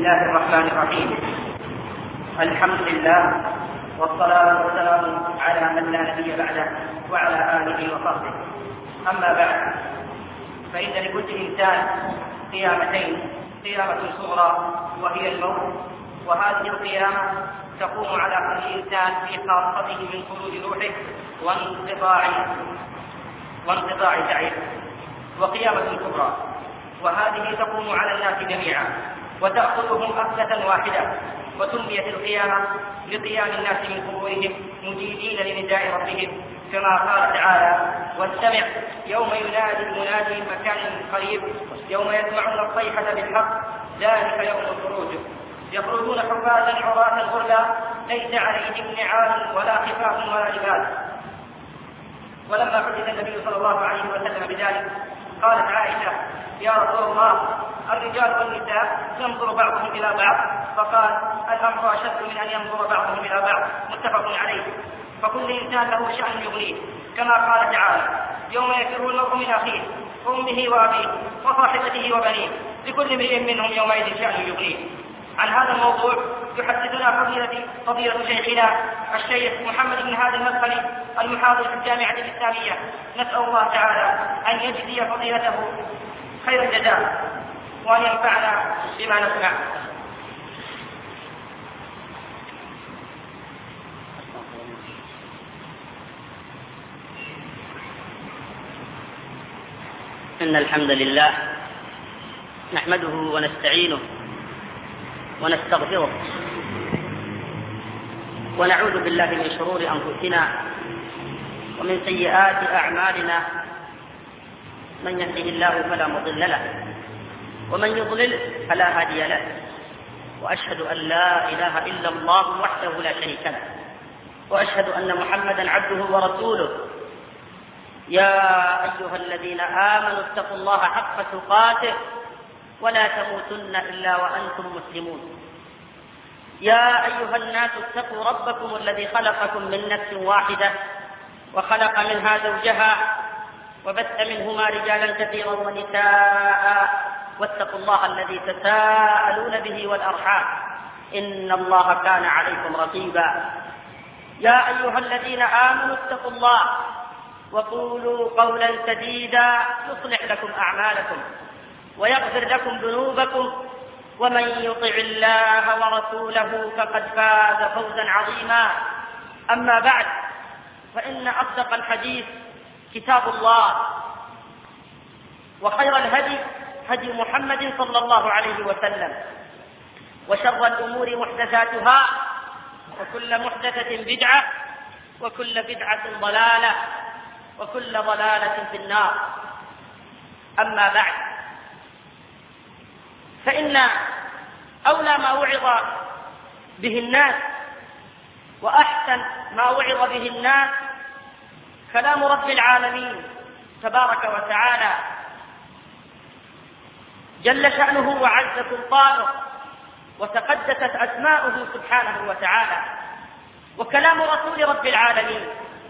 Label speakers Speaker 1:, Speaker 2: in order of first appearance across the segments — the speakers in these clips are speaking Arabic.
Speaker 1: الله الرحمن الرحيم. الحمد لله والصلاة والسلام على من لا نبي بعده وعلى آله وصحبه. أما بعد، فإن لكل إنسان قيامتين: قيامة صغرى وهي الموت، وهذه القيامة تقوم على كل إنسان في خاصته من خروج روحه وانقطاع سعيه. وقيامة كبرى، وهذه تقوم على الناس جميعا وتأخذهم أخذة واحدة، وسميت القيامة لقيام الناس من قبورهم مجيبين لنداء ربهم، كما قال تعالى: واستمع يوم ينادي المنادي من مكان قريب يوم يسمعون الصيحة بالحق ذلك يوم الخروج، يخرجون حفاة عراة غرلا ليس عليهم نعال ولا خفاف ولا لباس. ولما حدث النبي صلى الله عليه وسلم بذلك قالت عائشة: يا رسول الله، الرجال والنساء ينظر بعضهم إلى بعض، فقال: الأمر أشد من أن ينظر بعضهم إلى بعض. متفق عليه. فكل إنسان له شأن يغنيه، كما قال تعالى: يوم يفر المرء من أخيه وأمه وأبيه وصاحبته وبنيه لكل امرئ منهم يومئذ شأن يغنيه. عن هذا الموضوع يحدثنا فضيلة شيخنا الشيخ محمد بن هادي المدخلي المحاضر في الجامعة الإسلامية. نسأل الله تعالى أن يجزي فضيلته خير الجزاء وأن ينفعنا بما نسمع.
Speaker 2: إن الحمد لله نحمده ونستعينه ونستغفره ونعوذ بالله من شرور أنفسنا ومن سيئات أعمالنا، من يهده الله فلا مضل له ومن يضلل فلا هادي له، وأشهد أن لا إله إلا الله وحده لا شريك له، وأشهد أن محمدا عبده ورسوله. يا أيها الذين آمنوا اتقوا الله حق تقاته ولا تموتن إلا وأنتم مسلمون. يا أيها الناس اتقوا ربكم الذي خلقكم من نفس واحدة وخلق منها زوجها وبث منهما رجالا كثيرا ونساء، واتقوا الله الذي تساءلون به والأرحام إن الله كان عليكم رقيبا. يا أيها الذين آمنوا اتقوا الله وقولوا قولا سديدا يصلح لكم أعمالكم ويغفر لكم ذنوبكم، ومن يطع الله ورسوله فقد فاز فوزا عظيما. أما بعد، فإن أصدق الحديث كتاب الله، وخير الهدي هدي محمد صلى الله عليه وسلم، وشر الأمور محدثاتها، وكل محدثة بدعة، وكل بدعة ضلالة، وكل ضلالة في النار. أما بعد، فإن أولى ما وعظ به الناس وأحسن ما وعظ به الناس كلام رب العالمين تبارك وتعالى جل شأنه وعز سلطانه وتقدست أسماؤه سبحانه وتعالى، وكلام رسول رب العالمين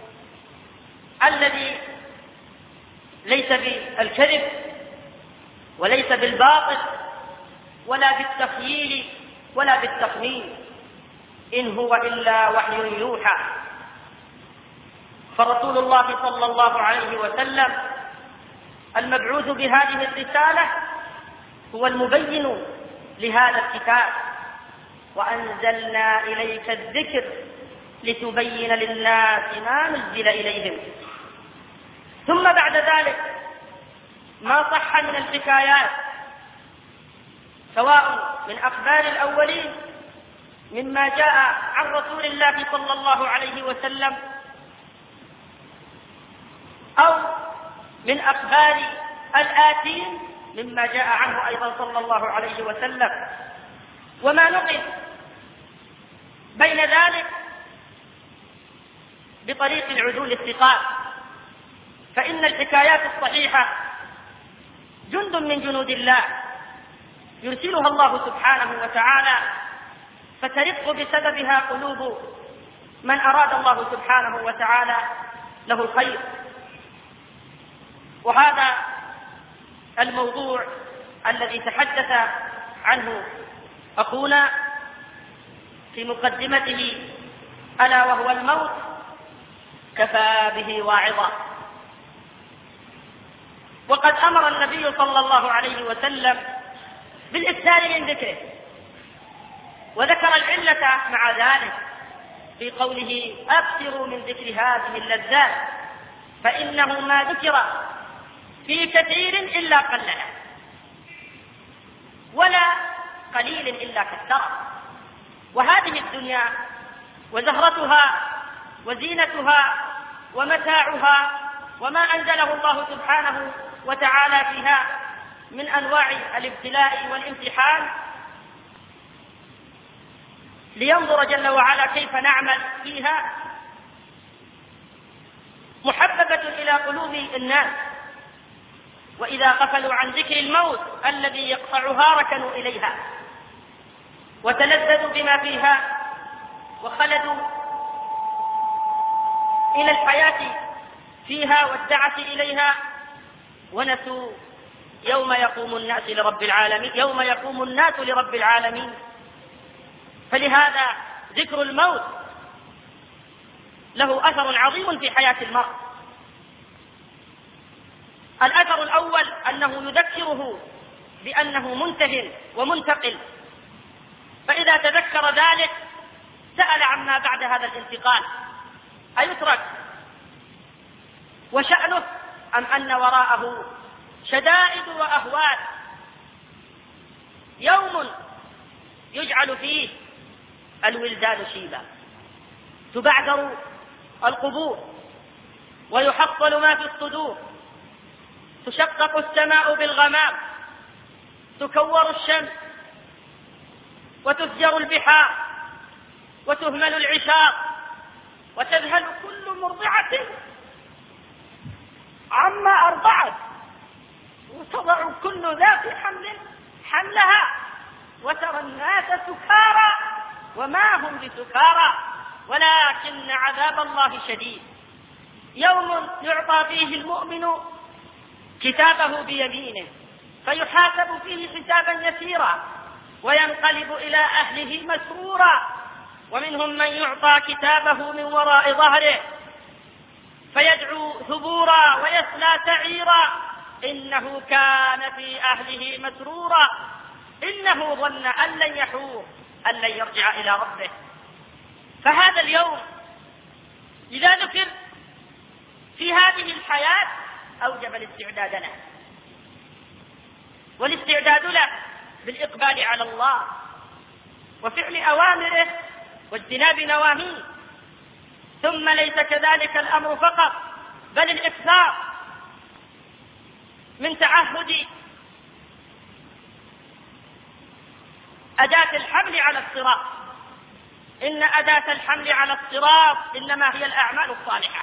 Speaker 2: الذي ليس بالكذب وليس بالباطل ولا بالتخييل ولا بالتخمين، إن هو إلا وحي يوحى. فرسول الله صلى الله عليه وسلم المبعوث بهذه الرسالة هو المبين لهذا الكتاب: وأنزلنا إليك الذكر لتبين للناس ما نزل إليهم. ثم بعد ذلك ما صح من الحكايات، سواء من أخبار الأولين مما جاء عن رسول الله صلى الله عليه وسلم، أو من أخبار الآتين مما جاء عنه أيضا صلى الله عليه وسلم، وما نقل بين ذلك بطريق العدول الثقات. فإن الحكايات الصحيحة جند من جنود الله يرسلها الله سبحانه وتعالى، فترق بسببها قلوب من أراد الله سبحانه وتعالى له الخير. وهذا الموضوع الذي تحدث عنه أخونا في مقدمته ألا وهو الموت كفى به واعظا. وقد أمر النبي صلى الله عليه وسلم بالإكثار من ذكره، وذكر العلة مع ذلك في قوله أكثروا من ذكر هذه اللذات فإنه ما ذكر في كثير إلا قلله ولا قليل إلا كثره. وهذه الدنيا وزهرتها وزينتها ومتاعها وما أنزله الله سبحانه وتعالى فيها من أنواع الابتلاء والامتحان لينظر جل وعلا كيف نعمل فيها، محببة إلى قلوب الناس، وإذا غفلوا عن ذكر الموت الذي يقطعها ركنوا إليها وتلذذوا بما فيها وخلدوا إلى الحياة فيها والدعة إليها، ونسوا يوم يقوم الناس لرب العالمين. فلهذا ذكر الموت له أثر عظيم في حياة المرء. الأثر الأول أنه يذكره بأنه منتهٍ ومنتقل، فإذا تذكر ذلك سأل عما بعد هذا الانتقال أيترك وشأنه أم أن وراءه شدائد وأهوال. يوم يجعل فيه الولدان شيبا، تبعثر القبور ويحصل ما في الصدور، تشقق السماء بالغمام، تكور الشمس وتفجر البحار وتهمل العشار، وتذهل كل مرضعة عما أرضعت، وتضع كل ذات حمل حملها، وترى الناس سكارى وما هم بسكارى ولكن عذاب الله شديد. يوم يعطى فيه المؤمن كتابه بيمينه فيحاسب فيه حسابا يسيرا وينقلب إلى أهله مسرورا، ومنهم من يعطى كتابه من وراء ظهره فيدعو ثبورا ويصلى سعيرا إنه كان في أهله مسرورا إنه ظن أن لن يحور أن لن يرجع إلى ربه. فهذا اليوم إذا ذكر في هذه الحياة أوجب الاستعداد له، والاستعداد له بالإقبال على الله وفعل أوامره واجتناب نواهيه. ثم ليس كذلك الأمر فقط، بل الإكثار من تعهد أداة الحمل على الصراط. إن أداة الحمل على الصراط إنما هي الأعمال الصالحة،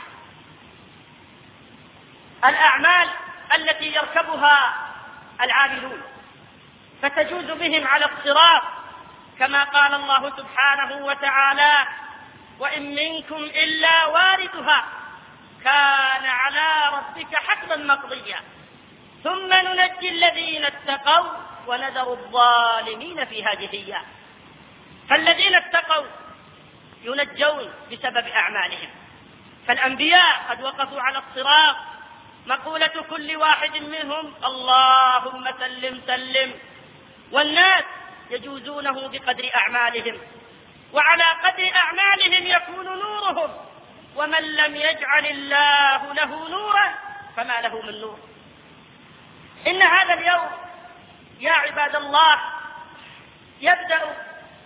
Speaker 2: الأعمال التي يركبها العاملون فتجوز بهم على الصراط، كما قال الله سبحانه وتعالى وإن منكم إلا واردها كان على ربك حتما مقضيا ثم ننجي الذين اتقوا ونذر الظالمين فيها جثيا. فالذين اتقوا ينجون بسبب أعمالهم، فالأنبياء قد وقفوا على الصراط، مقولة كل واحد منهم اللهم سلم سلم، والناس يجوزونه بقدر أعمالهم، وعلى قدر أعمالهم يكون نورهم، ومن لم يجعل الله له نورا فما له من نور. إن هذا اليوم يا عباد الله يبدأ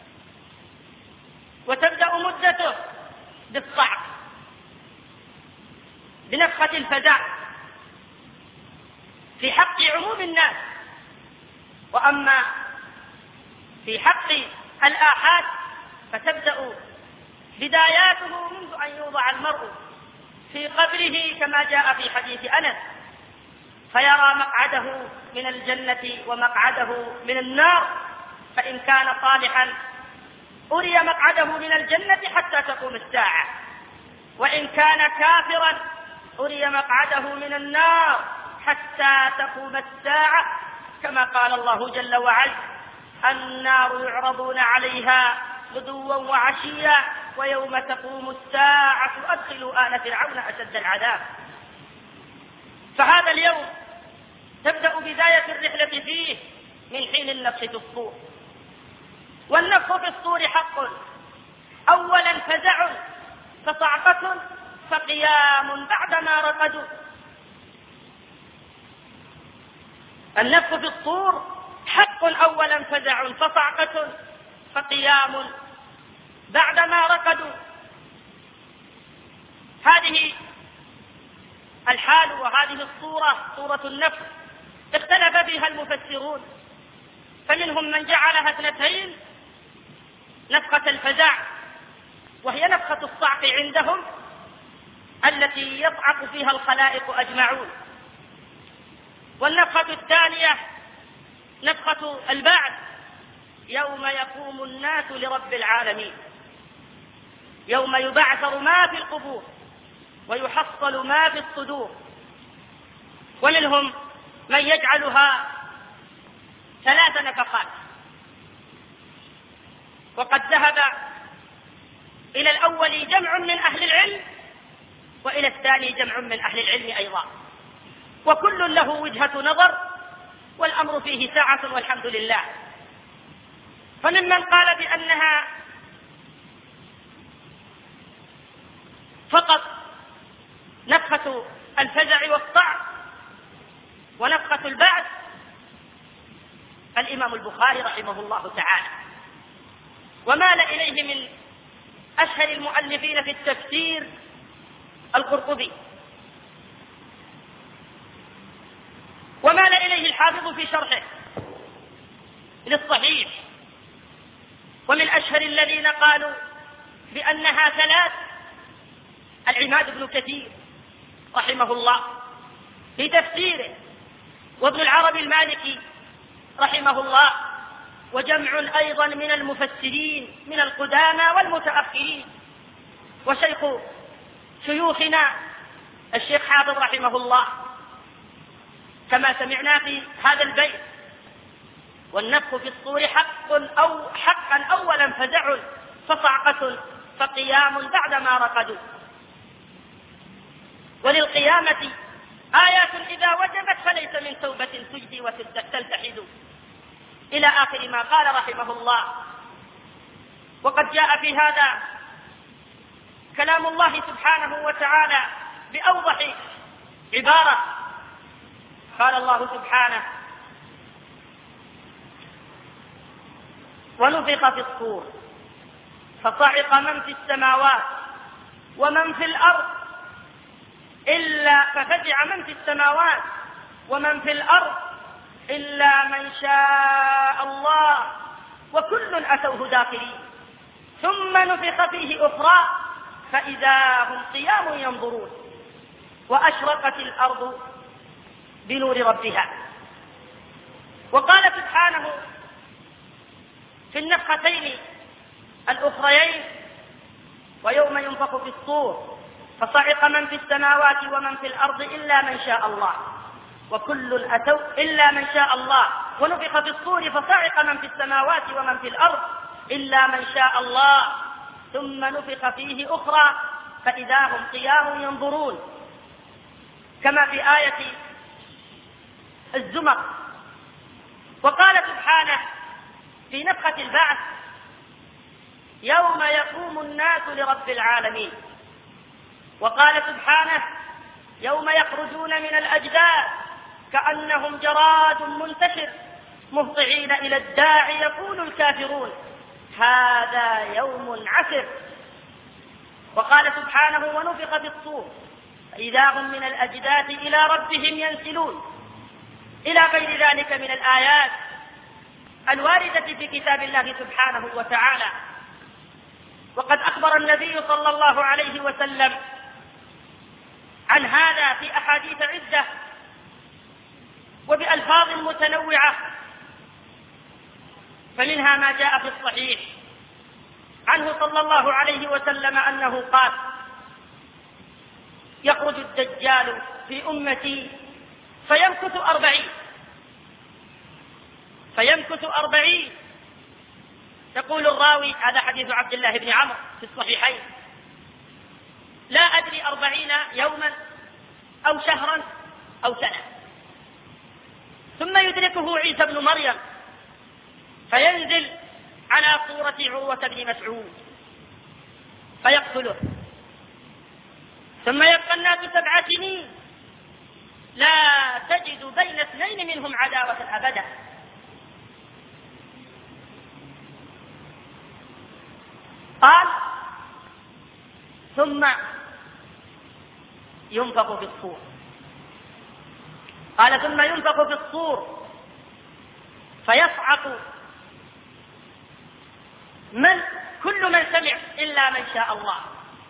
Speaker 2: وتبدأ مدته بالصعق، بنفخة الفزع في حق عموم الناس، وأما في حق الآحاد فتبدأ بداياته منذ أن يوضع المرء في قبره كما جاء في حديث أنس، فيرى مقعده من الجنة ومقعده من النار، فإن كان صالحا أري مقعده من الجنة حتى تقوم الساعة، وإن كان كافرا أري مقعده من النار حتى تقوم الساعة، كما قال الله جل وعلا النار يعرضون عليها غدوا وعشيا ويوم تقوم الساعة أدخلوا آل فرعون أشد العذاب. فهذا اليوم تبدأ بداية الرحلة فيه من حين النفخ في الصور. والنفخ في الصور حق، أولا فزع فصعقة فقيام بعدما رقدوا. النفخ في الصور حق، أولا فزع فصعقة فقيام بعدما رقدوا. هذه الحال وهذه الصورة، صورة النفخ، اختلف فيها المفسرون، فمنهم من جعلها اثنتين: نفخة الفزع وهي نفخة الصعق عندهم التي يصعق فيها الخلائق أجمعون، والنفخة الثانية نفخة البعث يوم يقوم الناس لرب العالمين، يوم يبعثر ما في القبور ويحصل ما في الصدور. ومنهم من يجعلها 3 نفخات، وقد ذهب إلى الأول جمع من أهل العلم وإلى الثاني جمع من أهل العلم أيضا، وكل له وجهة نظر، والأمر فيه ساعة والحمد لله. فممن قال بأنها فقط نفخة الفزع والصعق ونفخة البعث الإمام البخاري رحمه الله تعالى، ومال إليه من أشهر المؤلفين في التفسير القرطبي، ومال إليه الحافظ في شرحه للصحيح. ومن أشهر الذين قالوا بأنها 3 العماد بن كثير رحمه الله في تفسيره، وابن العربي المالكي رحمه الله، وجمع أيضا من المفسرين من القدامى والمتأخرين، وشيخ شيوخنا الشيخ حافظ رحمه الله، كما سمعنا في هذا البيت: والنفخ في الصور حقا أولا فزع فصعقة فقيام بعدما رقدوا. وللقيامة آيات إذا وجبت فليس من توبة تجدي وتلتحد، إلى آخر ما قال رحمه الله. وقد جاء في هذا كلام الله سبحانه وتعالى بأوضح عبارة. قال الله سبحانه: ونفخ في الصور فصعق من في السماوات ومن في الأرض ففزع من في السماوات ومن في الأرض إلا من شاء الله وكل أتوه داخلين، ثم نفخ فيه أخرى فإذا هم قيام ينظرون وأشرقت الأرض بنور ربها. وقال سبحانه في النفختين الأخريين: ويوم ينفخ في الصور فصعق من في السماوات ومن في الأرض إلا من شاء الله وكل أتوا إلا من شاء الله، ونفخ في الصور فصعق من في السماوات ومن في الأرض إلا من شاء الله ثم نفخ فيه أخرى فإذا هم قيام ينظرون، كما في آية الزمر. وقال سبحانه في نفخة البعث: يوم يقوم الناس لرب العالمين. وقال سبحانه: يوم يخرجون من الأجداث كأنهم جراد منتشر مهطعين إلى الداع يقول الكافرون هذا يوم عسر. وقال سبحانه: ونفخ في الصور فإذا هم من الأجداث إلى ربهم ينسلون، إلى غير ذلك من الآيات الواردة في كتاب الله سبحانه وتعالى. وقد أخبر النبي صلى الله عليه وسلم عن هذا في أحاديث عدة وبألفاظ متنوعة، فمنها ما جاء في الصحيح عنه صلى الله عليه وسلم أنه قال: يخرج الدجال في أمتي فيمكث 40 يقول الراوي: هذا حديث عبد الله بن عمرو في الصحيحين: لا أدري 40 يوما أو شهرا أو سنة، ثم يدركه عيسى بن مريم فينزل على صورة عروة بن مسعود فيقتله، ثم يبقى الناس 7 سنين لا تجد بين 2 منهم عداوة أبدا. قال: ثم ينفخ في الصور. قال: ثم ينفخ في الصور فيصعق كل من سمع إلا من شاء الله.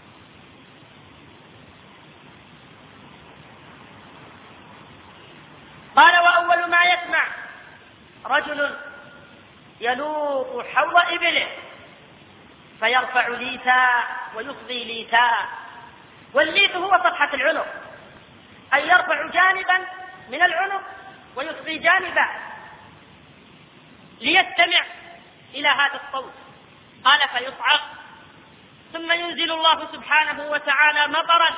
Speaker 2: قال: وأول ما يسمع رجل يلوط حول إبله فيرفع ليتا ويصغي ليتا، والليت هو صفحة العنق، أي يرفع جانبا من العنق ويصغي جانبا ليستمع إلى هذا الصوت. قال: فيصعق، ثم ينزل الله سبحانه وتعالى مطرا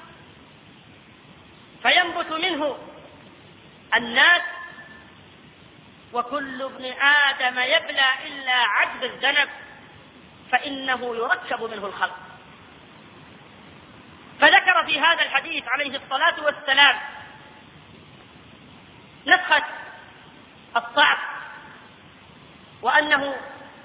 Speaker 2: فينبت منه الناس، وكل ابن آدم يبلى إلا عجب الذنب فإنه يركب منه الخلق. فذكر في هذا الحديث عليه الصلاة والسلام نفخة الصعق، وأنه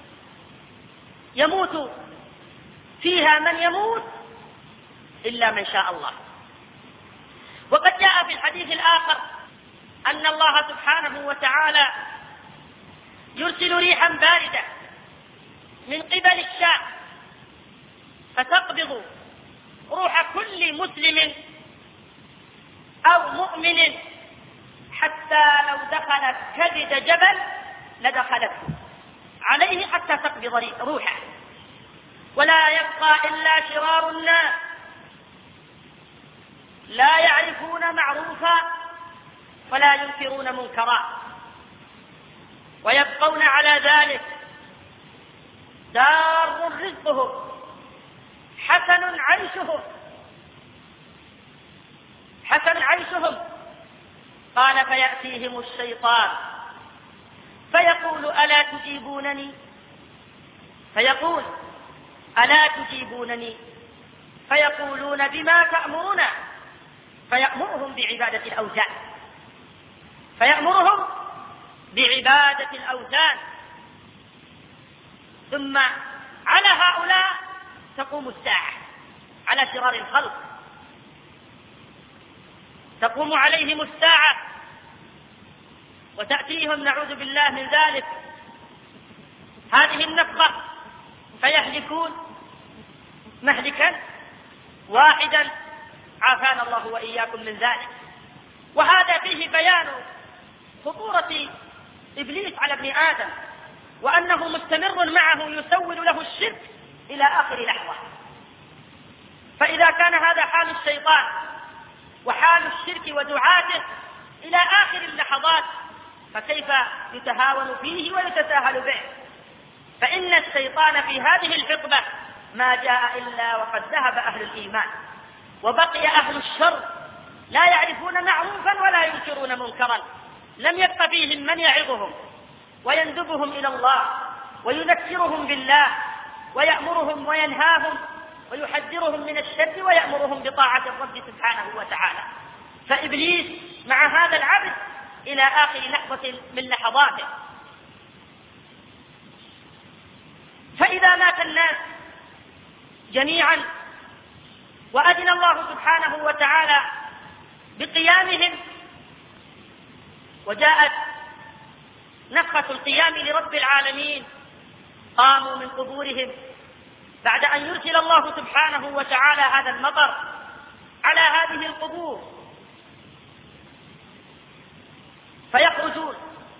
Speaker 2: يموت فيها من يموت إلا من شاء الله. وقد جاء في الحديث الآخر أن الله سبحانه وتعالى يرسل ريحا باردة من قبل الشام فتقبض روح كل مسلم أو مؤمن، حتى لو دخلت كبد جبل لدخلته عليه حتى تقبض روحه، ولا يبقى إلا شرار الناس لا يعرفون معروفا ولا ينكرون منكرا، ويبقون على ذلك دار رزقهم حسن عيشهم. قال: فيأتيهم الشيطان فيقول: ألا تجيبونني؟ فيقولون: بما تأمرنا؟ فيأمرهم بعبادة الأوثان. ثم على هؤلاء تقوم الساعة، على شرار الخلق تقوم عليهم الساعة وتأتيهم، نعوذ بالله من ذلك، هذه النفخة فيهلكون مهلكا واحدا، عافانا الله وإياكم من ذلك. وهذا فيه بيان خطورة إبليس على ابن آدم، وأنه مستمر معه يسول له الشرك إلى آخر لحظة. فإذا كان هذا حال الشيطان وحال الشرك ودعاته إلى آخر اللحظات، فكيف يتهاون فيه ويتساهل به؟ فإن الشيطان في هذه الحقبة ما جاء إلا وقد ذهب أهل الإيمان، وبقي أهل الشر لا يعرفون معروفا ولا ينكرون منكرا، لم يبق فيهم من يعظهم ويندبهم إلى الله ويذكرهم بالله ويأمرهم وينهاهم ويحذرهم من الشر ويأمرهم بطاعة الرب سبحانه وتعالى. فإبليس مع هذا العبد إلى آخر لحظة من لحظاته. فإذا مات الناس جميعا وأذن الله سبحانه وتعالى بقيامهم، وجاءت نفخة القيام لرب العالمين، قاموا من قبورهم بعد أن يرسل الله سبحانه وتعالى هذا المطر على هذه القبور، فيخرجون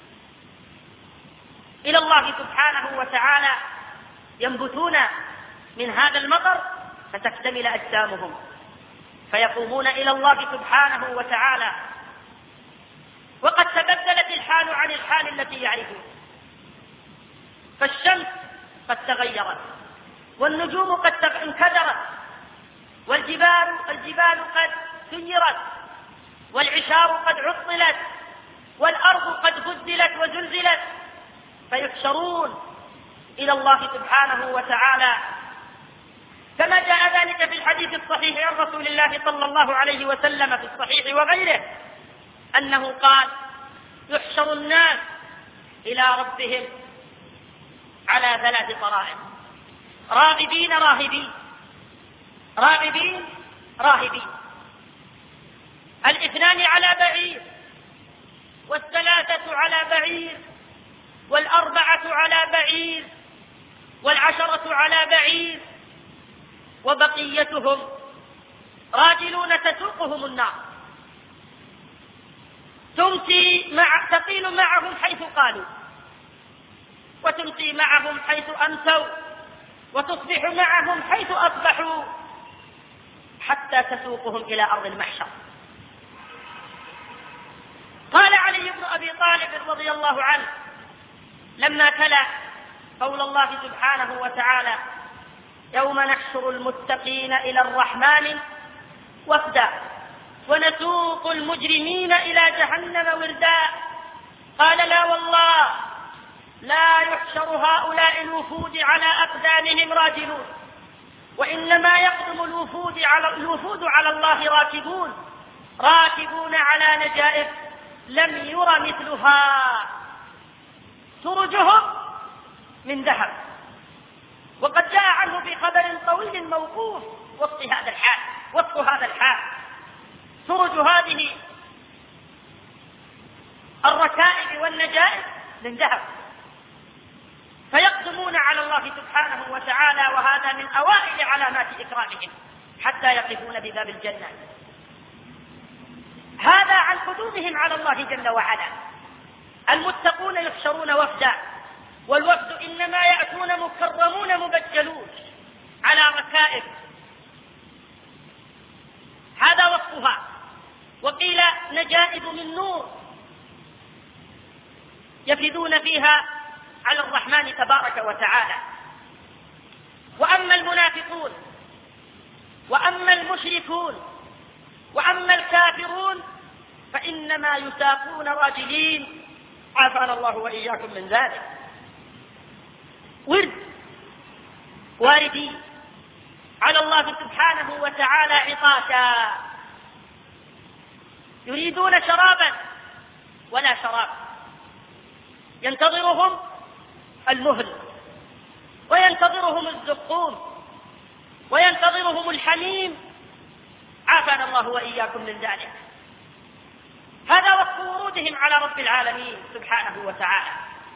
Speaker 2: إلى الله سبحانه وتعالى ينبتون من هذا المطر فتكتمل أجسامهم، فيقومون إلى الله سبحانه وتعالى وقد تبدلت الحال عن الحال التي يعرفون. فالشمس قد تغيرت، والنجوم قد انكدرت، والجبال قد سيرت، والعشار قد عطلت، والأرض قد بدلت وزلزلت، فيحشرون إلى الله سبحانه وتعالى، كما جاء ذلك في الحديث الصحيح عن رسول الله صلى الله عليه وسلم في الصحيح وغيره أنه قال: يحشر الناس إلى ربهم على 3 طرائق: راغبين راهبين، راغبين راهبين، 2 على بعير، 3 على بعير، 4 على بعير، 10 على بعير، وبقيتهم راجلون تسوقهم النار، تقيل معهم حيث قالوا، وتمسي معهم حيث أمسوا، وتصبح معهم حيث أصبحوا، حتى تسوقهم إلى أرض المحشر. قال علي بن أبي طالب رضي الله عنه لما تلا قول الله سبحانه وتعالى: يوم نحشر المتقين إلى الرحمن وفدا ونسوق المجرمين إلى جهنم وردا، قال: لا والله، لا يحشر هؤلاء الوفود على أقدامهم راجلون، وإنما يقدم الوفود على الله راكبون على نجائب لم ير مثلها، سرجهم من ذهب. وقد جاء عنه في خبر طويل موقوف وصف هذا الحال. سرج هذه الركائب والنجائب من ذهب، فيقدمون على الله سبحانه وتعالى، وهذا من أوائل علامات إكرامهم، حتى يقفون بباب الجنة. هذا عن قدومهم على الله جل وعلا. المتقون يحشرون وفدا، والوفد إنما يأتون مكرمون مبجلون على ركائب، هذا وصفها. وقيل نجائب من نور يفيدون فيها على الرحمن تبارك وتعالى. وأما المنافقون وأما المشركون وأما الكافرون فإنما يساقون راجلين، عافانا الله وإياكم من ذلك، واردين على الله سبحانه وتعالى عطاشا، يريدون شرابا ولا شراب، ينتظرهم المهل، وينتظرهم الزقوم، وينتظرهم الحميم، عافانا الله وإياكم من ذلك. هذا وصف ورودهم على رب العالمين سبحانه وتعالى.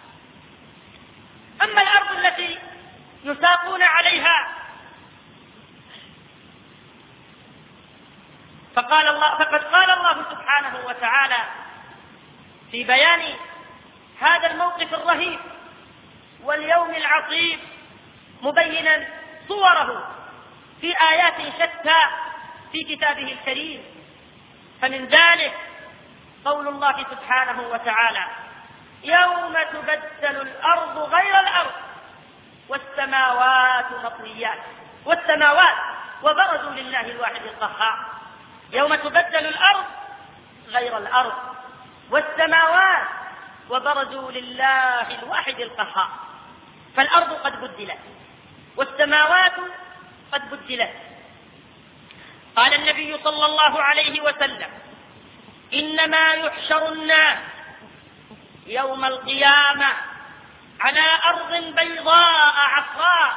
Speaker 2: أما الأرض التي يساقون عليها فقد قال الله سبحانه وتعالى في بيان هذا الموقف الرهيب واليوم العصيب، مبينا صوره في آيات شتى في كتابه الكريم. فمن ذلك قول الله سبحانه وتعالى: يوم تبدل الأرض غير الأرض والسماوات مطويات، والسماوات وبرزوا لله الواحد القهار. يوم تبدل الأرض غير الأرض والسماوات وبرزوا لله الواحد القهار. فالأرض قد بدلت والسماوات قد بدلت. قال النبي صلى الله عليه وسلم: إنما يحشر الناس يوم القيامة على أرض بيضاء عفراء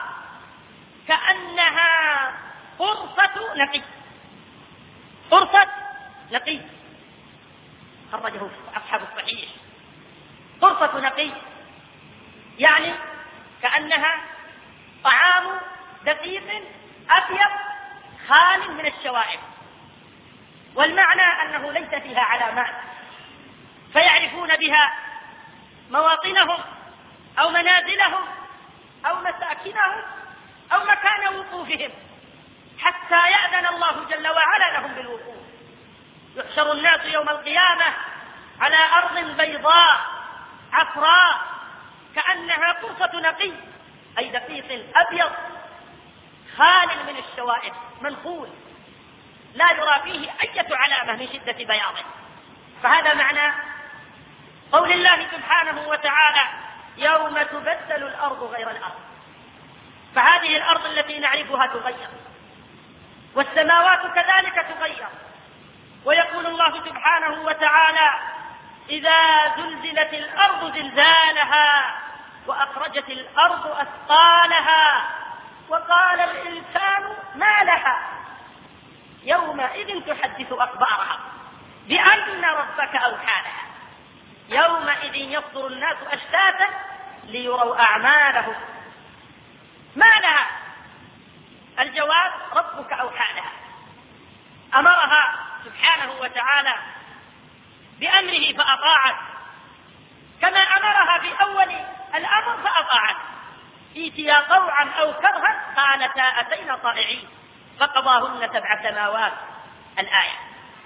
Speaker 2: كأنها قرصة نقي. قرصة نقي خرجه أصحاب الصحيح. قرصة نقي يعني كأنها طعام دقيق أبيض خال من الشوائب، والمعنى أنه ليس فيها علامات، فيعرفون بها مواطنهم أو منازلهم أو مساكنهم أو مكان وقوفهم، حتى يأذن الله جل وعلا لهم بالوقوف. يحشر الناس يوم القيامة على أرض بيضاء عفراء كأنها قرصة نقي أي دقيق أبيض خال من الشوائب منخول لا يرى فيه أي علامة من شدة بياضه. فهذا معنى قول الله سبحانه وتعالى يوم تبدل الأرض غير الأرض. فهذه الأرض التي نعرفها تغير، والسماوات كذلك تغير. ويقول الله سبحانه وتعالى إذا زلزلت الأرض زلزالها وأخرجت الأرض أثقالها وقال الإنسان ما لها يومئذ تحدث أخبارها بأن ربك أوحى لها يومئذ يصدر الناس أشتاتا ليروا أعمالهم ما لها. الجواب ربك أوحى لها، أمرها سبحانه وتعالى بأمره فأطاعت، كما أمرها في أول الأمر فأطاعت، ائتيا طوعا أو كرها قالتا أتينا طائعين فقضاهن 7 سماوات الآية.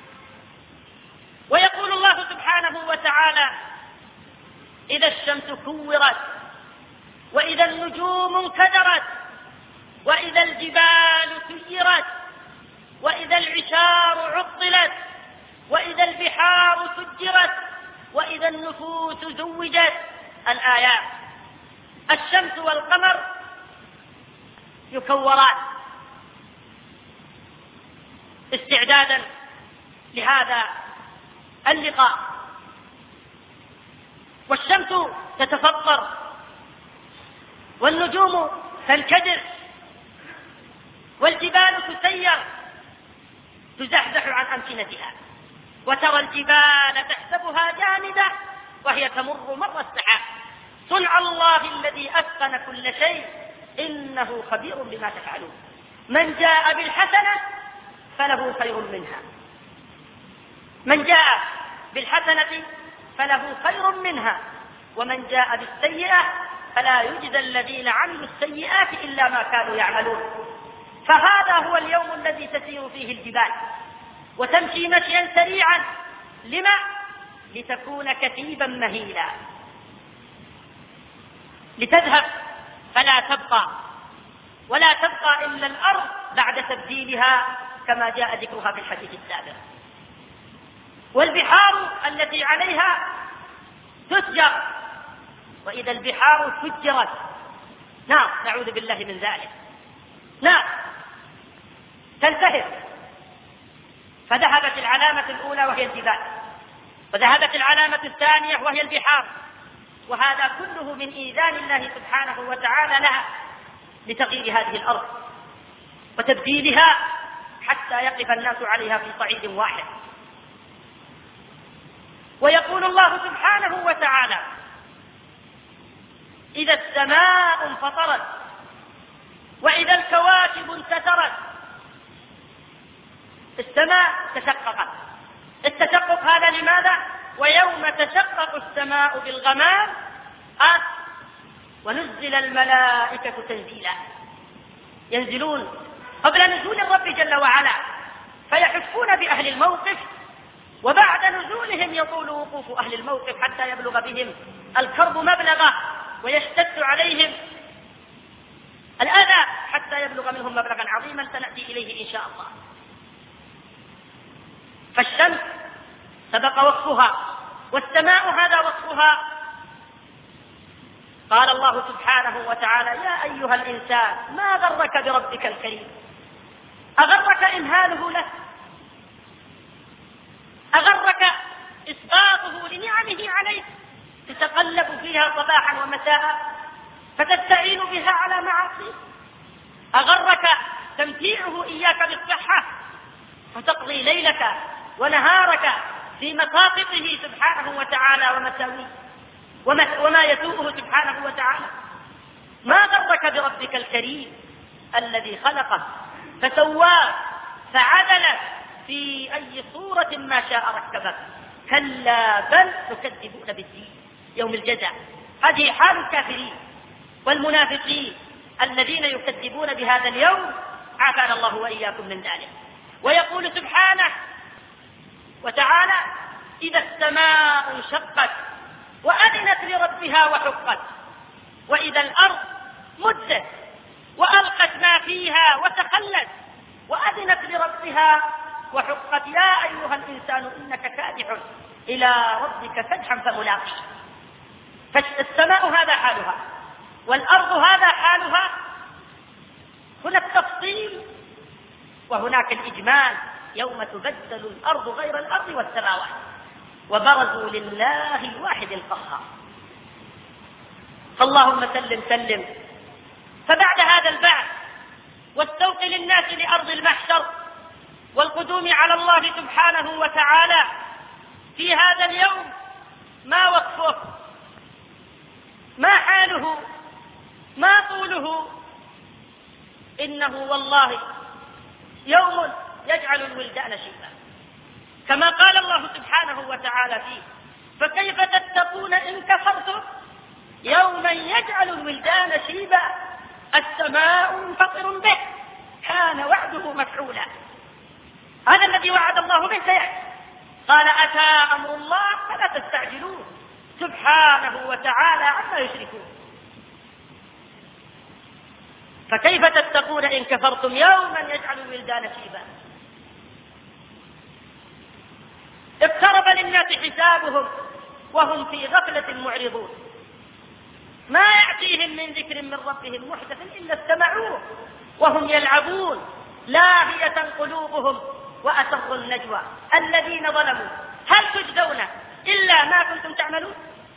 Speaker 2: ويقول الله سبحانه وتعالى إذا الشمس كورت وإذا النجوم انكدرت وإذا الجبال سيرت وإذا العشار عطلت وإذا البحار سجرت وإذا النفوس زوجت الآيات. الشمس والقمر يكوران استعدادا لهذا اللقاء، والشمس تتفطر والنجوم تنكدر والجبال تسير تزحزح عن أمكنتها، وترى الجبال تحسبها جامدة وهي تمر مر السحاب. صنع الله الذي أتقن كل شيء إنه خبير بما تفعلون. من جاء بالحسنة فله خير منها، من جاء بالحسنة فله خير منها، ومن جاء بالسيئة فلا يجزى الذين عملوا السيئات إلا ما كانوا يعملون. فهذا هو اليوم الذي تسير فيه الجبال وتمشي مشيا سريعا. لما؟ لتكون كثيبا مهيلا، لتذهب فلا تبقى، ولا تبقى إلا الأرض بعد تبديلها كما جاء ذكرها في الحديث السابق. والبحار التي عليها تسجر وإذا البحار سجرت، نعم نعوذ بالله من ذلك، نعم تنتهر. فذهبت العلامة الأولى وهي الجبال، وذهبت العلامة الثانية وهي البحار، وهذا كله من إيذان الله سبحانه وتعالى لها لتغيير هذه الأرض وتبديلها حتى يقف الناس عليها في صعيد واحد. ويقول الله سبحانه وتعالى إذا السماء انفطرت وإذا الكواكب انتثرت. السماء تشققت، التشقق هذا لماذا؟ ويوم تشقق السماء بالغمام ونزل الملائكة تنزيلا، ينزلون قبل نزول الرب جل وعلا فيحفون بأهل الموقف، وبعد نزولهم يطول وقوف أهل الموقف حتى يبلغ بهم الكرب مبلغه ويشتد عليهم الأذى حتى يبلغ منهم مبلغا عظيما سنأتي إليه إن شاء الله. فالشمس سبق وصفها، والسماء هذا وصفها. قال الله سبحانه وتعالى يا أيها الإنسان ما غرك بربك الكريم، أغرك إمهاله لك، أغرك إسباطه لنعمه عليك تتقلب فيها صباحا ومساء فتستعين بها على معاصيه، أغرك تمتيعه إياك بالصحة فتقضي ليلك ونهارك في مساقطه سبحانه وتعالى ومساويه وما يسوءه سبحانه وتعالى. ما غرك بربك الكريم الذي خلقه فسواه فعدله في أي صورة ما شاء ركبه. كلا بل تكذبون بالدين يوم الجزاء. هذه حال الكافرين والمنافقين الذين يكذبون بهذا اليوم، عافانا الله وإياكم من ذلك. ويقول سبحانه وتعالى إذا السماء انشقت وأذنت لربها وحقت وإذا الأرض مدة وألقت ما فيها وتخلت وأذنت لربها وحقت: يا أيها الإنسان إنك كادح إلى ربك كدحا فملاقيه. فالسماء هذا حالها والأرض هذا حالها. هناك تفصيل وهناك الإجمال: يوم تبدل الأرض غير الأرض والسماوات وبرزوا لله الواحد القهار. فاللهم سلم سلم. فبعد هذا البعث والسوق للناس لأرض المحشر والقدوم على الله سبحانه وتعالى في هذا اليوم، ما وصفه؟ ما حاله؟ ما طوله؟ إنه والله يوم يجعل الولدان شيبا، كما قال الله سبحانه وتعالى فيه: فكيف تتقون إن كفرتم يوما يجعل الولدان شيبا السماء منفطر به كان وعده مفعولا. هذا الذي وعد الله به سيأتي. قال: أتى أمر الله فلا تستعجلوه سبحانه وتعالى عما يشركون. فكيف تتقون إن كفرتم يوما يجعل الولدان شيبا. اقترب للناس حسابهم وهم في غفلة معرضون، ما يأتيهم من ذكر من ربهم محدث إلا استمعوه وهم يلعبون لاهية قلوبهم وأسروا النجوى الذين ظلموا هل تجزون إلا ما كنتم تعملون.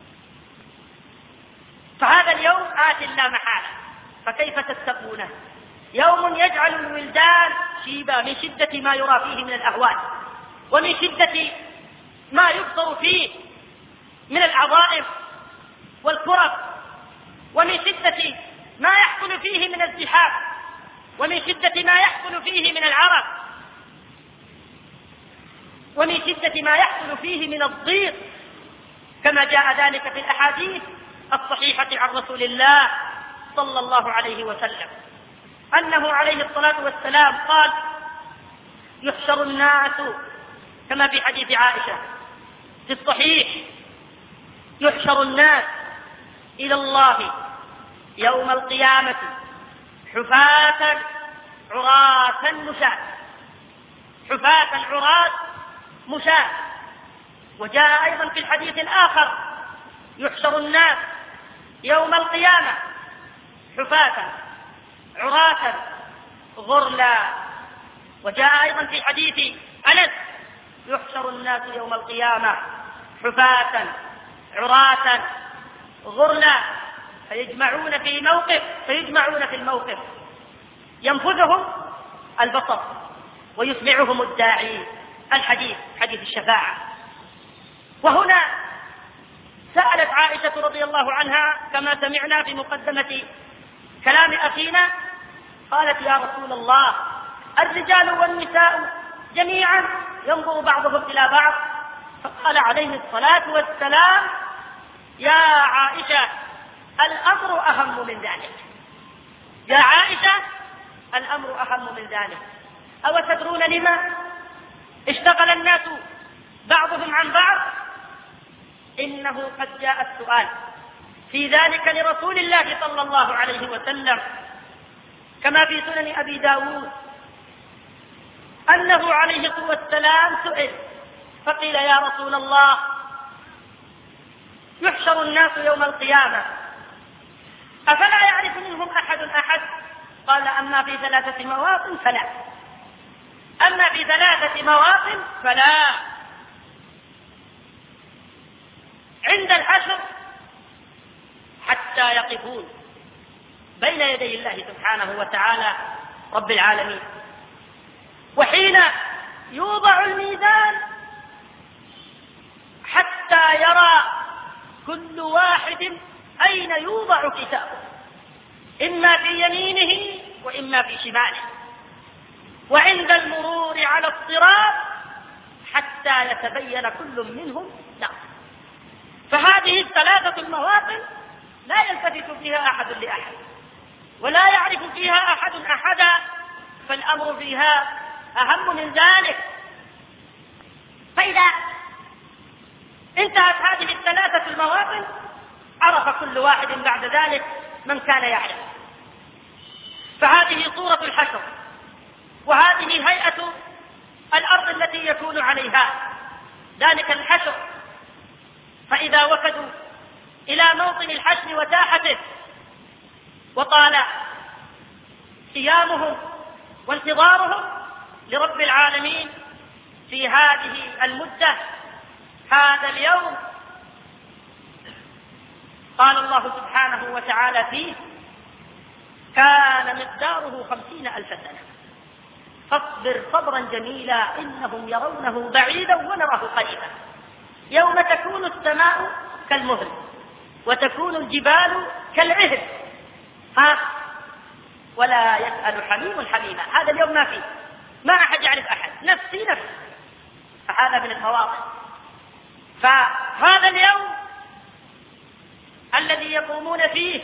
Speaker 2: فهذا اليوم آت لا محالة. فكيف تتقونه يوم يجعل الولدان شيبا، من شدة ما يرى فيه من الأهوال ومن شدة ما يبصر فيه من العظائم والكرب، ومن شدة ما يحصل فيه من الزحام، ومن شدة ما يحصل فيه من العرق، ومن شدة ما يحصل فيه من الضيق، كما جاء ذلك في الأحاديث الصحيحة عن رسول الله صلى الله عليه وسلم أنه عليه الصلاة والسلام قال: يحشر الناس، كما في حديث عائشة في الصحيح: يحشر الناس إلى الله يوم القيامة حفاة عراة مشاة، حفاة عراة مشاة. وجاء أيضا في الحديث الآخر: يحشر الناس يوم القيامة حفاة عراة غرلا. وجاء أيضا في حديث أنس: يحشر الناس يوم القيامة حفاة عراة غرلا، فيجمعون في الموقف ينفذهم البصر ويسمعهم الداعي. الحديث حديث الشفاعة. وهنا سألت عائشة رضي الله عنها كما سمعنا في مقدمة كلام أخينا، قالت: يا رسول الله، الرجال والنساء جميعا ينظر بعضهم إلى بعض؟ فقال عليه الصلاة والسلام: يا عائشة، الأمر أهم من ذلك. يا عائشة، الأمر أهم من ذلك. أو تدرون لما اشتغل الناس بعضهم عن بعض؟ إنه قد جاء السؤال في ذلك لرسول الله صلى الله عليه وسلم، كما في سنن أبي داود أنه عليه الصلاة والسلام سئل فقيل: يا رسول الله، يحشر الناس يوم القيامة أفلا يعرف منهم أحد؟ قال: أما في 3 مواطن فلا. أما في 3 مواطن فلا. عند الحشر حتى يقفون بين يدي الله سبحانه وتعالى رب العالمين، وحين يوضع الميزان حتى يرى كل واحد أين يوضع كتابه، إما في يمينه وإما في شماله. وعند المرور على الصراط حتى يتبين كل منهم نفسه. فهذه 3 المواطن لا يلتفت فيها أحد لأحد ولا يعرف فيها أحد أحدا، فالأمر فيها أهم من ذلك. فإذا انتهت هذه 3 المواطن عرف كل واحد بعد ذلك من كان يعرف. هذه صورة الحشر، وهذه هيئة الأرض التي يكون عليها ذلك الحشر. فإذا وفدوا إلى موطن الحشر وساحته وطال قيامهم وانتظارهم لرب العالمين في هذه المدة، هذا اليوم قال الله سبحانه وتعالى فيه: كان مقداره 50,000 سنة فاصبر صبرا جميلا إنهم يرونه بعيدا ونراه قريبا يوم تكون السماء كالمهل وتكون الجبال كالعهن ولا يسأل حميم حميما. هذا اليوم ما فيه، ما أحد يعرف أحد، نفسي نفسي. فهذا من المواقف. فهذا اليوم الذي يقومون فيه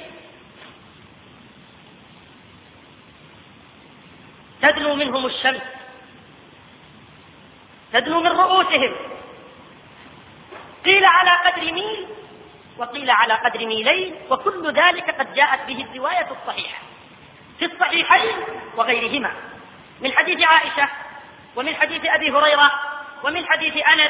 Speaker 2: تدنو منهم الشمس، تدنو من رؤوسهم، قيل على قدر ميل وقيل على قدر ميلين، وكل ذلك قد جاءت به الرواية الصحيحة في الصحيحين وغيرهما، من حديث عائشة ومن حديث أبي هريرة ومن حديث أنس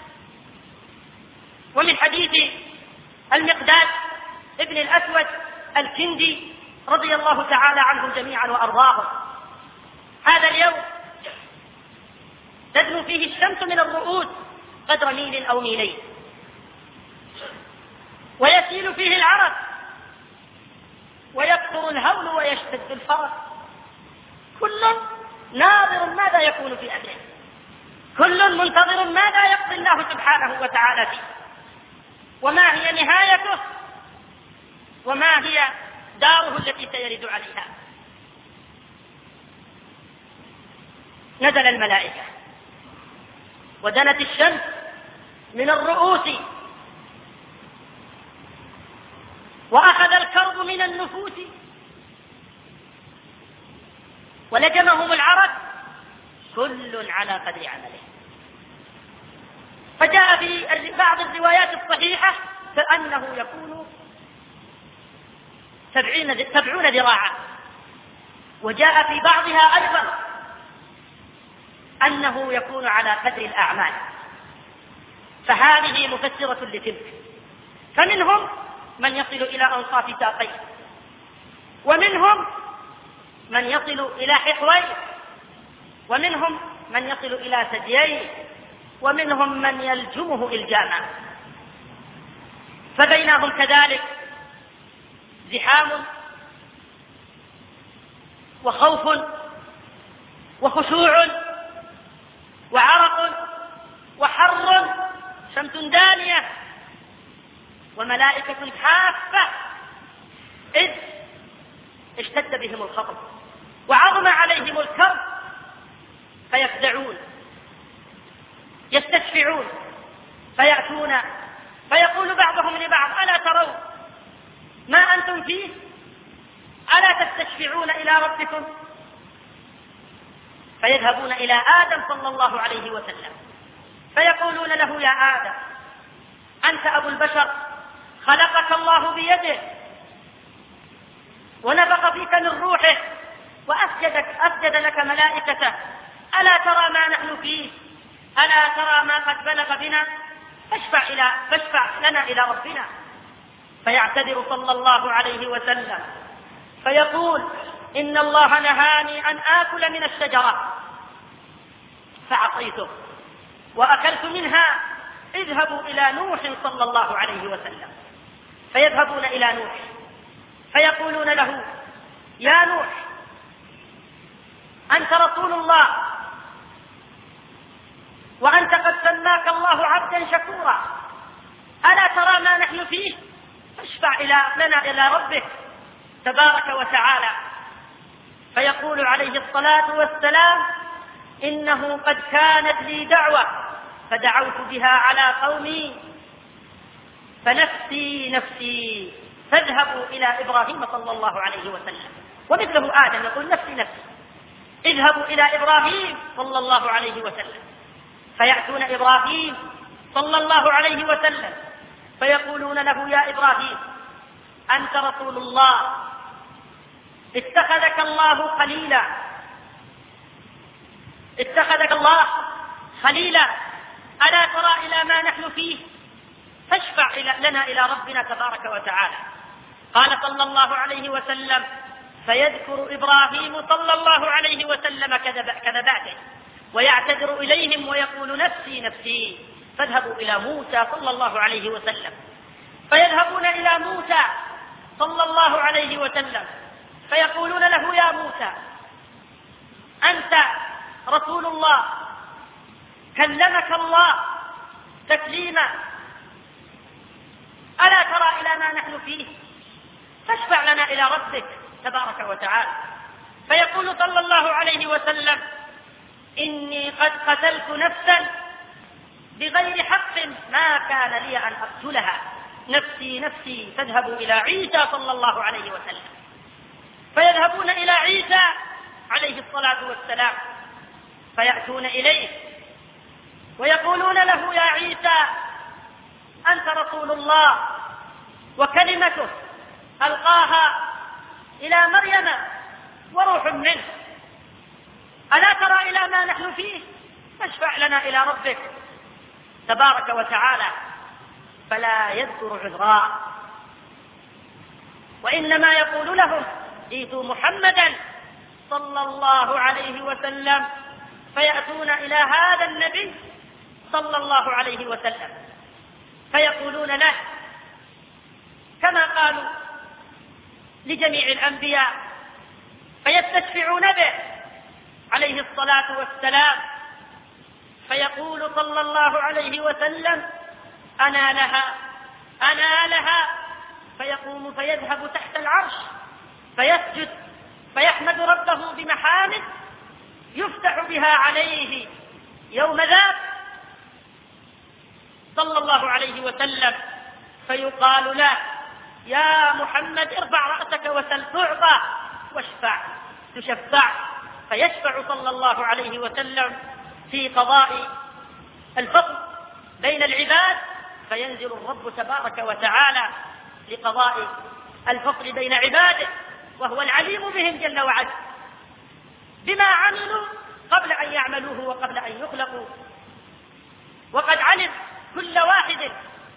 Speaker 2: ومن حديث المقداد ابن الأسود الكندي رضي الله تعالى عنهم جميعا وأرضاهم. هذا اليوم تدنو فيه الشمس من الرؤوس قدر ميل أو ميلين، ويسيل فيه العرق ويكثر الهول ويشتد الفرس، كل ناظر ماذا يكون في أمره، كل منتظر ماذا يقضي الله سبحانه وتعالى فيه، وما هي نهايته، وما هي داره التي سيرد عليها. نزل الملائكة ودنت الشمس من الرؤوس وأخذ الكرب من النفوس ولجمهم العرق، كل على قدر عمله. فجاء في بعض الروايات الصحيحة فأنه يكون 70 ذراعا، وجاء في بعضها أكبر أنه يكون على قدر الأعمال. فهذه مفسرة لتلك. فمنهم من يصل إلى أنصاف ساقيه، ومنهم من يصل إلى حقويه، ومنهم من يصل إلى ثدييه، ومنهم من يلجمه إلجاما. فبينهم كذلك زحام وخوف وخشوع وعرق وحر، شمس دانية وملائكة حافة، إذ اشتد بهم الخطر وعظم عليهم الكرب، فيفزعون يستشفعون فيأتون فيقول بعضهم لبعض: ألا ترون ما أنتم فيه؟ ألا تستشفعون إلى ربكم؟ فيذهبون إلى آدم صلى الله عليه وسلم فيقولون له: يا آدم، أنت أبو البشر، خلقك الله بيده ونفخ فيك من روحه وأسجد لك ملائكته، ألا ترى ما نحن فيه؟ ألا ترى ما قد بلغ بنا؟ فاشفع لنا إلى ربنا. فيعتذر صلى الله عليه وسلم فيقول: إن الله نهاني أن آكل من الشجرة فعصيته وأكلت منها، اذهبوا إلى نوح صلى الله عليه وسلم. فيذهبون إلى نوح فيقولون له: يا نوح، أنت رسول الله، وأنت قد سماك الله عبدا شكورا، ألا ترى ما نحن فيه؟ فاشفع لنا إلى ربك تبارك وتعالى. فيقول عليه الصلاة والسلام: إنه قد كانت لي دعوة فدعوت بها على قومي، فنفسي نفسي، فاذهبوا إلى إبراهيم صلى الله عليه وسلم. ومثله آدم يقول: نفسي نفسي، اذهبوا إلى إبراهيم صلى الله عليه وسلم. فيأتون إبراهيم صلى الله عليه وسلم فيقولون له: يا إبراهيم، أنت رسول الله، اتخذك الله خليلا، اتخذك الله خليلا، ألا ترى إلى ما نحن فيه؟ فاشفع لنا إلى ربنا تبارك وتعالى. قال صلى الله عليه وسلم: فيذكر إبراهيم صلى الله عليه وسلم كذباته ويعتذر إليهم ويقول: نفسي نفسي. فاذهبوا إلى موسى صلى الله عليه وسلم، فيذهبون إلى موسى صلى الله عليه وسلم فيقولون له: يا موسى، أنت رسول الله، كلمك الله تكليما، ألا ترى إلى ما نحن فيه؟ فاشفع لنا إلى ربك تبارك وتعالى. فيقول صلى الله عليه وسلم: إني قد قتلت نفسا بغير حق ما كان لي أن أقتلها، نفسي نفسي. فاذهبوا إلى عيسى صلى الله عليه وسلم، فيذهبون إلى عيسى عليه الصلاة والسلام فيأتون إليه ويقولون له: يا عيسى، أنت رسول الله وكلمته ألقاها إلى مريم وروح منه، ألا ترى إلى ما نحن فيه؟ فاشفع لنا إلى ربك تبارك وتعالى. فلا يذكر عذراء، وإنما يقول لهم: ائتوا محمدا صلى الله عليه وسلم. فيأتون إلى هذا النبي صلى الله عليه وسلم فيقولون له كما قالوا لجميع الأنبياء، فيستشفعون به عليه الصلاة والسلام، فيقول صلى الله عليه وسلم: أنا لها أنا لها. فيقوم فيذهب تحت العرش فيسجد فيحمد ربه بمحامد يفتح بها عليه يوم ذاك صلى الله عليه وسلم، فيقال له: يا محمد، ارفع رأسك وسل تعطى واشفع تشفع. فيشفع صلى الله عليه وسلم في قضاء الفصل بين العباد، فينزل الرب تبارك وتعالى لقضاء الفصل بين عباده، وهو العليم بهم جل وعلا بما عملوا قبل أن يعملوه وقبل أن يخلقوا، وقد علم كل واحد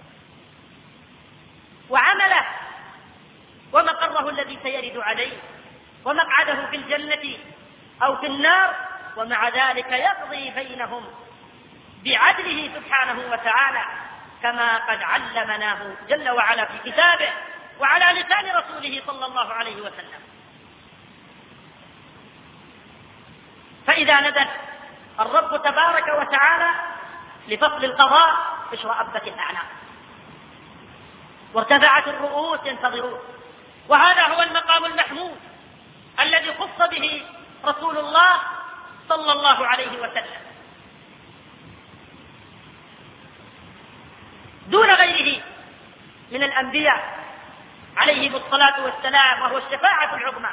Speaker 2: وعمله ومقره الذي سيرد عليه ومقعده في الجنة أو في النار، ومع ذلك يقضي بينهم بعدله سبحانه وتعالى كما قد علمناه جل وعلا في كتابه وعلى لسان رسوله صلى الله عليه وسلم. فإذا نزل الرب تبارك وتعالى لفصل القضاء اشرأبت الأعناق وارتفعت الرؤوس ينتظرون، وهذا هو المقام المحمود الذي خص به رسول الله صلى الله عليه وسلم دون غيره من الأنبياء عليهم الصلاة والسلام، وهو الشفاعة العظمى.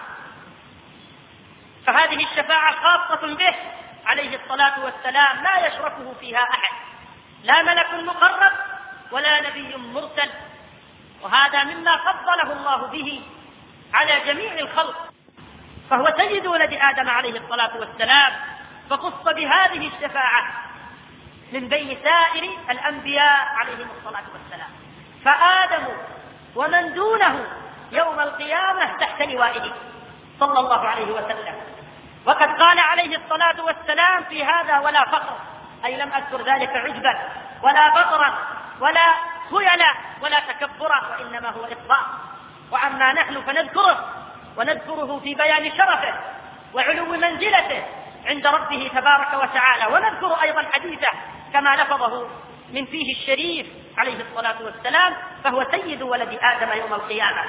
Speaker 2: فهذه الشفاعة خاصة به عليه الصلاة والسلام، لا يشركه فيها أحد، لا ملك مقرب ولا نبي مرسل، وهذا مما فضله الله به على جميع الخلق، فهو سيد ولد آدم عليه الصلاة والسلام، فخص بهذه الشفاعة من بين سائر الأنبياء عليهم الصلاة والسلام. فآدم ومن دونه يوم القيامة تحت لوائه صلى الله عليه وسلم. وقد قال عليه الصلاة والسلام في هذا: ولا فخر، أي لم أذكر ذلك عجبا ولا بطرا ولا خيلا ولا تكبرا، وإنما هو إطلاق. وأما نحن فنذكره ونذكره في بيان شرفه وعلو منزلته عند ربه تبارك وتعالى، ونذكر أيضا حديثه كما لفظه من فيه الشريف عليه الصلاة والسلام، فهو سيد ولد آدم يوم القيامة.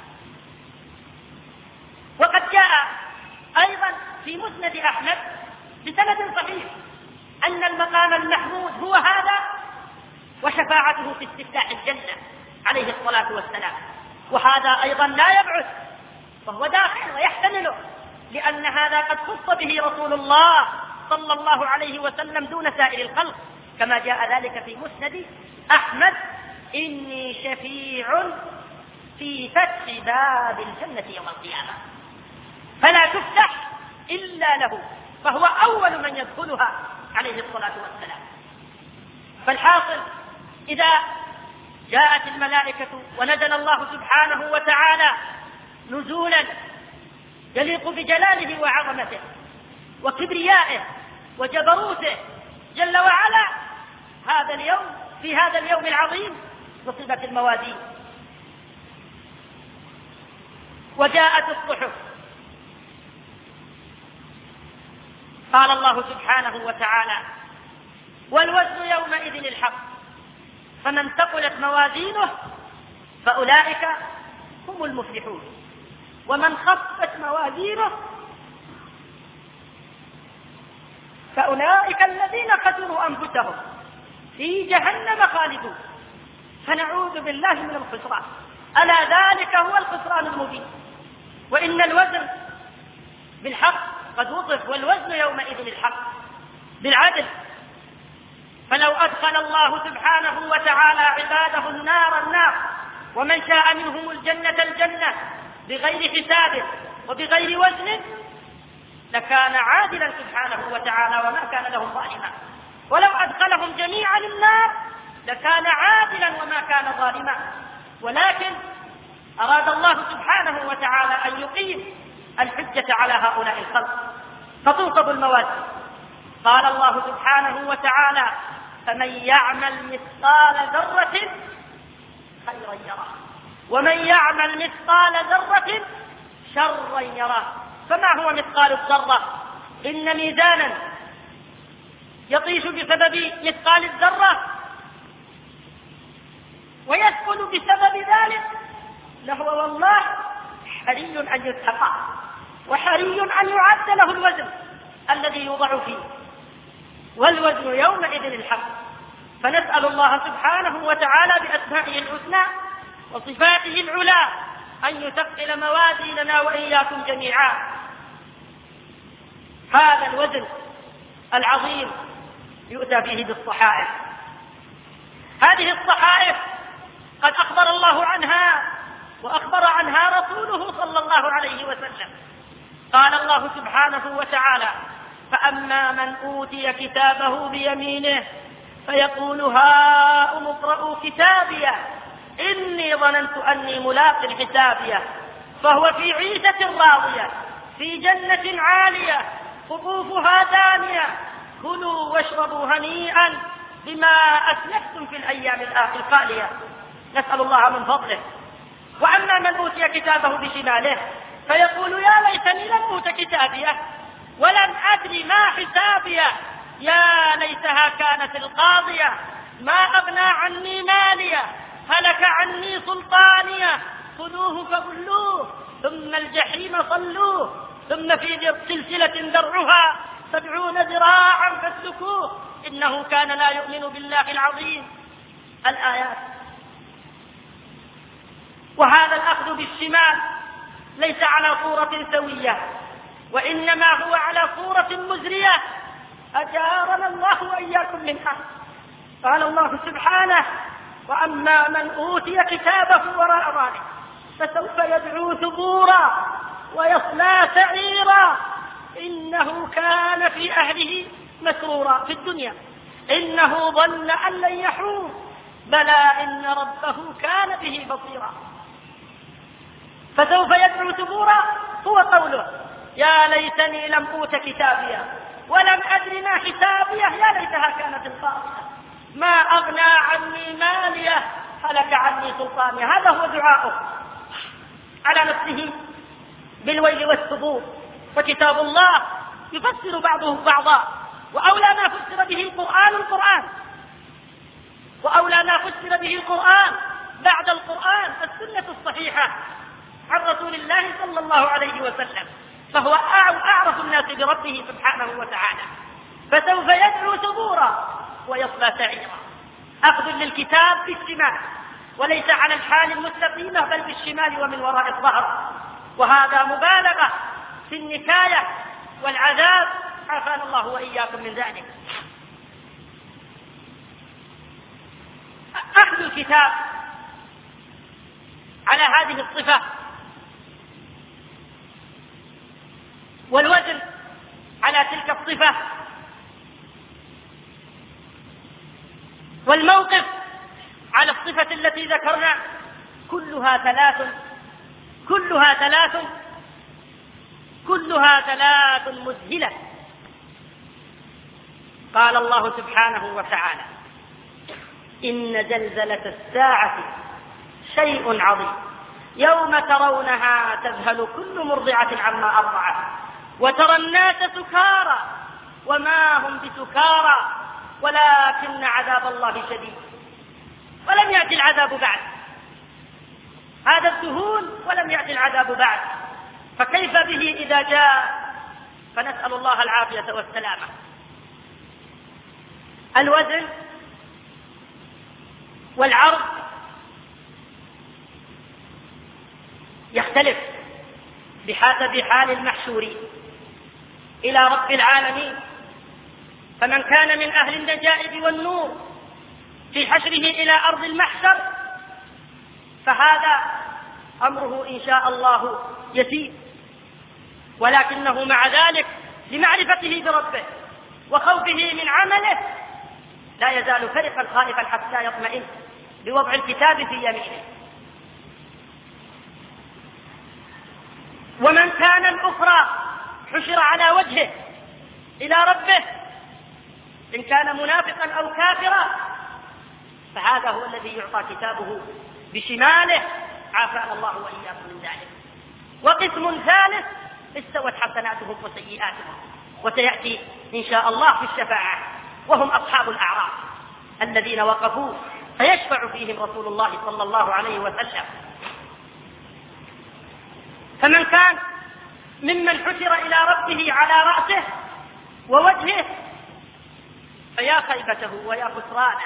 Speaker 2: وقد جاء أيضا في مسند أحمد بسند صحيح أن المقام المحمود هو هذا، وشفاعته في استفتاح الجنة عليه الصلاة والسلام. وهذا أيضا لا يبعث، وهو داخل ويحتمله، لأن هذا قد خص به رسول الله صلى الله عليه وسلم دون سائر الخلق، كما جاء ذلك في مسند أحمد: إني شفيع في فتح باب الجنة يوم القيامة. إلا له، فهو أول من يدخلها عليه الصلاة والسلام. فالحاصل إذا جاءت الملائكة ونزل الله سبحانه وتعالى نزولا يليق بجلاله وعظمته وكبريائه وجبروته جل وعلا، في هذا اليوم العظيم نصبت الموازين وجاءت الصحف. قال الله سبحانه وتعالى: والوزن يومئذ الحق، فمن ثقلت موازينه فأولئك هم المفلحون، ومن خفت موازينه فأولئك الذين خسروا أنفسهم في جهنم خالدون. فنعوذ بالله من الخسران، ألا ذلك هو الخسران المبين. وإن الوزن بالحق قد وصف، والوزن يومئذ الحق بالعدل. فلو أدخل الله سبحانه وتعالى عباده النار ومن شاء منهم الجنة بغير حساب وبغير وزن لكان عادلا سبحانه وتعالى وما كان لهم ظالما، ولو أدخلهم جميعا النار لكان عادلا وما كان ظالما. ولكن أراد الله سبحانه وتعالى أن يقيم الحجة على هؤلاء الخلق فتنصب الموازين. قال الله سبحانه وتعالى: فمن يعمل مثقال ذرة خيرا يره، ومن يعمل مثقال ذرة شرا يره. فما هو مثقال الذرة؟ إن ميزانا يطيش بسبب مثقال الذرة ويثقل بسبب ذلك لهو والله حري أن يتقى، وحري أن يعد له الوزن الذي يوضع فيه، والوزن يومئذ الحق. فنسأل الله سبحانه وتعالى بأسمائه الحسنى وصفاته العلى أن يثقل موازيننا وإياكم جميعا. هذا الوزن العظيم يؤتى فيه بالصحائف. هذه الصحائف قد أخبر الله عنها وأخبر عنها رسوله صلى الله عليه وسلم. قال الله سبحانه وتعالى: فأما من أوتي كتابه بيمينه فيقول هاؤم اقرءوا كتابيه إني ظننت أني ملاق حسابيه فهو في عيشة راضية في جنة عالية قطوفها دانية كلوا واشربوا هنيئا بما أسلفتم في الأيام الخالية. نسأل الله من فضله. وأما من أوتي كتابه بشماله فيقول يا ليتني لم أوت كتابيه ولم أدري ما حسابيه يا ليتها كانت القاضية ما أغنى عني ماليه هلك عني سلطانيه خذوه فغلوه ثم الجحيم صلوه ثم في سلسلة ذرعها 70 ذراعا فاسلكوه إنه كان لا يؤمن بالله العظيم. الآيات. وهذا الأخذ بالشمال ليس على صورة سوية، وإنما هو على صورة مزرية أجارنا الله وإياكم منها. قال الله سبحانه: وأما من أوتي كتابه وراء ظهره فسوف يدعو ثبورا ويصلى سعيرا إنه كان في أهله مسرورا في الدنيا إنه ظن أن لن يحور بلى إن ربه كان به بصيرا. فسوف يدعو ثبورا هو قوله يا ليتني لم أوت كتابيه ولم أدر ما حسابيه يا ليتها كانت القاضية ما أغنى عني ماليه هلك عني سلطانيه. هذا هو دعاؤه على نفسه بالويل والثبور. وكتاب الله يفسر بعضه بعضا، وأولى ما فسر به القرآن وأولى ما فسر به القرآن بعد القرآن السنة الصحيحة عن رسول الله صلى الله عليه وسلم، فهو أعرف الناس بربه سبحانه وتعالى. فسوف يدعو ثبورا ويصلى سعيرا. أخذ للكتاب بالشمال وليس على الحال المستقيمة بل بالشمال ومن وراء الظهر، وهذا مبالغة في النكاية والعذاب عافانا الله وإياكم من ذلك. أخذ الكتاب على هذه الصفة والوزن على تلك الصفة والموقف على الصفة التي ذكرنا كلها ثلاث مذهلة. قال الله سبحانه وتعالى: إن زلزلة الساعة شيء عظيم يوم ترونها تذهل كل مرضعة عما أرضعت وترى الناس سكارى وما هم بسكارى ولكن عذاب الله شديد. ولم يأتي العذاب بعد، هذا الذهول ولم يأتي العذاب بعد، فكيف به إذا جاء؟ فنسأل الله العافية والسلامة. الوزن والعرض يختلف بحسب حال المحشورين إلى رب العالمين. فمن كان من أهل النجائب والنور في حشره إلى أرض المحشر فهذا أمره إن شاء الله يسير، ولكنه مع ذلك لمعرفته بربه وخوفه من عمله لا يزال فرحا خائفا حتى يطمئن بوضع الكتاب في يمينه. ومن كان الأخرى حشر على وجهه إلى ربه إن كان منافقا أو كافرا فهذا هو الذي يعطى كتابه بشماله، عافانا الله وإياكم من ذلك. وقسم ثالث استوت حسناتهم وسيئاتهم، وسيأتي إن شاء الله في الشفاعة، وهم أصحاب الأعراف الذين وقفوا فيشفع فيهم رسول الله صلى الله عليه وسلم. فمن كان ممن حشر إلى ربه على رأسه ووجهه فيا خيبته ويا خسرانه.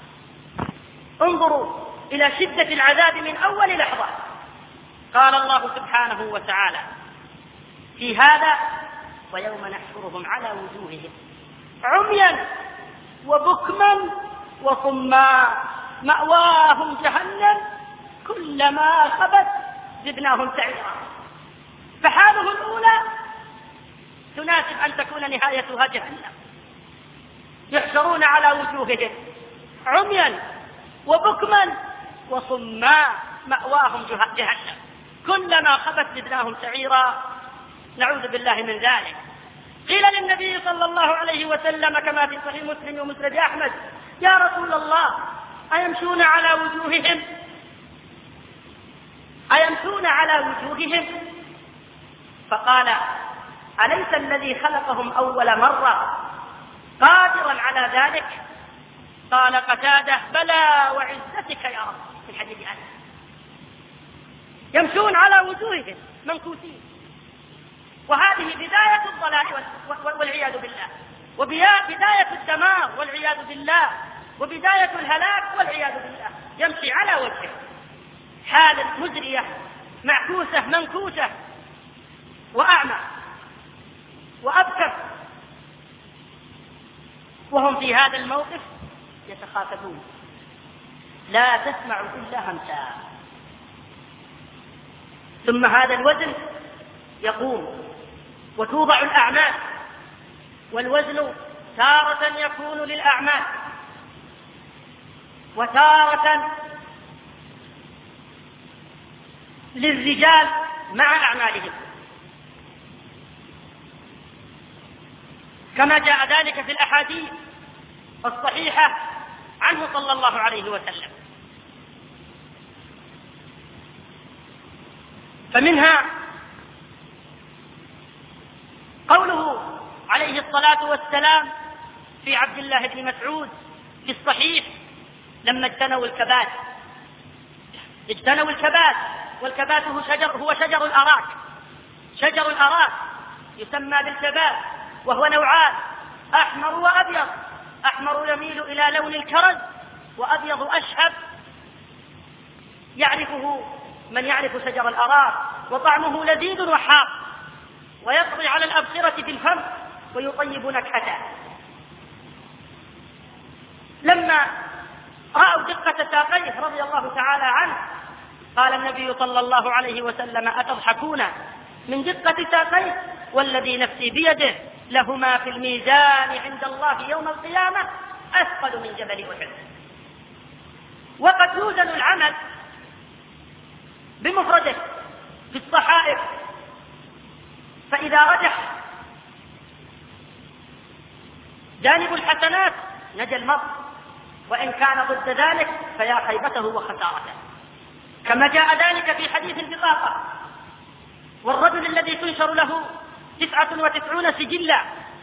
Speaker 2: انظروا إلى شدة العذاب من أول لحظة. قال الله سبحانه وتعالى في هذا: ويوم نحشرهم على وجوههم عميا وبكما وصما مأواهم جهنم كلما خبت زدناهم سعيرا. فحاله الأولى تناسب أن تكون نهايتها جهنم. يحشرون على وجوههم عميا وبكما وصما مأواهم جهنم كلما خبت زدناهم سعيرا. نعوذ بالله من ذلك. قيل للنبي صلى الله عليه وسلم كما في صحيح مسلم ومسند أحمد: يا رسول الله أيمشون على وجوههم؟ فقال: أليس الذي خلقهم أول مرة قادرا على ذلك؟ قال قتادة: بلى وعزتك يا رب، في الحديث أنس. يمشون على وجوههم منكوسين، وهذه بداية الضلال والعياذ بالله، وبداية الدمار والعياذ بالله، وبداية الهلاك والعياذ بالله. يمشي على وجهه حال مزرية معكوسة منكوسة وأعمى وأبكر، وهم في هذا الموقف يتخافتون لا تسمع إلا همسا. ثم هذا الوزن يقوم وتوضع الأعمال، والوزن تارة يكون للأعمال وتارة للرجال مع أعمالهم، كما جاء ذلك في الأحاديث الصحيحة عنه صلى الله عليه وسلم. فمنها قوله عليه الصلاة والسلام في عبد الله بن مسعود في الصحيح لما اجتنوا الكباد، والكباد هو شجر الأراك. شجر الأراك يسمى بالكباد، وهو نوعان: أحمر وأبيض. أحمر يميل إلى لون الكرز، وأبيض أشهب يعرفه من يعرف شجر الأراك، وطعمه لذيذ وحار ويقضي على الأبصرة في الفم ويطيب نكهته. لما رأوا دقة ساقيه رضي الله تعالى عنه قال النبي صلى الله عليه وسلم: أتضحكون من دقة ساقيه؟ والذي نفسي بيده لهما في الميزان عند الله يوم القيامة أثقل من جبل أحد. وقد يوزن العمل بمفرده في الصحائف، فإذا رجح جانب الحسنات نجا المرء، وإن كان ضد ذلك فيا خيبته وخسارته، كما جاء ذلك في حديث البطاقة والرجل الذي تنشر له 99 سجلا،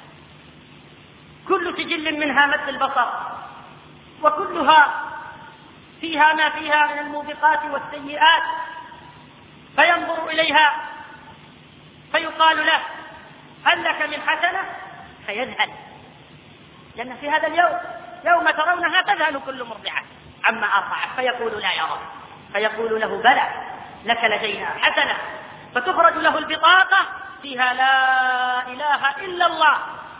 Speaker 2: كل سجل منها مد البصر، وكلها فيها ما فيها من الموبقات والسيئات، فينظر إليها فيقال له هل لك من حسنة؟ فيذهل، لأن في هذا اليوم يوم ترونها تذهل كل مرضعة عما أرضعت، فيقول لا يا رب، فيقول له بلى لك لدينا حسنة، فتخرج له البطاقة فيها لا إله إلا الله،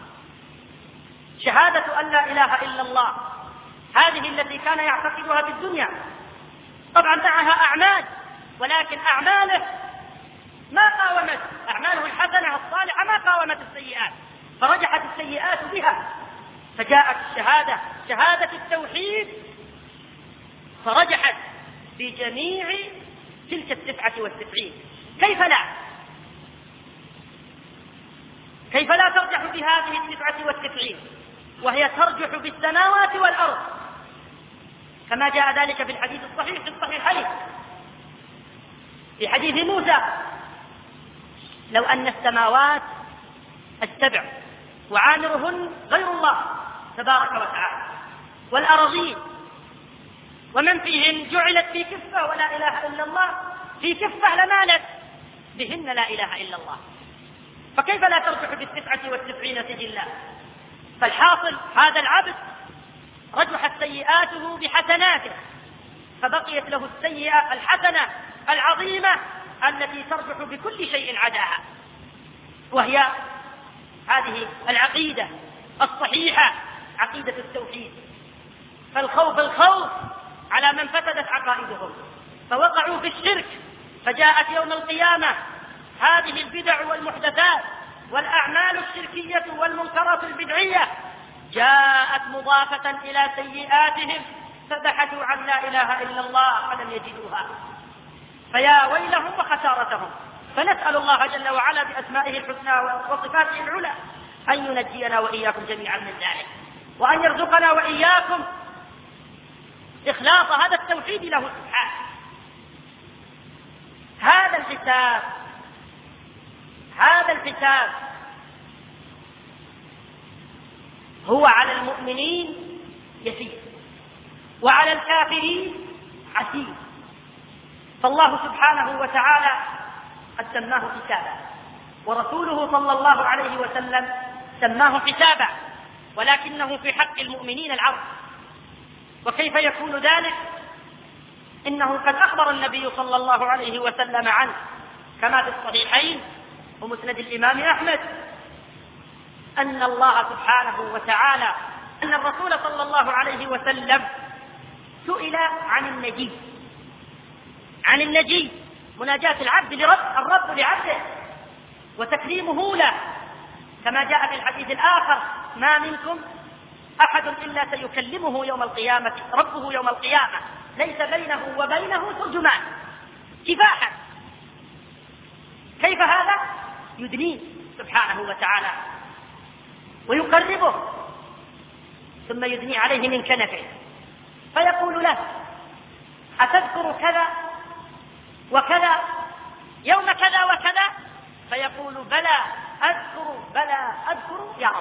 Speaker 2: شهادة أن لا إله إلا الله، هذه التي كان يعتقدها في الدنيا. طبعا معها أعمال، ولكن أعماله ما قاومت، أعماله الحسنة الصالحة ما قاومت السيئات، فرجحت السيئات بها، فجاءت الشهادة، شهادة التوحيد، فرجحت بجميع تلك 99. كيف لا ترجح بهذه 99 وهي ترجح بالسماوات والأرض، كما جاء ذلك في الحديث الصحيح في الصحيحين في حديث موسى: لو أن السماوات السبع وعامرهن غير الله تبارك وتعالى والأراضين ومن فيهن جعلت في كفة ولا إله إلا الله في كفة لمالت بهن لا إله إلا الله، فكيف لا ترجح ب99 سجلا؟ فالحاصل هذا العبد رجحت سيئاته بحسناته، فبقيت له السيئة الحسنة العظيمة التي ترجح بكل شيء عداها، وهي هذه العقيدة الصحيحة، عقيدة التوحيد. فالخوف على من فسدت عقائدهم فوقعوا في الشرك، فجاءت يوم القيامة هذه البدع والمحدثات والأعمال الشركية والمنكرات البدعية جاءت مضافة إلى سيئاتهم، فبحثوا عن لا إله إلا الله فلم يجدوها، فيا ويلهم وخسارتهم. فنسأل الله جل وعلا بأسمائه الحسنى وصفاته العلى أن ينجينا وإياكم جميعا من ذلك، وأن يرزقنا وإياكم إخلاص هذا التوحيد له سبحانه. هذا الحساب هو على المؤمنين يسير وعلى الكافرين عسير، فالله سبحانه وتعالى قد سماه حسابا، ورسوله صلى الله عليه وسلم سماه حسابا، ولكنه في حق المؤمنين العرض. وكيف يكون ذلك؟ إنه قد أخبر النبي صلى الله عليه وسلم عنه كما في الصحيحين ومسند الإمام أحمد أن الله سبحانه وتعالى أن الرسول صلى الله عليه وسلم سئل عن النجي، مناجاة العبد الرب لعبده وتكريمه له، كما جاء في الحديث الآخر: ما منكم أحد إلا سيكلمه يوم القيامة ربه يوم القيامة ليس بينه وبينه ترجمان، كفاحا. كيف هذا؟ يدنيه سبحانه وتعالى ويقربه، ثم يدني عليه من كنفه فيقول له: أتذكر كذا وكذا يوم كذا وكذا؟ فيقول: بلى أذكر يا رب.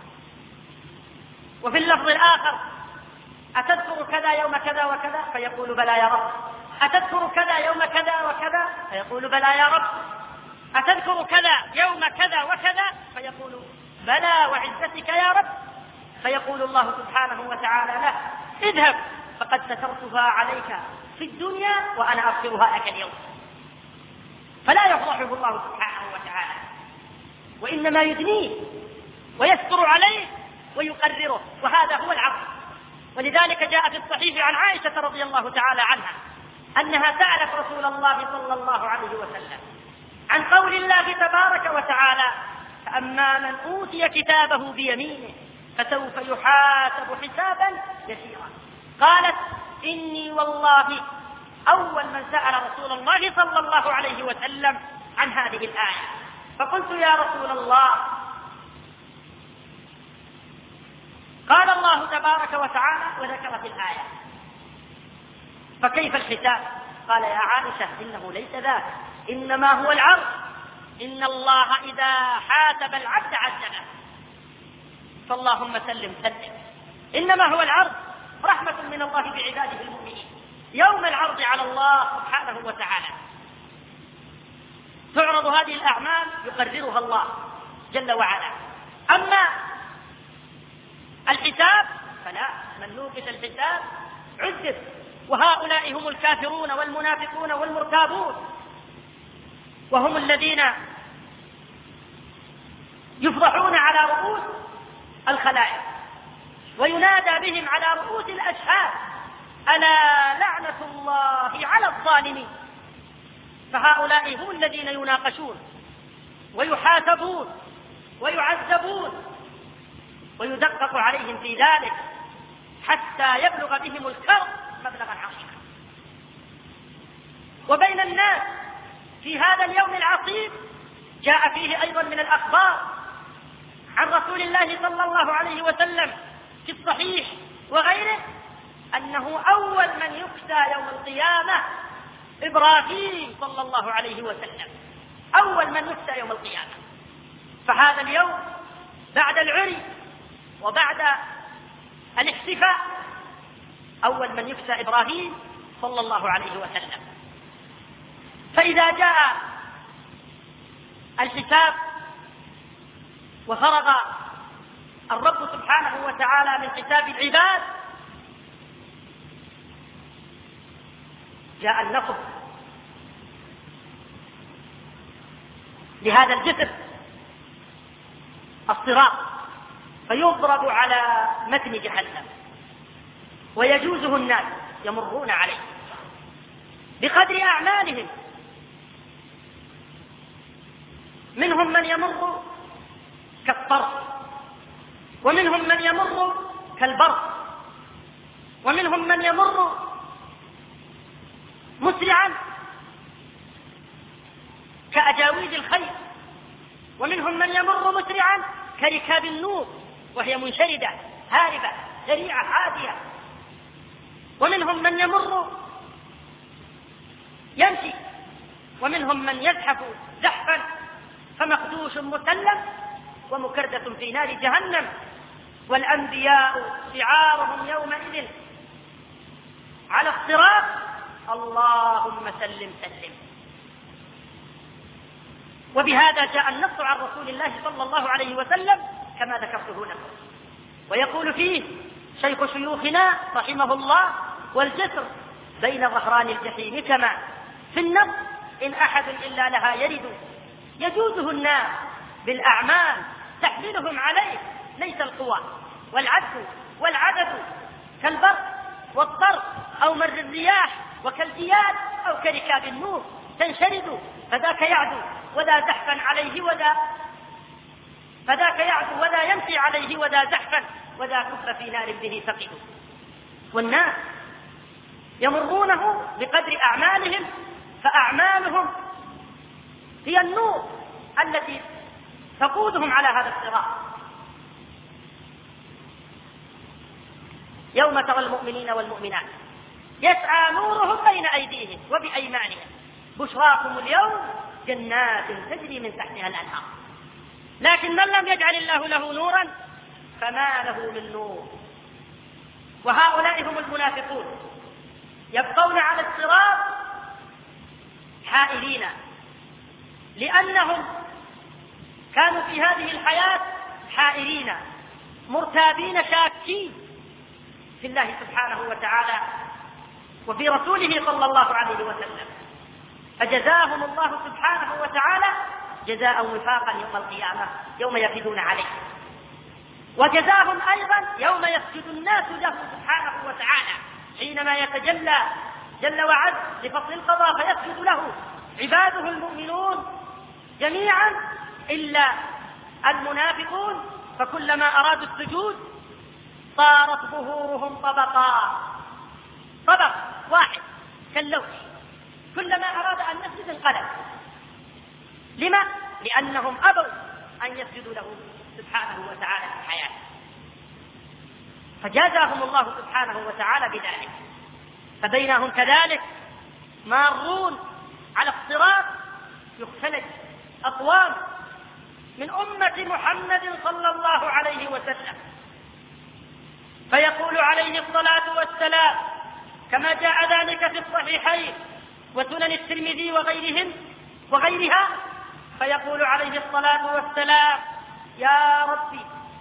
Speaker 2: وفي اللفظ الآخر: أتذكر كذا يوم كذا وكذا؟ فيقول: بلى يا رب. أتذكر كذا يوم كذا وكذا؟ فيقول: بلى يا رب. أتذكر كذا يوم كذا وكذا؟ فيقول: بلى وعزتك يا رب. فيقول الله سبحانه وتعالى له: اذهب فقد سترتها عليك في الدنيا وأنا أغفرها لك اليوم. فلا يفضحه الله سبحانه وتعالى، وإنما يدنيه ويستر عليه ويقرره، وهذا هو العفو. ولذلك جاء في الصحيح عن عائشة رضي الله تعالى عنها أنها سألت رسول الله صلى الله عليه وسلم عن قول الله تبارك وتعالى: فأما من أوتي كتابه بيمينه فسوف يحاسب حسابا يسيرا. قالت إني والله أول من سأل رسول الله صلى الله عليه وسلم عن هذه الآية، فقلت يا رسول الله، قال الله تبارك وتعالى وذكر في الآية، فكيف الحساب؟ قال يا عائشة إنه ليس ذاك، إنما هو العرض، إن الله إذا حاسب العبد عذبه، فاللهم سلم سلم. إنما هو العرض رحمة من الله بعباده المؤمنين يوم العرض على الله سبحانه وتعالى. تعرض هذه الأعمال يقررها الله جل وعلا. أما الحساب فلا، من نوقش الحساب عذب، وهؤلاء هم الكافرون والمنافقون والمرتابون، وهم الذين يفضحون على رؤوس الخلائق وينادى بهم على رؤوس الأشهاد ألا لعنة الله على الظالمين. فهؤلاء هم الذين يناقشون ويحاسبون ويعذبون ويدقق عليهم في ذلك حتى يبلغ بهم الكرب مبلغا عظيما. وبين الناس في هذا اليوم العصيب جاء فيه أيضا من الأخبار عن رسول الله صلى الله عليه وسلم في الصحيح وغيره أنه أول من يكسى يوم القيامة إبراهيم صلى الله عليه وسلم، أول من يكسى يوم القيامة. فهذا اليوم بعد العري وبعد الاحتفاء أول من يكسى إبراهيم صلى الله عليه وسلم. فإذا جاء الحساب وفرغ الرب سبحانه وتعالى من حساب العباد جاء النصب لهذا الجسر الصراط، فيضرب على متن جهنم ويجوزه الناس يمرون عليه بقدر أعمالهم. منهم من يمر كالطرف، ومنهم من يمر كالبرق، ومنهم من يمر مسرعا كأجاويد الخيل، ومنهم من يمر مسرعا كركاب النور وهي منشردة هاربة سريعة عادية، ومنهم من يمر يمشي، ومنهم من يزحف زحفا فمخدوش مسلم ومكردة في نار جهنم. والأنبياء شعارهم يومئذ على الصراط اللهم سلم سلم. وبهذا جاء النص عن رسول الله صلى الله عليه وسلم كما ذكرته لكم. ويقول فيه شيخ شيوخنا رحمه الله: والجسر بين ظهران الجحيم كما في النص إن أحد إلا لها يرد، يجوزه الناس بالأعمال تحملهم عليه، ليس القوى والعد والعدد كالبرق والطرق أو مر الرياح وكالجياد أو كركاب النور تنشرد، فذاك يعدو وذا زحفا عليه فذاك يعدو وذا يمشي عليه وذا زحفا وذا كفر في نار به فقد. والناس يمرونه بقدر أعمالهم، فأعمالهم هي النور التي تقودهم على هذا الصراط. يوم ترى المؤمنين والمؤمنات يسعى نورهم بين أيديهم وبأيمانهم بشراكم اليوم جنات تجري من تحتها الأنهار. لكن من لم يجعل الله له نورا فما له من نور. وهؤلاء هم المنافقون، يبقون على الصراط حائرين، لأنهم كانوا في هذه الحياة حائرين مرتابين شاكين في الله سبحانه وتعالى وفي رسوله صلى الله عليه وسلم، فجزاهم الله سبحانه وتعالى جزاء وفاقا يوم القيامة يوم يفدون عليه. وجزاهم أيضا يوم يسجد الناس له سبحانه وتعالى حينما يتجلى جل وعز لفصل القضاء فيسجد له عباده المؤمنون جميعا إلا المنافقون فكلما أرادوا السجود صارت ظهورهم طبقا، طبق واحد كاللوح، كلما أراد أن يسجد انقلب. لما؟ لأنهم أبوا أن يسجدوا له سبحانه وتعالى في الحياة، فجازاهم الله سبحانه وتعالى بذلك. فبينهم كذلك مارون على الصراط يختلج أقوام من أمة محمد صلى الله عليه وسلم، فيقول عليه الصلاة والسلام كما جاء ذلك في الصحيحين وسنن الترمذي وغيرها، فيقول عليه الصلاة والسلام: يا ربي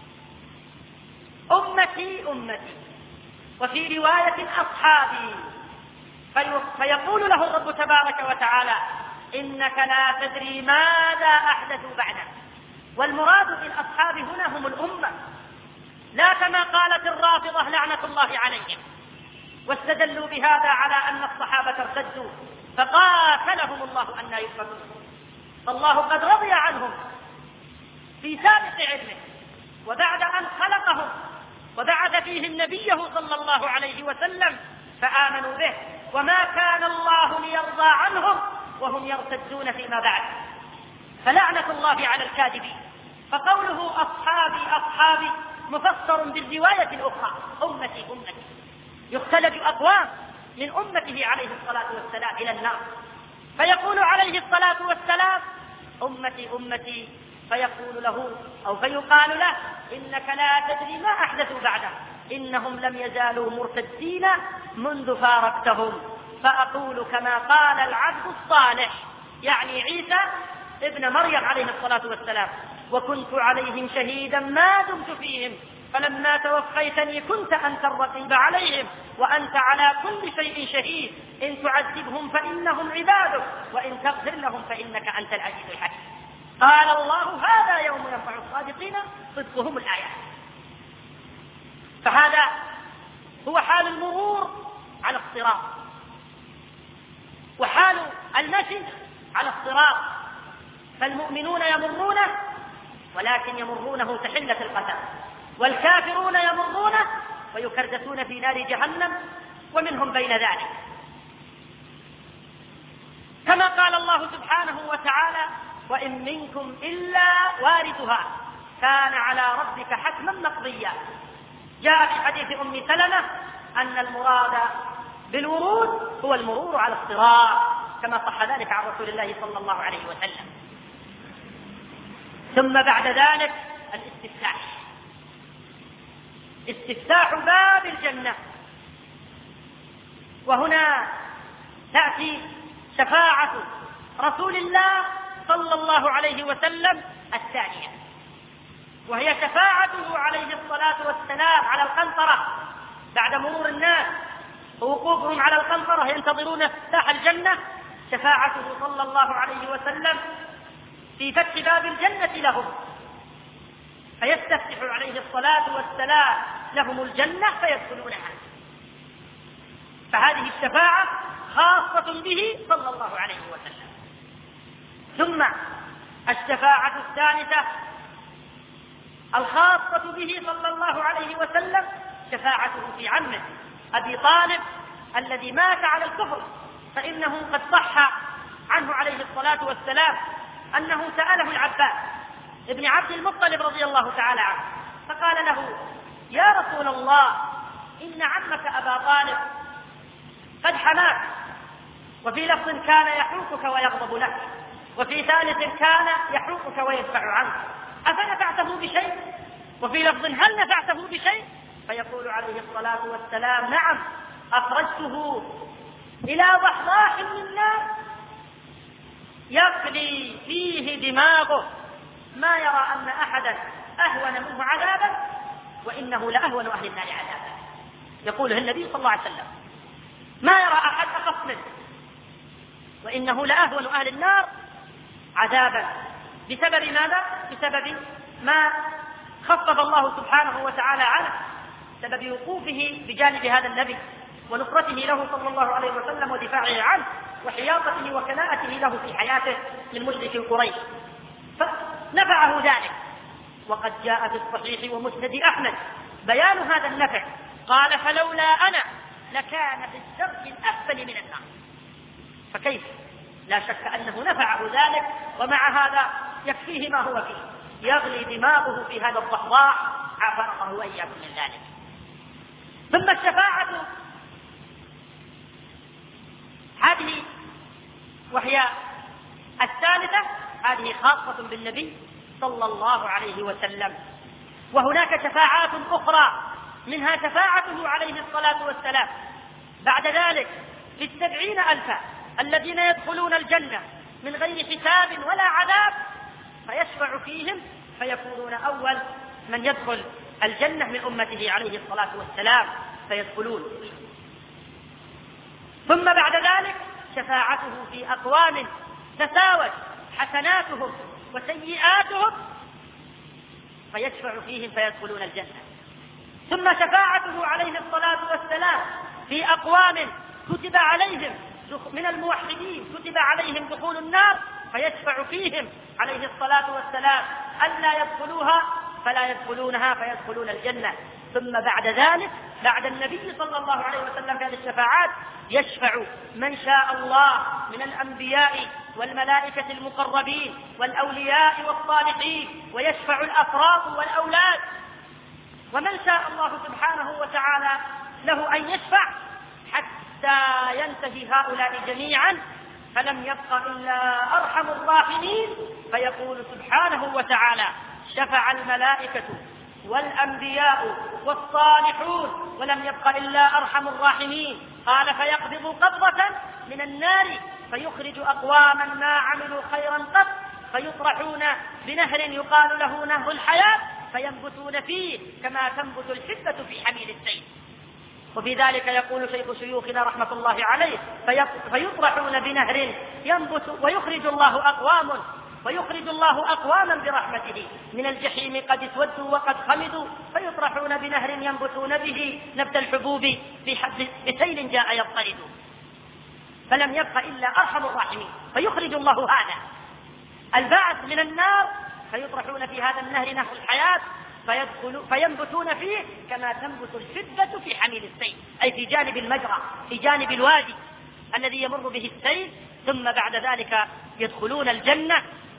Speaker 2: أمتي أمتي، وفي رواية أصحابي، فيقول له الرب تبارك وتعالى: إنك لا تدري ماذا أحدثوا بعدك. والمراد بالأصحاب هنا هم الأمة، لا كما قالت الرافضة لعنة الله عليهم، واستدلوا بهذا على أن الصحابة ارتدوا فقاتلهم الله أن يؤفكون. فالله قد رضي عنهم في سابق علمه، وبعد أن خلقهم وبعث فيهم نبيه صلى الله عليه وسلم فآمنوا به، وما كان الله ليرضى عنهم وهم يرتدون فيما بعد، فلعنة الله على الكاذبين. فقوله أصحابي أصحابي مفسر بالرواية الأخرى أمتي أمتي، يختلج أقوام من أمته عليه الصلاة والسلام إلى النار، فيقول عليه الصلاة والسلام: أمتي أمتي، فيقول له أو فيقال له: إنك لا تدري ما أحدثوا بعده، إنهم لم يزالوا مرتدين منذ فارقتهم. فأقول كما قال العبد الصالح، يعني عيسى ابن مريم عليه الصلاة والسلام: وكنت عليهم شهيدا ما دمت فيهم، فلما توفيتني كنت أنت الرقيب عليهم، وأنت على كل شيء شهيد، إن تعذبهم فإنهم عبادك، وإن تغفر لهم فإنك أنت العزيز الحكيم. قال الله: هذا يوم ينفع الصادقين صدقهم الآيات. فهذا هو حال المرور على الصراط، وحال المشي على الصراط. فالمؤمنون يمرونه ولكن يمرونه تحلة القدم، والكافرون يمرونه ويكردسون في نار جهنم ومنهم بين ذلك. كما قال الله سبحانه وتعالى: وإن منكم إلا واردها كان على ربك حتما مقضيا. جاء في حديث أم سلمة أن المراد بالورود هو المرور على الصراط، كما صح ذلك عن رسول الله صلى الله عليه وسلم. ثم بعد ذلك الاستفتاح، استفتاح باب الجنة. وهنا تأتي شفاعة رسول الله صلى الله عليه وسلم الثانية، وهي شفاعته عليه الصلاة والسلام على القنطرة بعد مرور الناس ووقوفهم على القنطرة ينتظرون افتتاح الجنة. شفاعته صلى الله عليه وسلم في فتح باب الجنة لهم، فيستفتح عليه الصلاة والسلام لهم الجنة فيدخلونها. فهذه الشفاعة خاصة به صلى الله عليه وسلم. ثم الشفاعة الثالثة الخاصة به صلى الله عليه وسلم شفاعته في عمه أبي طالب الذي مات على الكفر، فإنه قد صح عنه عليه الصلاة والسلام أنه سأله العباس ابن عبد المطلب رضي الله تعالى عنه، فقال له: يا رسول الله، إن عمك أبا طالب قد حماك، وفي لفظ كان يحوكك ويغضب لك، وفي ثالث كان يحوكك ويدفع عنك، أفنفعته بشيء؟ وفي لفظ هل نفعته بشيء؟ فيقول عليه الصلاة والسلام: نعم، أخرجته إلى ضحضاح من نار يقلي فيه دماغه، ما يرى أن أحدا أهون منه عذابا، وإنه لأهون أهل النار عذابا. يقوله النبي صلى الله عليه وسلم: ما يرى أحد أخف منه، وإنه لأهون أهل النار عذابا. بسبب ماذا؟ بسبب ما خفف الله سبحانه وتعالى عنه، بسبب وقوفه بجانب هذا النبي ونصرته له صلى الله عليه وسلم ودفاعه عنه وحياطته وكلاءته له في حياته من مشرك قريش، فنفعه ذلك. وقد جاء في الصحيح ومسند أحمد بيان هذا النفع. قال: فلولا أنا لكان في الدرك الأسفل من النار. فكيف؟ لا شك أنه نفعه ذلك، ومع هذا يكفيه ما هو فيه، يغلي دماغه في هذا الضحضاح، عافانا الله وإياكم من ذلك. ثم الشفاعة هذه وهي الثالثة، هذه خاصة بالنبي صلى الله عليه وسلم. وهناك شفاعات أخرى، منها شفاعته عليه الصلاة والسلام بعد ذلك في 70,000 الذين يدخلون الجنة من غير حساب ولا عذاب، فيشفع فيهم فيكونون أول من يدخل الجنة من أمته عليه الصلاة والسلام فيدخلون. ثم بعد ذلك شفاعته في أقوام تساوت حسناتهم وسيئاتهم فيشفع فيهم فيدخلون الجنة. ثم شفاعته عليه الصلاة والسلام في أقوام كتب عليهم من الموحدين كتب عليهم دخول النار فيشفع فيهم عليه الصلاة والسلام ألا يدخلوها فلا يدخلونها فيدخلون الجنة. ثم بعد ذلك بعد النبي صلى الله عليه وسلم في هذه الشفاعات يشفع من شاء الله من الأنبياء والملائكة المقربين والأولياء والصالحين، ويشفع الأفراد والأولاد. ومن شاء الله سبحانه وتعالى له أن يشفع حتى ينتهي هؤلاء جميعا، فلم يبق إلا أرحم الراحمين، فيقول سبحانه وتعالى: شفع الملائكة والأنبياء والصالحون ولم يبق إلا أرحم الراحمين. قال: فيقبض قبضة من النار فيخرج أقواما ما عملوا خيرا قط فيطرحون بنهر يقال له نهر الحياة فينبتون فيه كما تنبت الحبة في حميل السيل. وفي ذلك يقول شيخ شيوخنا رحمة الله عليه: فيطرحون بنهر ينبت ويخرج الله أقواما برحمته من الجحيم قد اسودوا وقد خمدوا فيطرحون بنهر ينبتون به نبت الحبوب بسيل جاء يضطرد. فلم يبق إلا أرحم الراحمين، فيخرج الله هذا البعث من النار فيطرحون في هذا النهر نهر الحياة فينبتون فيه كما تنبت الحبة في حميل السيل، أي في جانب المجرى، في جانب الوادي الذي يمر به السيل. ثم بعد ذلك يدخلون الجنة،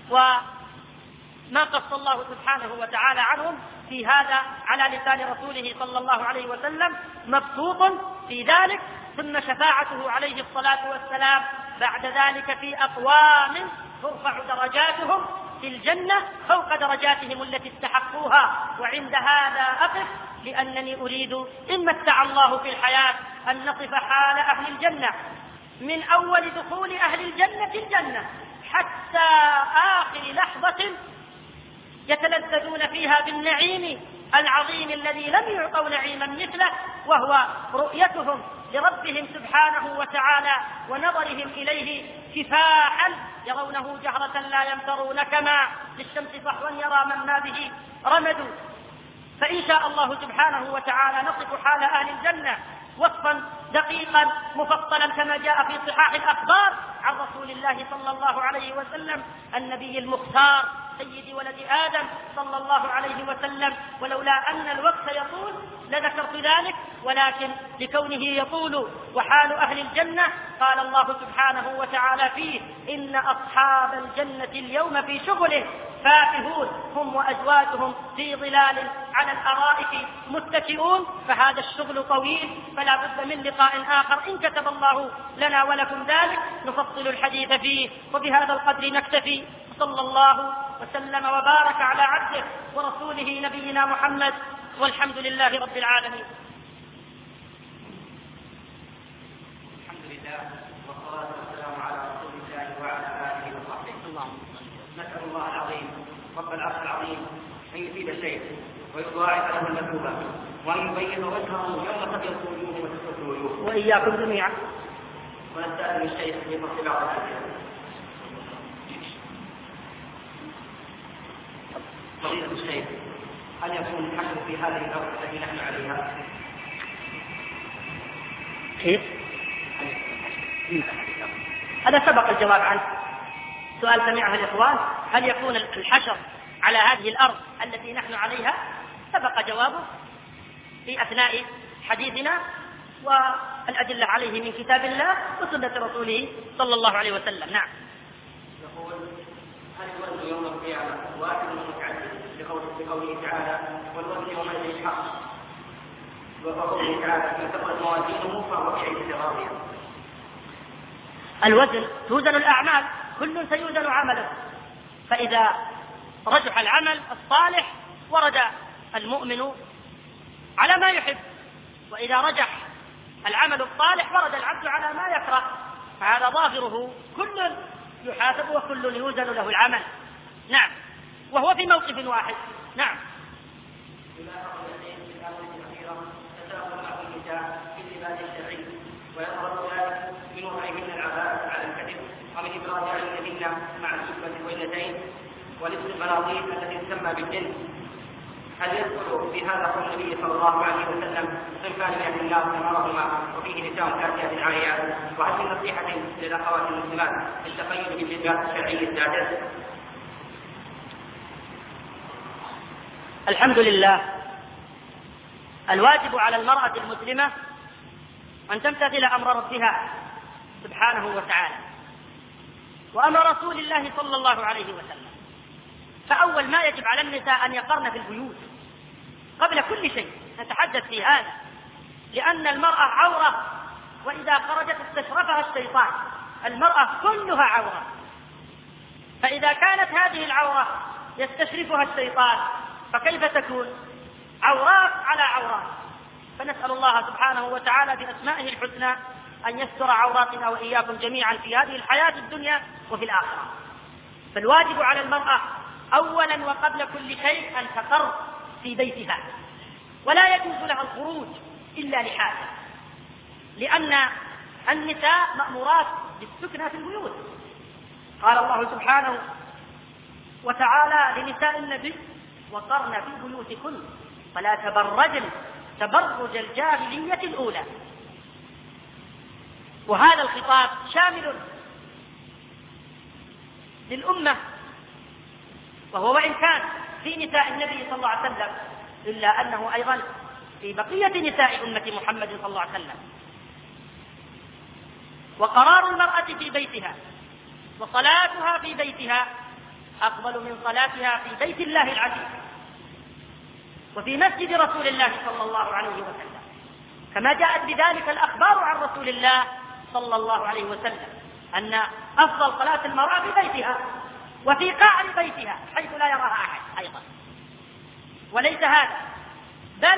Speaker 2: وما قص الله سبحانه وتعالى عنهم في هذا على لسان رسوله صلى الله عليه وسلم مبسوط في ذلك. ثم شفاعته عليه الصلاة والسلام بعد ذلك في أقوام ترفع درجاتهم في الجنة فوق درجاتهم التي استحقوها. وعند هذا أقف، لأنني أريد إن متع الله في الحياة أن نصف حال أهل الجنة من أول دخول أهل الجنة حتى آخر لحظة يتلذذون فيها بالنعيم العظيم الذي لم يعطوا نعيما مثله، وهو رؤيتهم لربهم سبحانه وتعالى ونظرهم إليه كفاحا يرونه جهرة لا يمترون كما للشمس صحوا يرى من ما به رمد. فإن شاء الله سبحانه وتعالى نصف حال أهل الجنة وصفا دقيقا مفصلا كما جاء في صحاح الأخبار عن رسول الله صلى الله عليه وسلم النبي المختار سيد ولد آدم صلى الله عليه وسلم. ولولا أن الوقت يطول لذكرت ذلك، ولكن لكونه يطول وحال أهل الجنة قال الله سبحانه وتعالى فيه: إن أصحاب الجنة اليوم في شغل فاكهون هم وأزواجهم في ظلال على الأرائك متكئون. فهذا الشغل طويل، فلا بد من لقاء آخر إن كتب الله لنا ولكم ذلك نفصل الحديث فيه. وبهذا القدر نكتفي، صلى الله وسلم وبارك على عبده ورسوله نبينا محمد، والحمد لله رب العالمين.
Speaker 1: الحمد لله والصلاة والسلام على رسول الله وعلى آله وصحبه. نسأل الله العظيم رب العرش العظيم أن يفيد الشيخ ويضاعف له المثوبة وأن يبين وجهه يوم تبيض وجوه وتسود وجوه،
Speaker 2: وإياكم جميعا.
Speaker 1: ونستأذن الشيخ في فصل بعض الأسئلة. فضيلة الشيخ، هل يكون الحشر في هذه الأرض التي نحن عليها؟
Speaker 2: كيف؟ هذا سبق الجواب عنه. سؤال سمعه الإخوان: هل يكون الحشر على هذه الأرض التي نحن عليها سبق جوابه في أثناء حديثنا، والأدلة عليه من كتاب الله وسنة رسوله صلى الله عليه وسلم. نعم.
Speaker 1: يقول: هل الوزن يوم القيامة واحد متعدد بقوله تعالى: والوزن يومئذ الحق، وقوله تعالى: من ثقلت موازينه فهو في عيشة راضية.
Speaker 2: الوزن توزن الأعمال، كل سيوزن عمله، فإذا رجح العمل الصالح ورد المؤمن على ما يحب، وإذا رجح العمل الصالح ورد العبد على ما يكره، فهذا ظاهره كل يحاسب وكل يوزن له العمل. نعم. وهو في موقف واحد. نعم.
Speaker 1: ويظهر ذلك من وضعهن العباءة على الكذب، ومن إبراز علمهن مع الشبهة الويلتين ولبس البناطيل التي تسمى بالجن. هل يدخل في هذا قول النبي صلى الله عليه وسلم: صنفان من أهل النار ثمارهما وفيه نساء كاسيات عاريات؟ وهل من نصيحة للأخوات المسلمات للتقيد بالجزاء الشرعي السادس؟
Speaker 2: الحمد لله. الواجب على المرأة المسلمة أن تمتثل أمر ربها سبحانه وتعالى وأمر رسول الله صلى الله عليه وسلم. فأول ما يجب على النساء أن يقرن في البيوت قبل كل شيء. نتحدث في هذا لأن المرأة عورة، وإذا خرجت استشرفها الشيطان. المرأة كلها عورة، فإذا كانت هذه العورة يستشرفها الشيطان فكيف تكون؟ عورات على عورات. فنسأل الله سبحانه وتعالى بأسمائه الحسنى أن يستر عوراتنا وإياكم جميعا في هذه الحياة الدنيا وفي الآخرة. فالواجب على المرأة أولا وقبل كل شيء أن تقر في بيتها، ولا يجوز لها الخروج إلا لحاجة، لأن النساء مأمورات بالسكنى في البيوت. قال الله سبحانه وتعالى لنساء النبي: وقرن في بيوتكن فلا تبرجن تبرج الجاهلية الأولى. وهذا الخطاب شامل للأمة، وهو وإن كان في نساء النبي صلى الله عليه وسلم إلا أنه أيضا في بقية نساء أمة محمد صلى الله عليه وسلم. وقرار المرأة في بيتها وصلاتها في بيتها أفضل من صلاتها في بيت الله العزيز وفي مسجد رسول الله صلى الله عليه وسلم، كما جاءت بذلك الأخبار عن رسول الله صلى الله عليه وسلم أن أفضل صلاة المرأة في بيتها وفي قعر بيتها حيث لا يراها أحد أيضا. وليس هذا، بل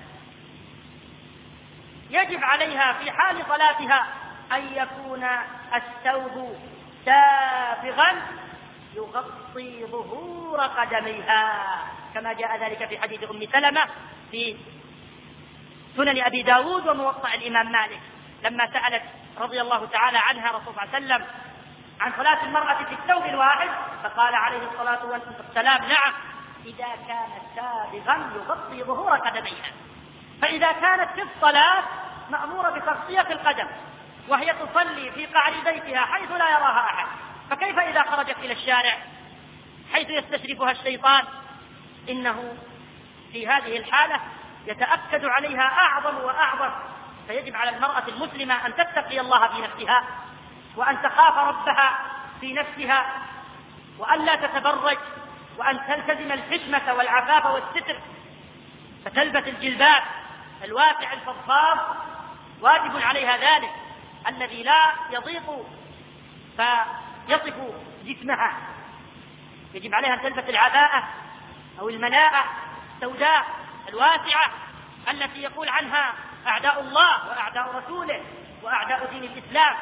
Speaker 2: يجب عليها في حال صلاتها أن يكون الثوب سابغا يغطي ظهور قدميها، كما جاء ذلك في حديث أم سلمة في سنن أبي داود وموطأ الإمام مالك، لما سألت رضي الله تعالى عنها رسول الله صلى الله عليه وسلم عن صلاة المرأة في الثوب الواحد، فقال عليه الصلاة والسلام: نعم، إذا كان سابغا يغطي ظهور قدميها. فإذا كانت في الصلاة مأمورة بتغطية القدم وهي تصلي في قعر بيتها حيث لا يراها أحد، فكيف إذا خرجت إلى الشارع حيث يستشرفها الشيطان؟ إنه في هذه الحالة يتأكد عليها أعظم وأعظم. فيجب على المرأة المسلمة أن تتقي الله في نفسها، وأن تخاف ربها في نفسها، وأن لا تتبرج، وأن تلتزم الحشمة والعفاف والستر، فتلبس الجلباب الواسع الفضفاض، واجب عليها ذلك الذي لا يضيق فيصف جسمها. يجب عليها أن تلبس العباءة أو الملاءة السوداء الواسعة التي يقول عنها أعداء الله وأعداء رسوله وأعداء دين الإسلام،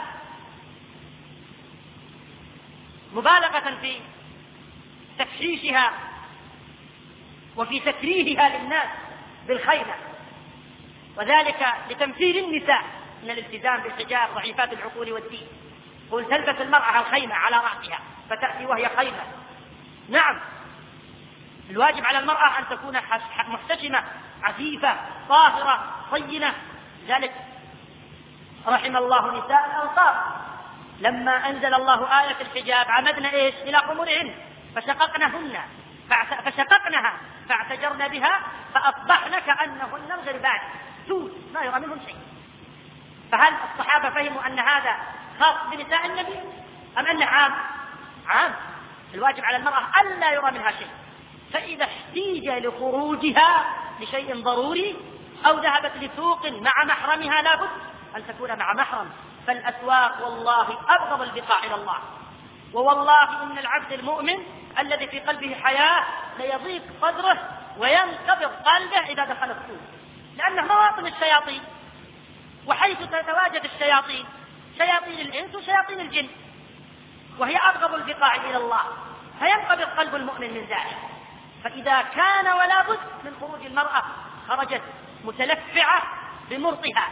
Speaker 2: مبالغة في تفحيشها وفي تكريهها للناس بالخيمة، وذلك لتمثيل النساء من الالتزام بالحجاب ضعيفات العقول والدين. قل تلبس المرأة الخيمة على رأسها فتأتي وهي خيمة. نعم، الواجب على المرأة أن تكون محتشمة عفيفة طاهرة صينة. ذلك رحم الله نساء الأنصار لما أنزل الله آية الحجاب عمدنا إلى خمرهن فشققنهن فشققنها فاعتجرن بها فأصبحن كأنهن الغربان، سود ما يرى منهم شيء. فهل الصحابة فهموا أن هذا خاص بنساء النبي أم أنه عام؟ عام. الواجب على المرأة ألا يرى منها شيء، فإذا احتيج لخروجها لشيء ضروري أو ذهبت لسوق مع محرمها لابد أن تكون مع محرم. فالأسواق والله أبغض البقاع إلى الله، ووالله إن العبد المؤمن الذي في قلبه حياة ليضيق صدره وينقبض قلبه إذا دخل السوق، لأنه مواطن الشياطين، وحيث تتواجد الشياطين شياطين الإنس وشياطين الجن، وهي أبغض البقاع إلى الله، فينقبض قلب المؤمن من ذلك. فإذا كان ولا بد من خروج المرأة خرجت متلفعة بمرطها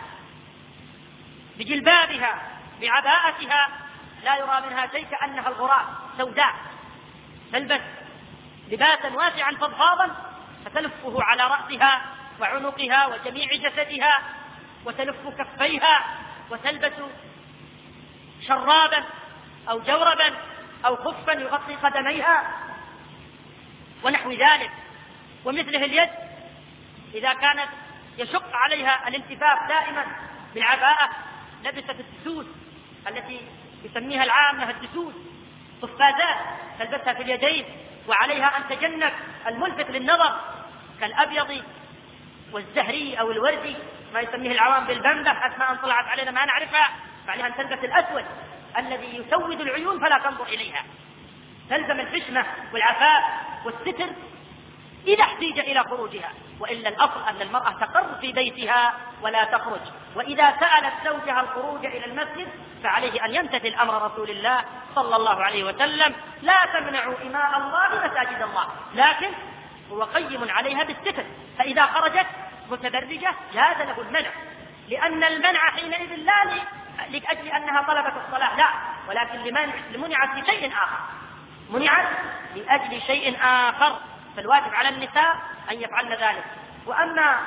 Speaker 2: بجلبابها بعباءتها لا يرى منها شيء كأنها الغراب سوداء، تلبس لباسا واسعا فضفاضا فتلفه على رأسها وعنقها وجميع جسدها، وتلف كفيها، وتلبس شرابا أو جوربا أو خفا يغطي قدميها ونحو ذلك. ومثله اليد إذا كانت يشق عليها الالتفاف دائما بالعباءة لبست الدسوس التي يسميها العامة الدسوس، قفازات تلبسها في اليدين، وعليها أن تجنب الملفت للنظر كالأبيض والزهري أو الوردي، ما يسميه العوام بالبندة، أسماء طلعت علينا ما نعرفها، فعليها أن تلبس الأسود الذي يسود العيون فلا تنظر إليها. تلزم الحشمة والعفاف والستر إذا احتيج إلى خروجها، وإلا الأصل أن المرأة تقر في بيتها ولا تخرج. وإذا سألت زوجها الخروج إلى المسجد فعليه أن يمتثل أمر رسول الله صلى الله عليه وسلم: لا تمنعوا إماء الله مساجد الله، لكن هو قيم عليها بالستر. فإذا خرجت متبرجة جاز له المنع، لأن المنع حينئذ لا لأجل أنها طلبت الصلاة، لا، ولكن لمنعت لشيء آخر، منعت لأجل شيء آخر، فالواجب على النساء أن يفعلن ذلك. وأما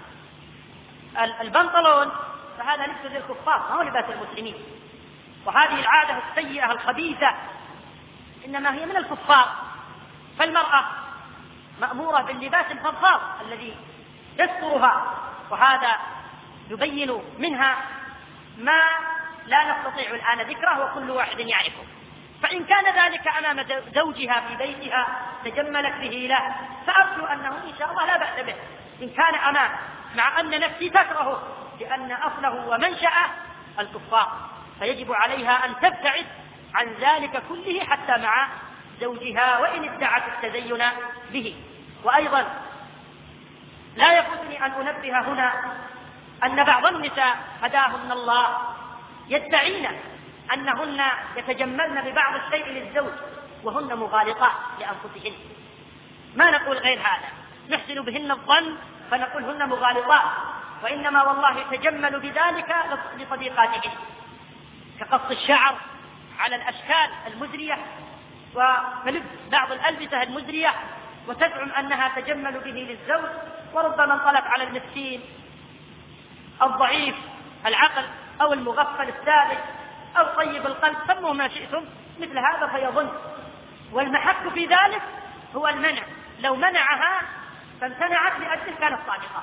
Speaker 2: البنطلون فهذا لبس للكفار، ما هو لباس المسلمين، وهذه العادة السيئة الخبيثة إنما هي من الكفار. فالمرأة مأمورة باللباس الفضفاض الذي يسترها، وهذا يبين منها ما لا نستطيع الآن ذكره وكل واحد يعرفه. فإن كان ذلك أمام زوجها في بيتها تجملت به له فأرجو أنه إن شاء الله لا بأس به. إن كان أمام، مع أن نفسي تكرهه لأن أصله ومنشأه الكفار، فيجب عليها أن تبتعد عن ذلك كله حتى مع زوجها وإن ادعت التزين به. وأيضا لا يفوتني أن أنبه هنا أن بعض النساء هداهن الله يدعين أنهن يتجملن ببعض الشيء للزوج وهن مغالطات لأنفسهن. ما نقول غير هذا، نحسن بهن الظن فنقول هن مغالطات، وإنما والله يتجمل بذلك لصديقاتهن، كقص الشعر على الأشكال المزرية وفلبس بعض الألبسة المزرية، وتزعم أنها تجمل به للزوج، وربما انطلق على المسكين الضعيف العقل أو المغفل الساذج أو طيب القلب، سموا ما شئتم، مثل هذا فيظن. والمحك في ذلك هو المنع، لو منعها فامتنعت لأجله كانت صادقة،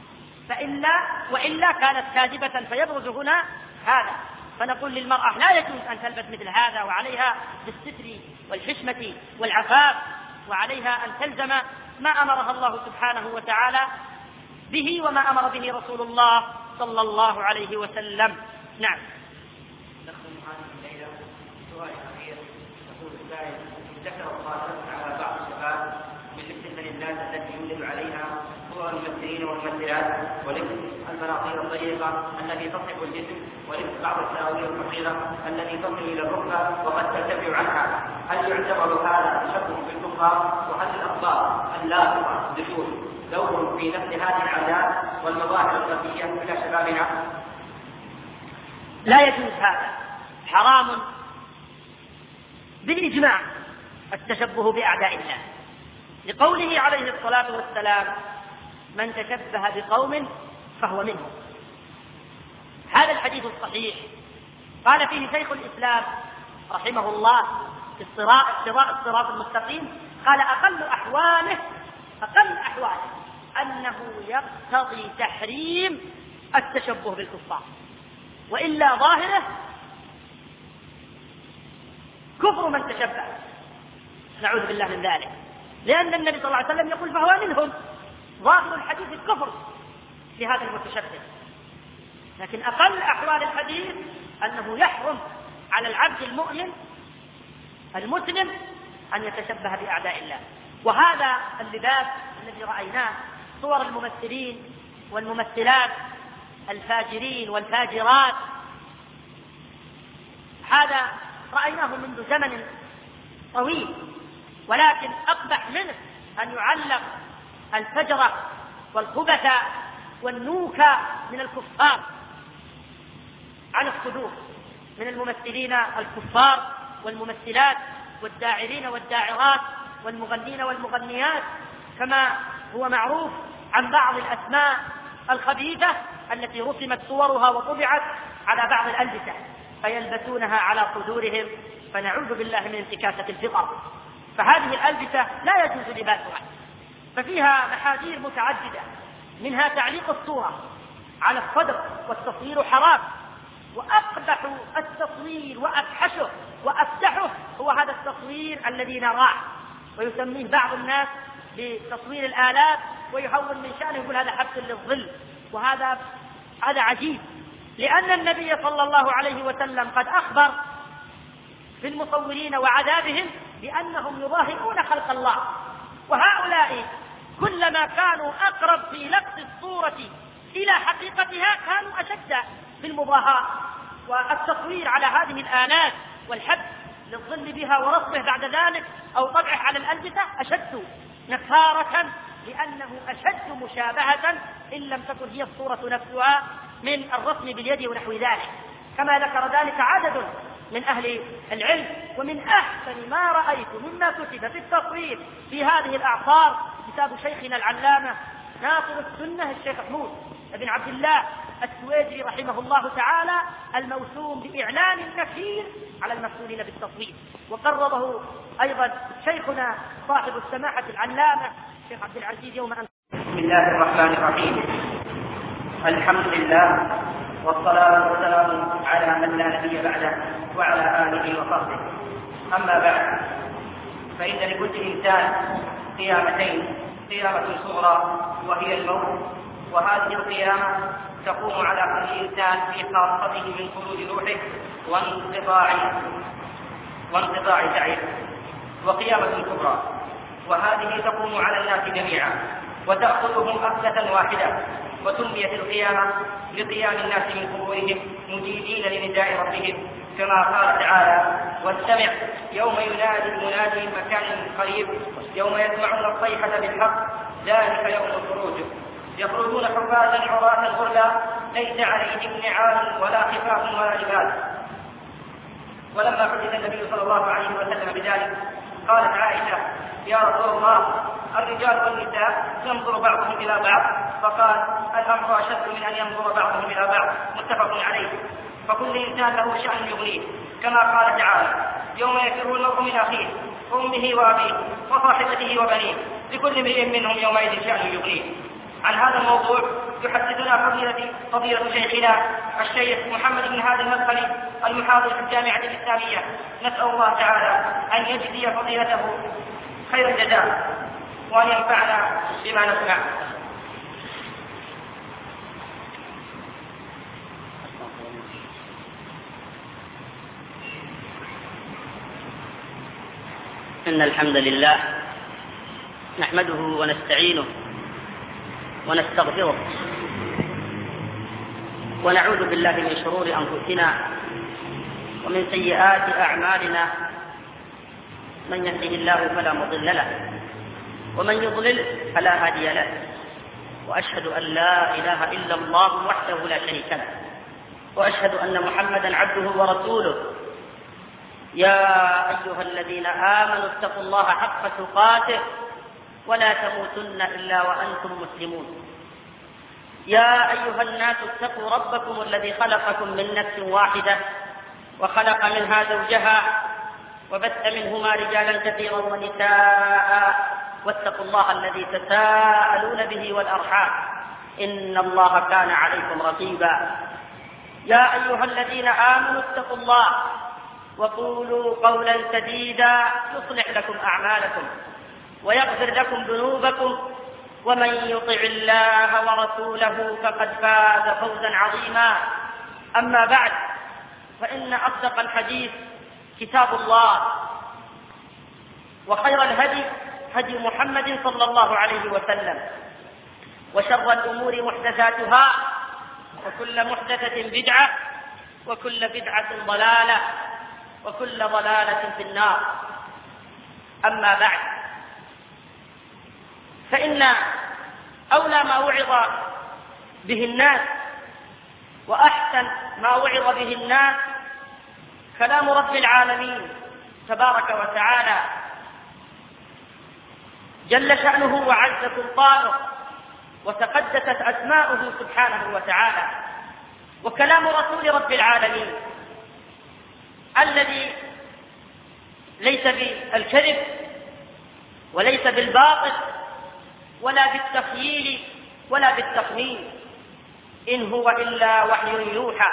Speaker 2: وإلا كانت كاذبة فيبرز هنا هذا. فنقول للمرأة لا يجوز أن تلبس مثل هذا، وعليها بالستر والحشمة والعفاف، وعليها أن تلزم ما أمرها الله سبحانه وتعالى به وما أمر به رسول الله صلى الله عليه وسلم. نعم.
Speaker 1: نختم هذه الليلة بسؤال أخير. يقول السائل: ذكر الله على بعض الشباب من لبس البنات التي يولد عليها هو الممثلين والممثلات، ولبس المناطير الضيقة التي تصف الجسم، ولبس بعض السراويل القصيرة التي تصل إلى الركبة وقد ترتفع عنها. هل يعتبر هذا تشبه بالكفار؟ وهل الأخبار اللائقة بالدخول دور في نفس هذه العادات والمظاهر الخفية إلى شبابنا؟
Speaker 2: لا يجوز هذا، حرام بالإجماع التشبه بأعداء الله، لقوله عليه الصلاة والسلام: من تشبه بقوم فهو منهم. هذا الحديث الصحيح قال فيه شيخ الإسلام رحمه الله في الصراط المستقيم: قال أقل أحواله أنه يقتضي تحريم التشبه بالكفار، وإلا ظاهره كفر من تشبه، نعوذ بالله من ذلك، لأن النبي صلى الله عليه وسلم يقول فهو منهم، ظاهر الحديث الكفر لهذا المتشبه. لكن أقل أحوال الحديث أنه يحرم على العبد المؤمن المسلم أن يتشبه بأعداء الله. وهذا اللباس الذي رأيناه، صور الممثلين والممثلات الفاجرين والفاجرات، هذا رأيناه منذ زمن طويل، ولكن أقبح منه أن يعلق الفجرة والخبث والنوكة من الكفار على الصدور، من الممثلين الكفار والممثلات والداعرين والداعرات والمغنين والمغنيات، كما هو معروف عن بعض الأسماء الخبيثة التي رسمت صورها وطبعت على بعض الألبسة فيلبسونها على صدورهم، فنعوذ بالله من انتكاسة الفطر. فهذه الألبسة لا يجوز لباسها، ففيها محاذير متعددة، منها تعليق الصورة على الصدر، والتصوير حرام، وأقبح التصوير وأفحشه وأفتحه هو هذا التصوير الذي نراه ويسميه بعض الناس بتصوير الآلات، ويهون من شأنه يقول هذا حبس للظل، وهذا عجيب، لأن النبي صلى الله عليه وسلم قد أخبر في المصورين وعذابهم بأنهم يظاهرون خلق الله، وهؤلاء كلما كانوا أقرب في لقط الصورة إلى حقيقتها كانوا أشد في المضاهاة والتصوير على هذه الآلات والحبس للظل بها ورصبه بعد ذلك أو طبعه على الألبسة أشد نكارة، لأنه أشد مشابهة إن لم تكن هي الصورة نفسها من الرسم باليد ونحو ذلك، كما ذكر ذلك عدد من أهل العلم. ومن أحسن ما رأيت مما كتب في التصوير في هذه الأعصار كتاب شيخنا العلامة ناصر السنة الشيخ حمود بن عبد الله السويدري رحمه الله تعالى، الموسوم بإعلان النكير على المسؤولين بالتصوير، وقربه أيضا شيخنا صاحب السماحة العلامة الشيخ عبد العزيز يوم أن.
Speaker 1: بسم الله الرحمن الرحيم، الحمد لله والصلاة والسلام على من لا نبي بعده وعلى آله وصحبه. أما بعد، فإن لكل إنسان قيامتين، قيامة صغرى وهي الموت، وهذه القيامة تقوم على كل إنسان في خاصته من خروج روحه وانقطاع سعيه، وقيامة كبرى، وهذه تقوم على الناس جميعا وتأخذهم أخذة واحدة، وسميت القيامة لقيام الناس من قبورهم مجيبين لنداء ربهم، كما قال تعالى: واستمع يوم ينادي المنادي من مكان قريب يوم يسمعون الصيحة بالحق ذلك يوم الخروج، يخرجون حفاة عراة غرلا ليس عليهم نعال ولا خفاف ولا لباس. ولما حدث النبي صلى الله عليه وسلم بذلك قالت عائشة: يا رسول الله، الرجال والنساء ينظر بعضهم إلى بعض، فقال: الأمر أشد من أن ينظر بعضهم إلى بعض، متفق عليه. فكل إنسان له شأن يغنيه، كما قال تعالى: يوم يفر المرء من أخيه وأمه وأبيه وصاحبته وبنيه لكل امرئ منهم يومئذ شأن يغنيه. عن هذا الموضوع يحدثنا فضيلة شيخنا الشيخ محمد بن هادي المدخلي المحاضر في الجامعة الإسلامية، نسأل الله تعالى أن يجزي فضيلته خير الجزاء وأن ينفعنا بما نسمع.
Speaker 2: إن الحمد لله نحمده ونستعينه ونستغفره ونعوذ بالله من شرور أنفسنا ومن سيئات أعمالنا، من يهده الله فلا مضل له ومن يضلل فلا هادي له، وأشهد أن لا إله إلا الله وحده لا شريك له، وأشهد أن محمدا عبده ورسوله. يا أيها الذين آمنوا اتقوا الله حق تقاته ولا تموتن إلا وأنتم مسلمون. يا أيها الناس اتقوا ربكم الذي خلقكم من نفس واحدة وخلق منها زوجها وبث منهما رجالا كثيرا ونساء واتقوا الله الذي تساءلون به والأرحام إن الله كان عليكم رقيبا. يا أيها الذين آمنوا اتقوا الله وقولوا قولا سديدا يصلح لكم أعمالكم ويغفر لكم ذنوبكم ومن يطع الله ورسوله فقد فاز فوزا عظيما. أما بعد، فإن أصدق الحديث كتاب الله، وخير الهدي هدي محمد صلى الله عليه وسلم، وشر الأمور محدثاتها، وكل محدثة بدعة، وكل بدعة ضلالة، وكل ضلالة في النار. أما بعد، فإن أولى ما وعظ به الناس وأحسن ما وعظ به الناس كلام رب العالمين تبارك وتعالى جل شأنه وعز سلطانه وتقدست أسماؤه سبحانه وتعالى، وكلام رسول رب العالمين الذي ليس بالكذب وليس بالباطل ولا بالتخييل ولا بالتخمين، إن هو إلا وحي يوحى.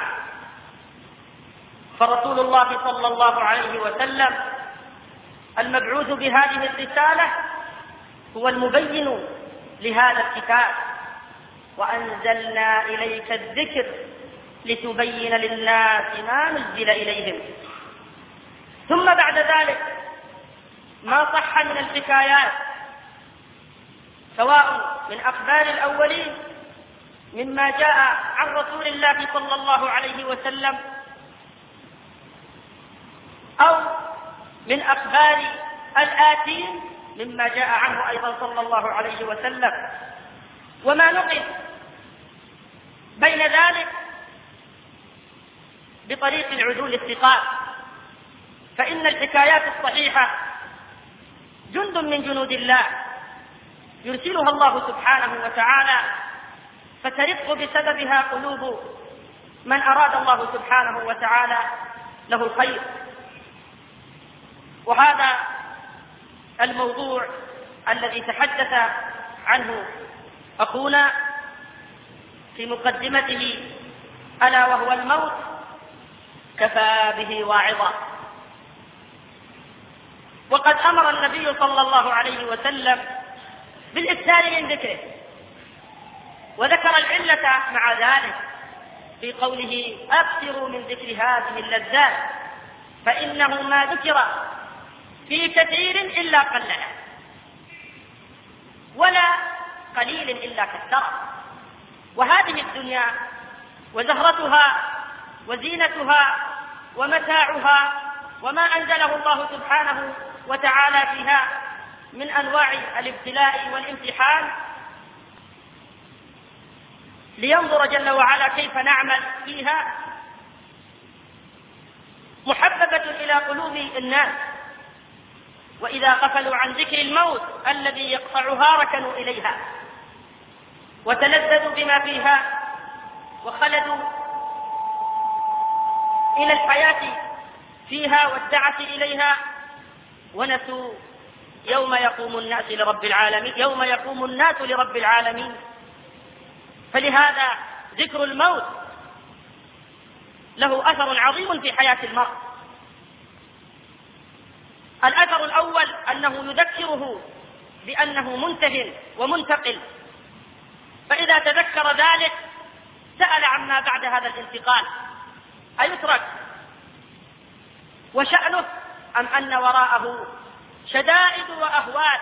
Speaker 2: فرسول الله صلى الله عليه وسلم المبعوث بهذه الرسالة هو المبين لهذا الكتاب، وأنزلنا إليك الذكر لتبين للناس ما نزل إليهم. ثم بعد ذلك ما صح من الحكايات، سواء من أخبار الأولين مما جاء عن رسول الله صلى الله عليه وسلم، أو من أخبار الآتين مما جاء عنه أيضا صلى الله عليه وسلم، وما نقل بين ذلك بطريق العدول الثقات. فإن الحكايات الصحيحة جند من جنود الله يرسلها الله سبحانه وتعالى، فترق بسببها قلوب من أراد الله سبحانه وتعالى له الخير. وهذا الموضوع الذي تحدث عنه أخونا في مقدمته، ألا وهو الموت، كفى به واعظا. وقد أمر النبي صلى الله عليه وسلم بالإكثار من ذكره، وذكر العلة مع ذلك في قوله أكثروا من ذكر هذه اللذات فإنه ما ذكر في كثير إلا قلله، ولا قليل إلا كثره. وهذه الدنيا وزهرتها وزينتها ومتاعها وما أنزله الله سبحانه وتعالى فيها من أنواع الابتلاء والامتحان لينظر جل وعلا كيف نعمل فيها، محببة إلى قلوب الناس، وإذا غفلوا عن ذكر الموت الذي يقطعها ركنوا إليها وتلذذوا بما فيها وخلدوا إلى الحياة فيها والدعة إليها، ونسوا يوم يقوم الناس لرب العالمين. فلهذا ذكر الموت له أثر عظيم في حياة المرء. الأثر الأول أنه يذكره بأنه منتهٍ ومنتقل، فإذا تذكر ذلك سأل عما بعد هذا الانتقال أيترك وشأنه أم أن وراءه شدائد وأهوال،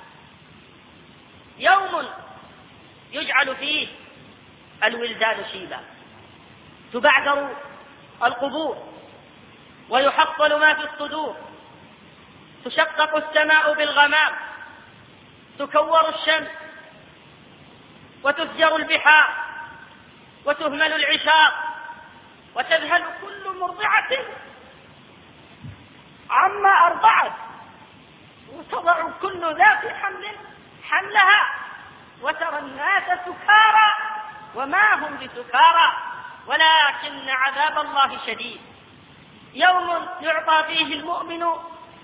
Speaker 2: يوم يجعل فيه الولدان شيبا، تبعثر القبور ويحصل ما في الصدور، تشقق السماء بالغمام، تكور الشمس وتفجر البحار وتهمل العشار، وتذهل كل مرضعة عما أرضعت، وتضع كل ذات حمل حملها، وترى الناس سكارى وما هم بسكارى ولكن عذاب الله شديد. يوم يعطى فيه المؤمن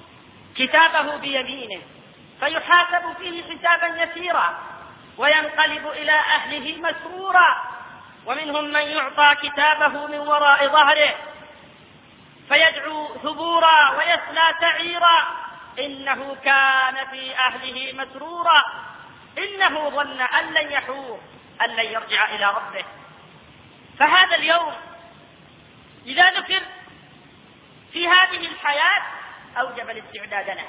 Speaker 2: كتابه بيمينه فيحاسب فيه حسابا يسيرا وينقلب إلى أهله مسرورا، ومنهم من يعطى كتابه من وراء ظهره فيدعو ثبورا ويصلى سعيرا إنه كان في أهله مسرورا إنه ظن أن لن يحور أن لن يرجع إلى ربه. فهذا اليوم إذا ذكر في هذه الحياة أوجب الاستعداد له،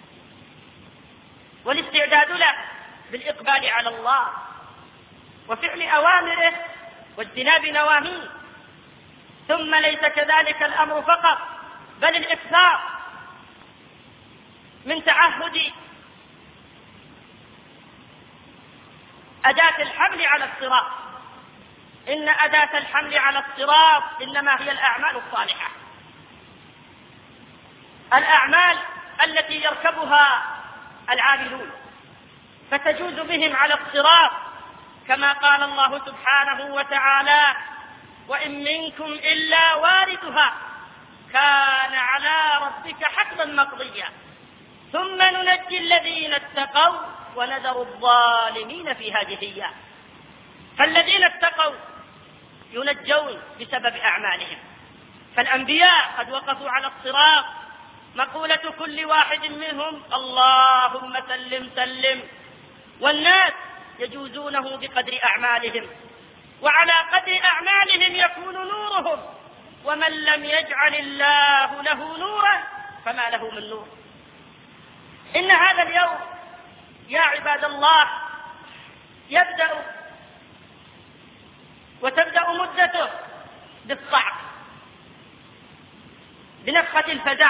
Speaker 2: والاستعداد له بالإقبال على الله وفعل أوامره واجتناب نواهيه. ثم ليس كذلك الأمر فقط، بل الإكثار من تعهد أداة الحمل على الصراط. إن أداة الحمل على الصراط إنما هي الأعمال الصالحة، الأعمال التي يركبها العاملون فتجوز بهم على الصراط، كما قال الله سبحانه وتعالى: وإن منكم إلا واردها كان على ربك حتما مقضيا ثم ننجي الذين اتقوا ونذر الظالمين فيها جثيا. فالذين اتقوا ينجون بسبب أعمالهم، فالأنبياء قد وقفوا على الصراط، مقولة كل واحد منهم: اللهم سلم سلم، والناس يجوزونه بقدر أعمالهم، وعلى قدر أعمالهم يكون نورهم، ومن لم يجعل الله له نورا فما له من نور. إن هذا اليوم يا عباد الله يبدأ وتبدأ مدته بالصعق، بنفخة الفزع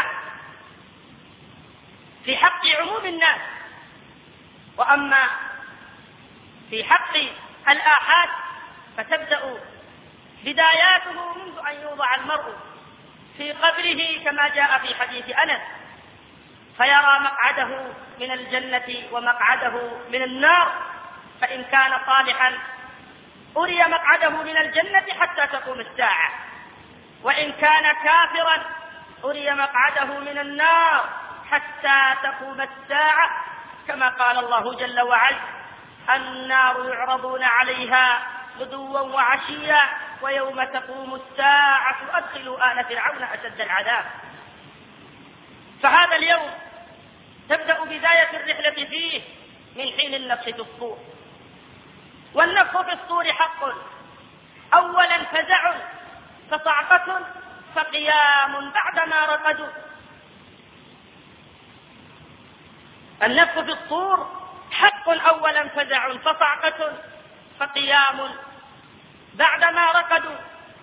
Speaker 2: في حق عموم الناس. وأما في حق الآحاد فتبدأ بداياته منذ أن يوضع المرء في قبره، كما جاء في حديث أنس: فيرى مقعده من الجنة ومقعده من النار، فإن كان صالحا أري مقعده من الجنة حتى تقوم الساعة، وإن كان كافرا أري مقعده من النار حتى تقوم الساعة، كما قال الله جل وعلا: النار يعرضون عليها غدوا وعشيا ويوم تقوم الساعة أدخلوا آل فرعون أشد العذاب. فهذا اليوم تبدأ بداية الرحلة فيه من حين النفخ في الصور. والنفخ في الصور حق، أولا فزع فصعقة فقيام بعدما رقدوا. النفخ في الصور حق، أولا فزع فصعقة فقيام بعدما رقدوا.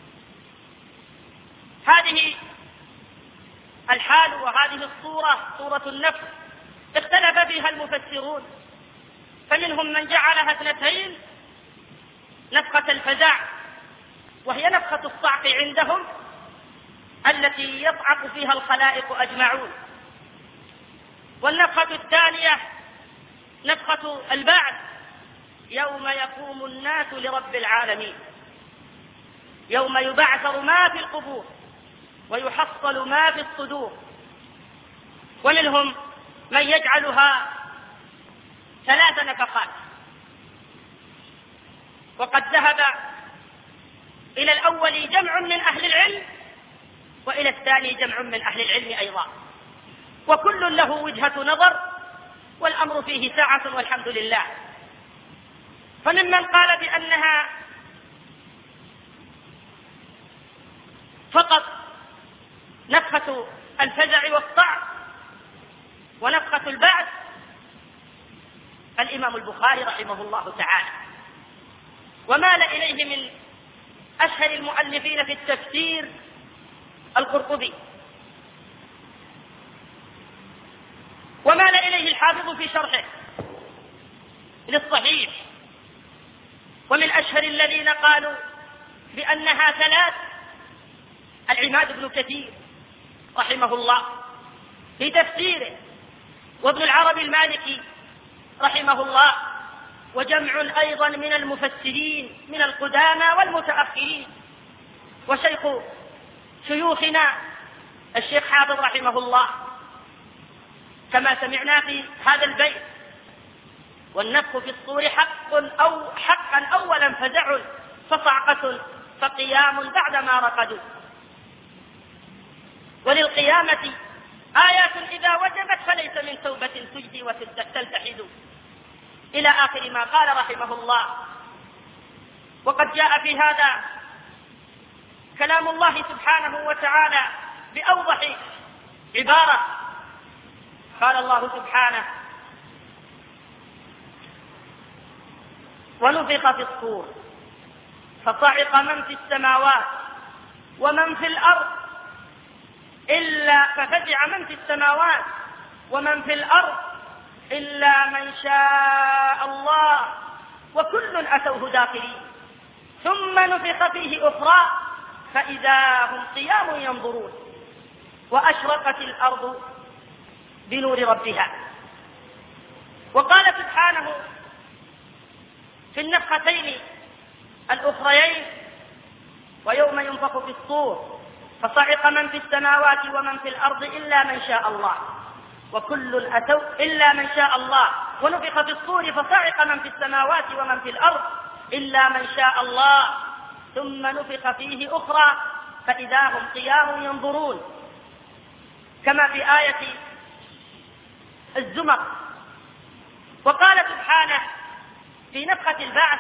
Speaker 2: هذه الحال وهذه الصورة صورة النفخ اختلف فيها المفسرون، فمنهم من جعلها اثنتين: نفخة الفزع وهي نفخة الصعق عندهم التي يصعق فيها الخلائق أجمعون، والنفخة الثانية نفخة البعث يوم يقوم الناس لرب العالمين، يوم يبعثر ما في القبور ويحصل ما في الصدور. ومنهم من يجعلها 3 نفخات، وقد ذهب إلى الأول جمع من أهل العلم وإلى الثاني جمع من أهل العلم أيضا، وكل له وجهة نظر، والأمر فيه ساعة والحمد لله. فممن قال بأنها فقط نفخة الفزع والصعق ونفخة البعث الإمام البخاري رحمه الله تعالى، ومال إليه من أشهر المؤلفين في التفسير القرطبي، ومال إليه الحافظ في شرحه للصحيح. ومن أشهر الذين قالوا بأنها 3 العماد بن كثير رحمه الله في تفسيره، وابن العربي المالكي رحمه الله، وجمع أيضا من المفسرين من القدامى والمتأخرين، وشيخ شيوخنا الشيخ حافظ رحمه الله. كما سمعنا في هذا البيت: والنفخ في الصور حقا أولا فزع فصعقة فقيام بعدما رقدوا. وللقيامة آيات إذا وجبت فليس من توبة تجدي وتلتحد، إلى آخر ما قال رحمه الله. وقد جاء في هذا كلام الله سبحانه وتعالى بأوضح عبارة. قال الله سبحانه: ونفخ في الصور فصعق من في السماوات ومن في الأرض ففزع من في السماوات ومن في الأرض إلا من شاء الله وكل أتوه داخلين، ثم نفخ فيه أخرى فإذا هم قيام ينظرون، وأشرقت الأرض بنور ربها. وقال سبحانه في النفختين الأخريين: ويوم ينفخ في الصور فصعق من في السماوات ومن في الأرض إلا من شاء الله وكل أتوا إلا من شاء الله، ونفخ في الصور فصعق من في السماوات ومن في الأرض إلا من شاء الله ثم نفخ فيه أخرى فإذا هم قيام ينظرون، كما في آية الزمر. وقال سبحانه في نفخة البعث: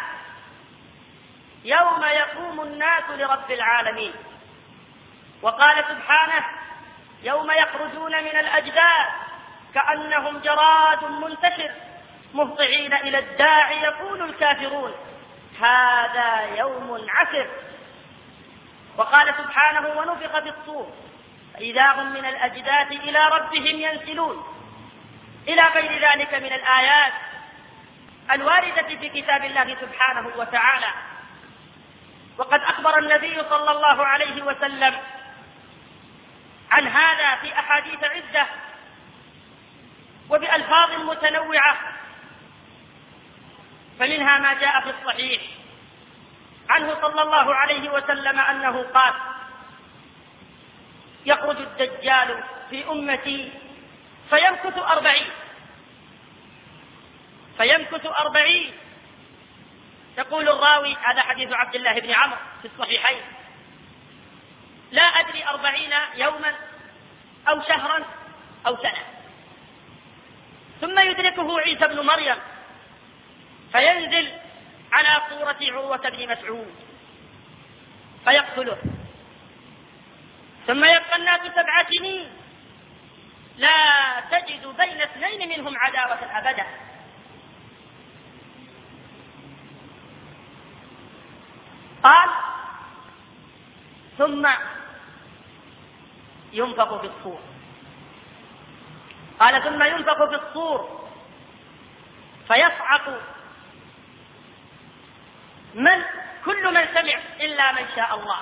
Speaker 2: يوم يقوم الناس لرب العالمين. وقال سبحانه: يوم يخرجون من الأجداث كأنهم جراد منتشر مهطعين إلى الداع يقول الكافرون هذا يوم عسر. وقال سبحانه: ونفخ في الصور فإذا هم من الأجداث إلى ربهم ينسلون، إلى غير ذلك من الآيات الواردة في كتاب الله سبحانه وتعالى. وقد أخبر النبي صلى الله عليه وسلم عن هذا في أحاديث عدة وبألفاظ متنوعة، فمنها ما جاء في الصحيح عنه صلى الله عليه وسلم أنه قال: يخرج الدجال في أمتي فيمكث 40. يقول الراوي: هذا حديث عبد الله بن عمرو في الصحيحين، لا أدري 40 يوما أو شهرا أو سنة، ثم يدركه عيسى بن مريم فينزل على صورة عروة بن مسعود فيقتله، ثم يبقى الناس 7 سنين لا تجد بين 2 منهم عداوة أبدا. قال: ثم ينفخ في الصور. قال: ثم ينفخ في الصور فيصعق كل من سمع إلا من شاء الله.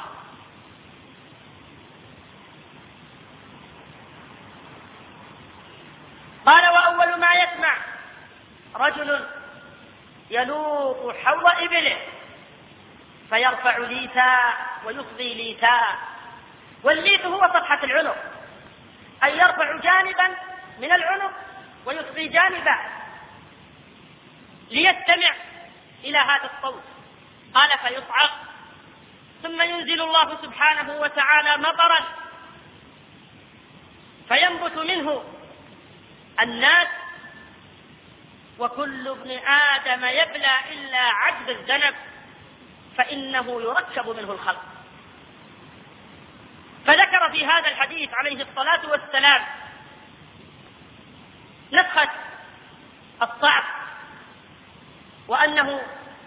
Speaker 2: قال: وأول ما يسمع رجل يلوط حوض إبله فيرفع ليتا ويصغي ليتا، والليت هو صفحة العنق، أي يرفع جانبا من العنق ويصغي جانبا ليستمع إلى هذا الصوت. قال: فيصعق، ثم ينزل الله سبحانه وتعالى مطرا فينبت منه الناس، وكل ابن آدم يبلى إلا عجب الذنب فإنه يركب منه الخلق. فذكر في هذا الحديث عليه الصلاة والسلام نفخة الصعق، وأنه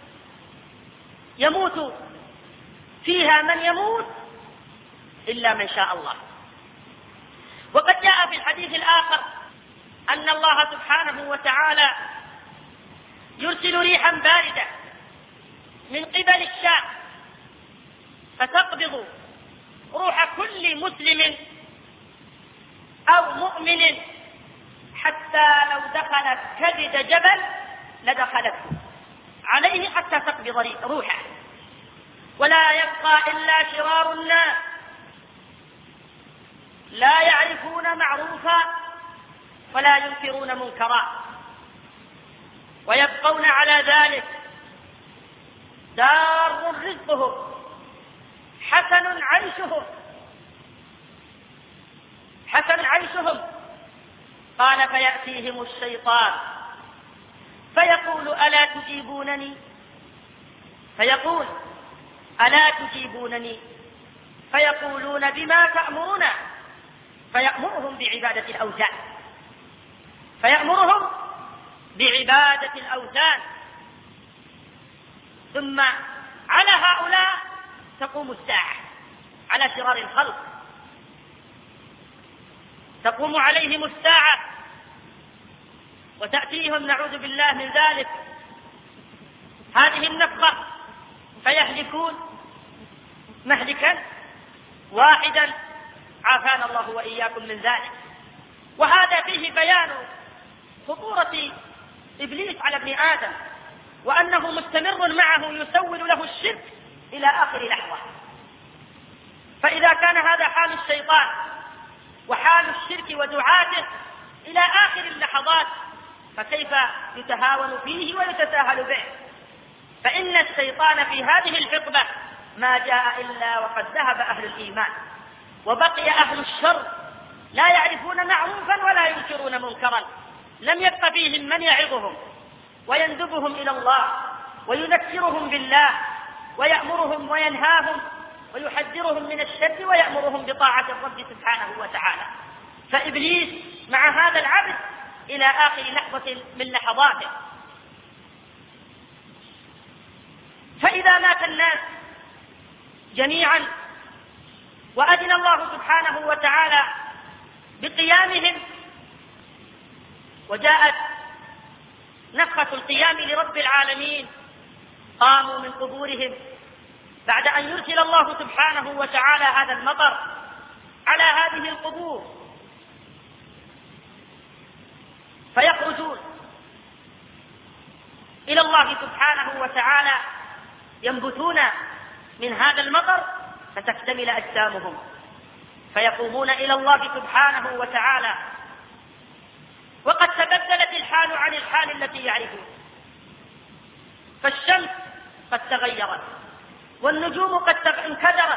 Speaker 2: يموت فيها من يموت إلا من شاء الله. وقد جاء في الحديث الآخر أن الله سبحانه وتعالى يرسل ريحا باردة من قبل الشام فتقبض روح كل مسلم أو مؤمن، حتى لو دخلت كبد جبل لدخلت عليه حتى تقبض روحه، ولا يبقى إلا شرار الناس لا يعرفون معروفا ولا ينكرون منكرا، ويبقون على ذلك دار رزقهم حسن عيشهم. قال فيأتيهم الشيطان فيقول ألا تجيبونني فيقولون بما تأمرنا، فيأمرهم بعبادة الأوثان. ثم على هؤلاء تقوم الساعة، على شرار الخلق تقوم عليهم الساعة وتأتيهم نعوذ بالله من ذلك هذه النفخة، فيهلكون مهلكا واحدا، عافانا الله وإياكم من ذلك. وهذا فيه بيان خطورة إبليس على ابن آدم، وأنه مستمر معه يسول له الشرك إلى آخر لحظة. فإذا كان هذا حال الشيطان وحال الشرك ودعاته إلى آخر اللحظات، فكيف يتهاون فيه ويتساهل به؟ فإن الشيطان في هذه الحقبة ما جاء إلا وقد ذهب أهل الإيمان، وبقي أهل الشر لا يعرفون معروفا ولا ينكرون منكرا. لم يبق فيهم من يعظهم ويندبهم إلى الله ويذكرهم بالله ويأمرهم وينهاهم ويحذرهم من الشر ويأمرهم بطاعة الرب سبحانه وتعالى. فإبليس مع هذا العبد إلى آخر لحظة من لحظاته. فإذا مات الناس جميعا وأذن الله سبحانه وتعالى بقيامهم، وجاءت نفخة القيام لرب العالمين، قاموا من قبورهم بعد أن يرسل الله سبحانه وتعالى هذا المطر على هذه القبور، فيخرجون إلى الله سبحانه وتعالى ينبتون من هذا المطر فتكتمل أجسامهم، فيقومون إلى الله سبحانه وتعالى وقد تبدلت الحال عن الحال التي يعرفون. فالشمس قد تغيرت، والنجوم قد انكدرت،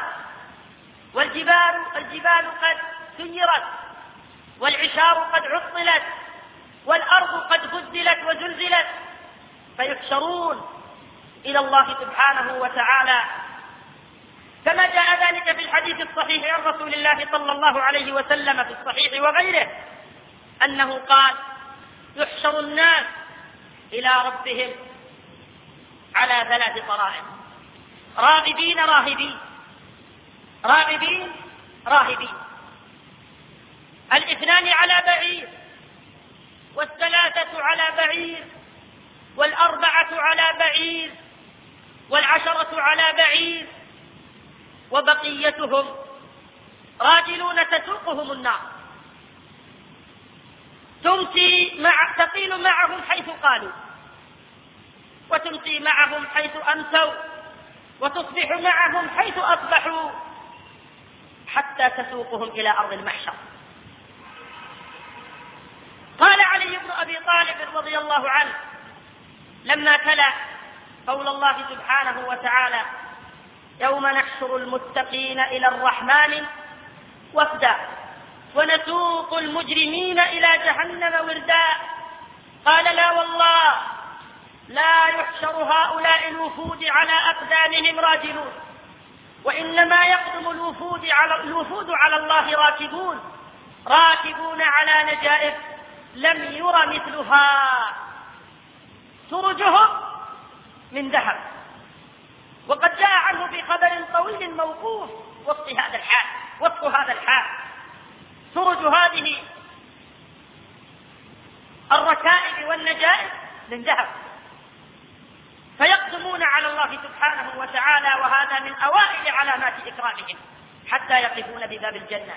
Speaker 2: والجبال قد سيرت، والعشار قد عطلت، والأرض قد بدلت وزلزلت، فيحشرون إلى الله سبحانه وتعالى كما جاء ذلك في الحديث الصحيح عن رسول الله صلى الله عليه وسلم في الصحيح وغيره أنه قال: يحشر الناس إلى ربهم على 3 طرائق: راغبين راهبين، راغبين راهبين، 2 على بعير، 3 على بعير، 4 على بعير، 10 على بعير، وبقيتهم راجلون تسوقهم النار، تقيل معهم حيث قالوا، وتمسي معهم حيث أمسوا، وتصبح معهم حيث أصبحوا، حتى تسوقهم إلى أرض المحشر. قال علي بن أبي طالب رضي الله عنه لما تلا قول الله سبحانه وتعالى: يوم نحشر المتقين إلى الرحمن وفدا ونسوق المجرمين إلى جهنم وردا، قال: لا والله، لا يحشر هؤلاء الوفود على أقدامهم راجلون، وإنما يقدم الوفود على الله راكبون على نجائب لم ير مثلها، سرجهم من ذهب. وقد جاء عنه في خبر طويل موقوف وصف هذا الحال، سرج هذه الركائب والنجائب من ذهب، فيقدمون على الله سبحانه وتعالى، وهذا من أوائل علامات إكرامهم حتى يقفون بباب الجنة.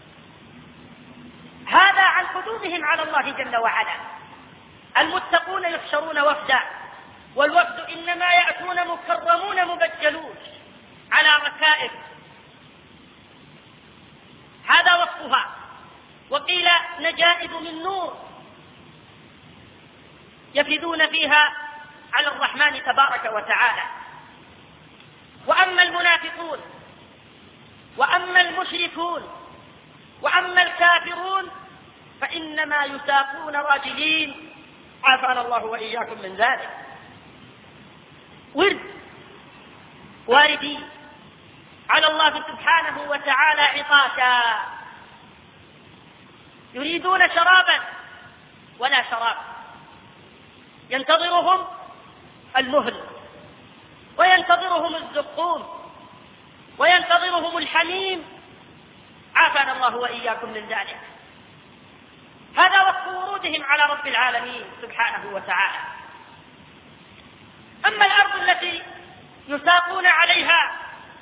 Speaker 2: هذا عن قدومهم على الله جل وعلا. المتقون يحشرون وفدا، والوفد إنما يأتون مكرمون مبجلون على ركائب، هذا وصفها. وقيل نجائب من نور يفيدون فيها على الرحمن تبارك وتعالى. وأما المنافقون وأما المشركون وأما الكافرون فإنما يساقون راجلين، عافانا الله وإياكم من ذلك. واردين على الله سبحانه وتعالى عطاشا، يريدون شرابا ولا شراب، ينتظرهم المهل وينتظرهم الزقوم وينتظرهم الحميم، عافانا الله وإياكم من ذلك. هذا وقت ورودهم على رب العالمين سبحانه وتعالى. أما الأرض التي يساقون عليها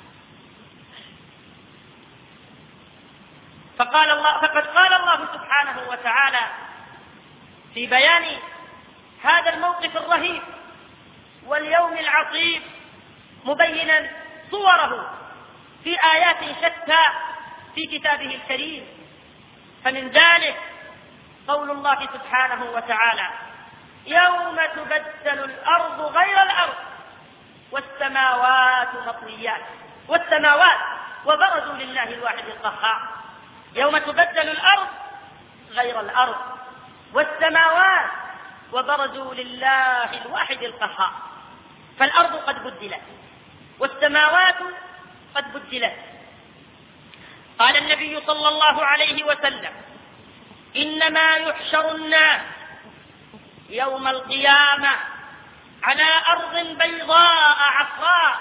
Speaker 2: فقد قال الله سبحانه وتعالى في بيان هذا الموقف الرهيب واليوم العصيب مبينا صوره في آيات شتى في كتابه الكريم. فمن ذلك قول الله سبحانه وتعالى: يوم تبدل الأرض غير الأرض والسماوات مطويات، والسماوات وبرزوا لله الواحد القهار. يوم تبدل الأرض غير الأرض والسماوات وبرزوا لله الواحد القهار. فالأرض قد بدلت والسماوات قد بدلت. قال النبي صلى الله عليه وسلم: إنما يحشر الناس يوم القيامة على أرض بيضاء عفراء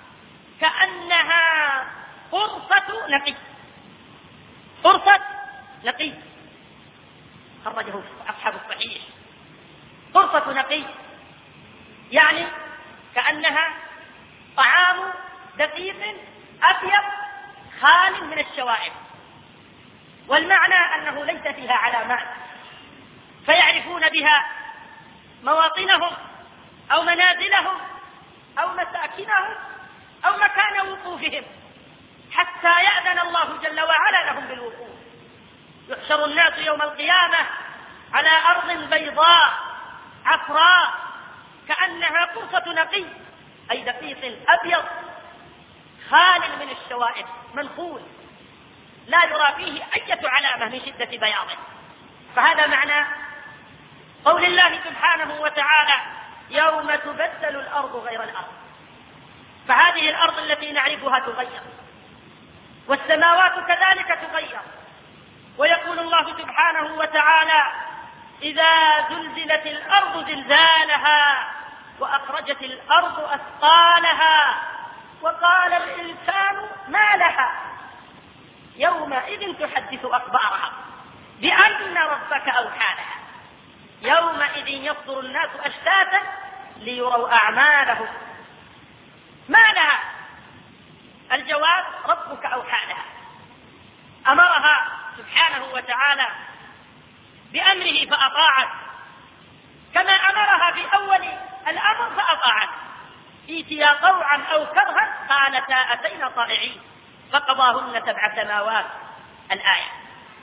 Speaker 2: كأنها قرصة نقي. قرصة نقي خرجه أصحاب الصحيح. قرصة نقي يعني كأنها طعام دقيق أبيض خال من الشوائب، والمعنى أنه ليس فيها علامات، فيعرفون بها مواطنهم أو منازلهم أو مساكنهم أو مكان وقوفهم حتى يأذن الله جل وعلا لهم بالوقوف. يحشر الناس يوم القيامة على أرض بيضاء عفراء كأنها قرصة نقي، أي دقيق أبيض خال من الشوائب، منخول لا يرى فيه أي علامة من شدة بياضه. فهذا معنى قول الله سبحانه وتعالى: يوم تبدل الأرض غير الأرض. فهذه الأرض التي نعرفها تغير، والسماوات كذلك تغير. ويقول الله سبحانه وتعالى: إذا زلزلت الأرض زلزالها وأخرجت الأرض أثقالها وقال الإنسان ما لها يومئذ تحدث أخبارها بأن ربك أوحى لها. يومئذ يصدر الناس أشتاتا ليروا أعمالهم. ما لها؟ الجواب: ربك أوحى لها، أمرها سبحانه وتعالى بأمره فأطاعت، كما أمرها في أول الأمر فأطاعت، إيتيا طوعا أو كرها قالتا أتينا طائعين فقضاهن 7 سماوات الآية.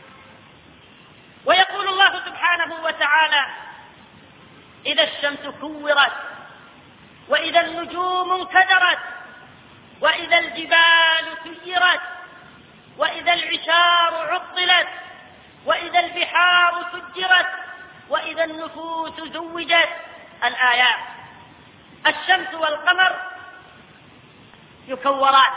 Speaker 2: ويقول الله سبحانه وتعالى: إذا الشمس كورت وإذا النجوم انكدرت وإذا الجبال سيرت وإذا العشار عطلت وإذا البحار سجرت وإذا النفوس زوجت. الآيات. الشمس والقمر يكوران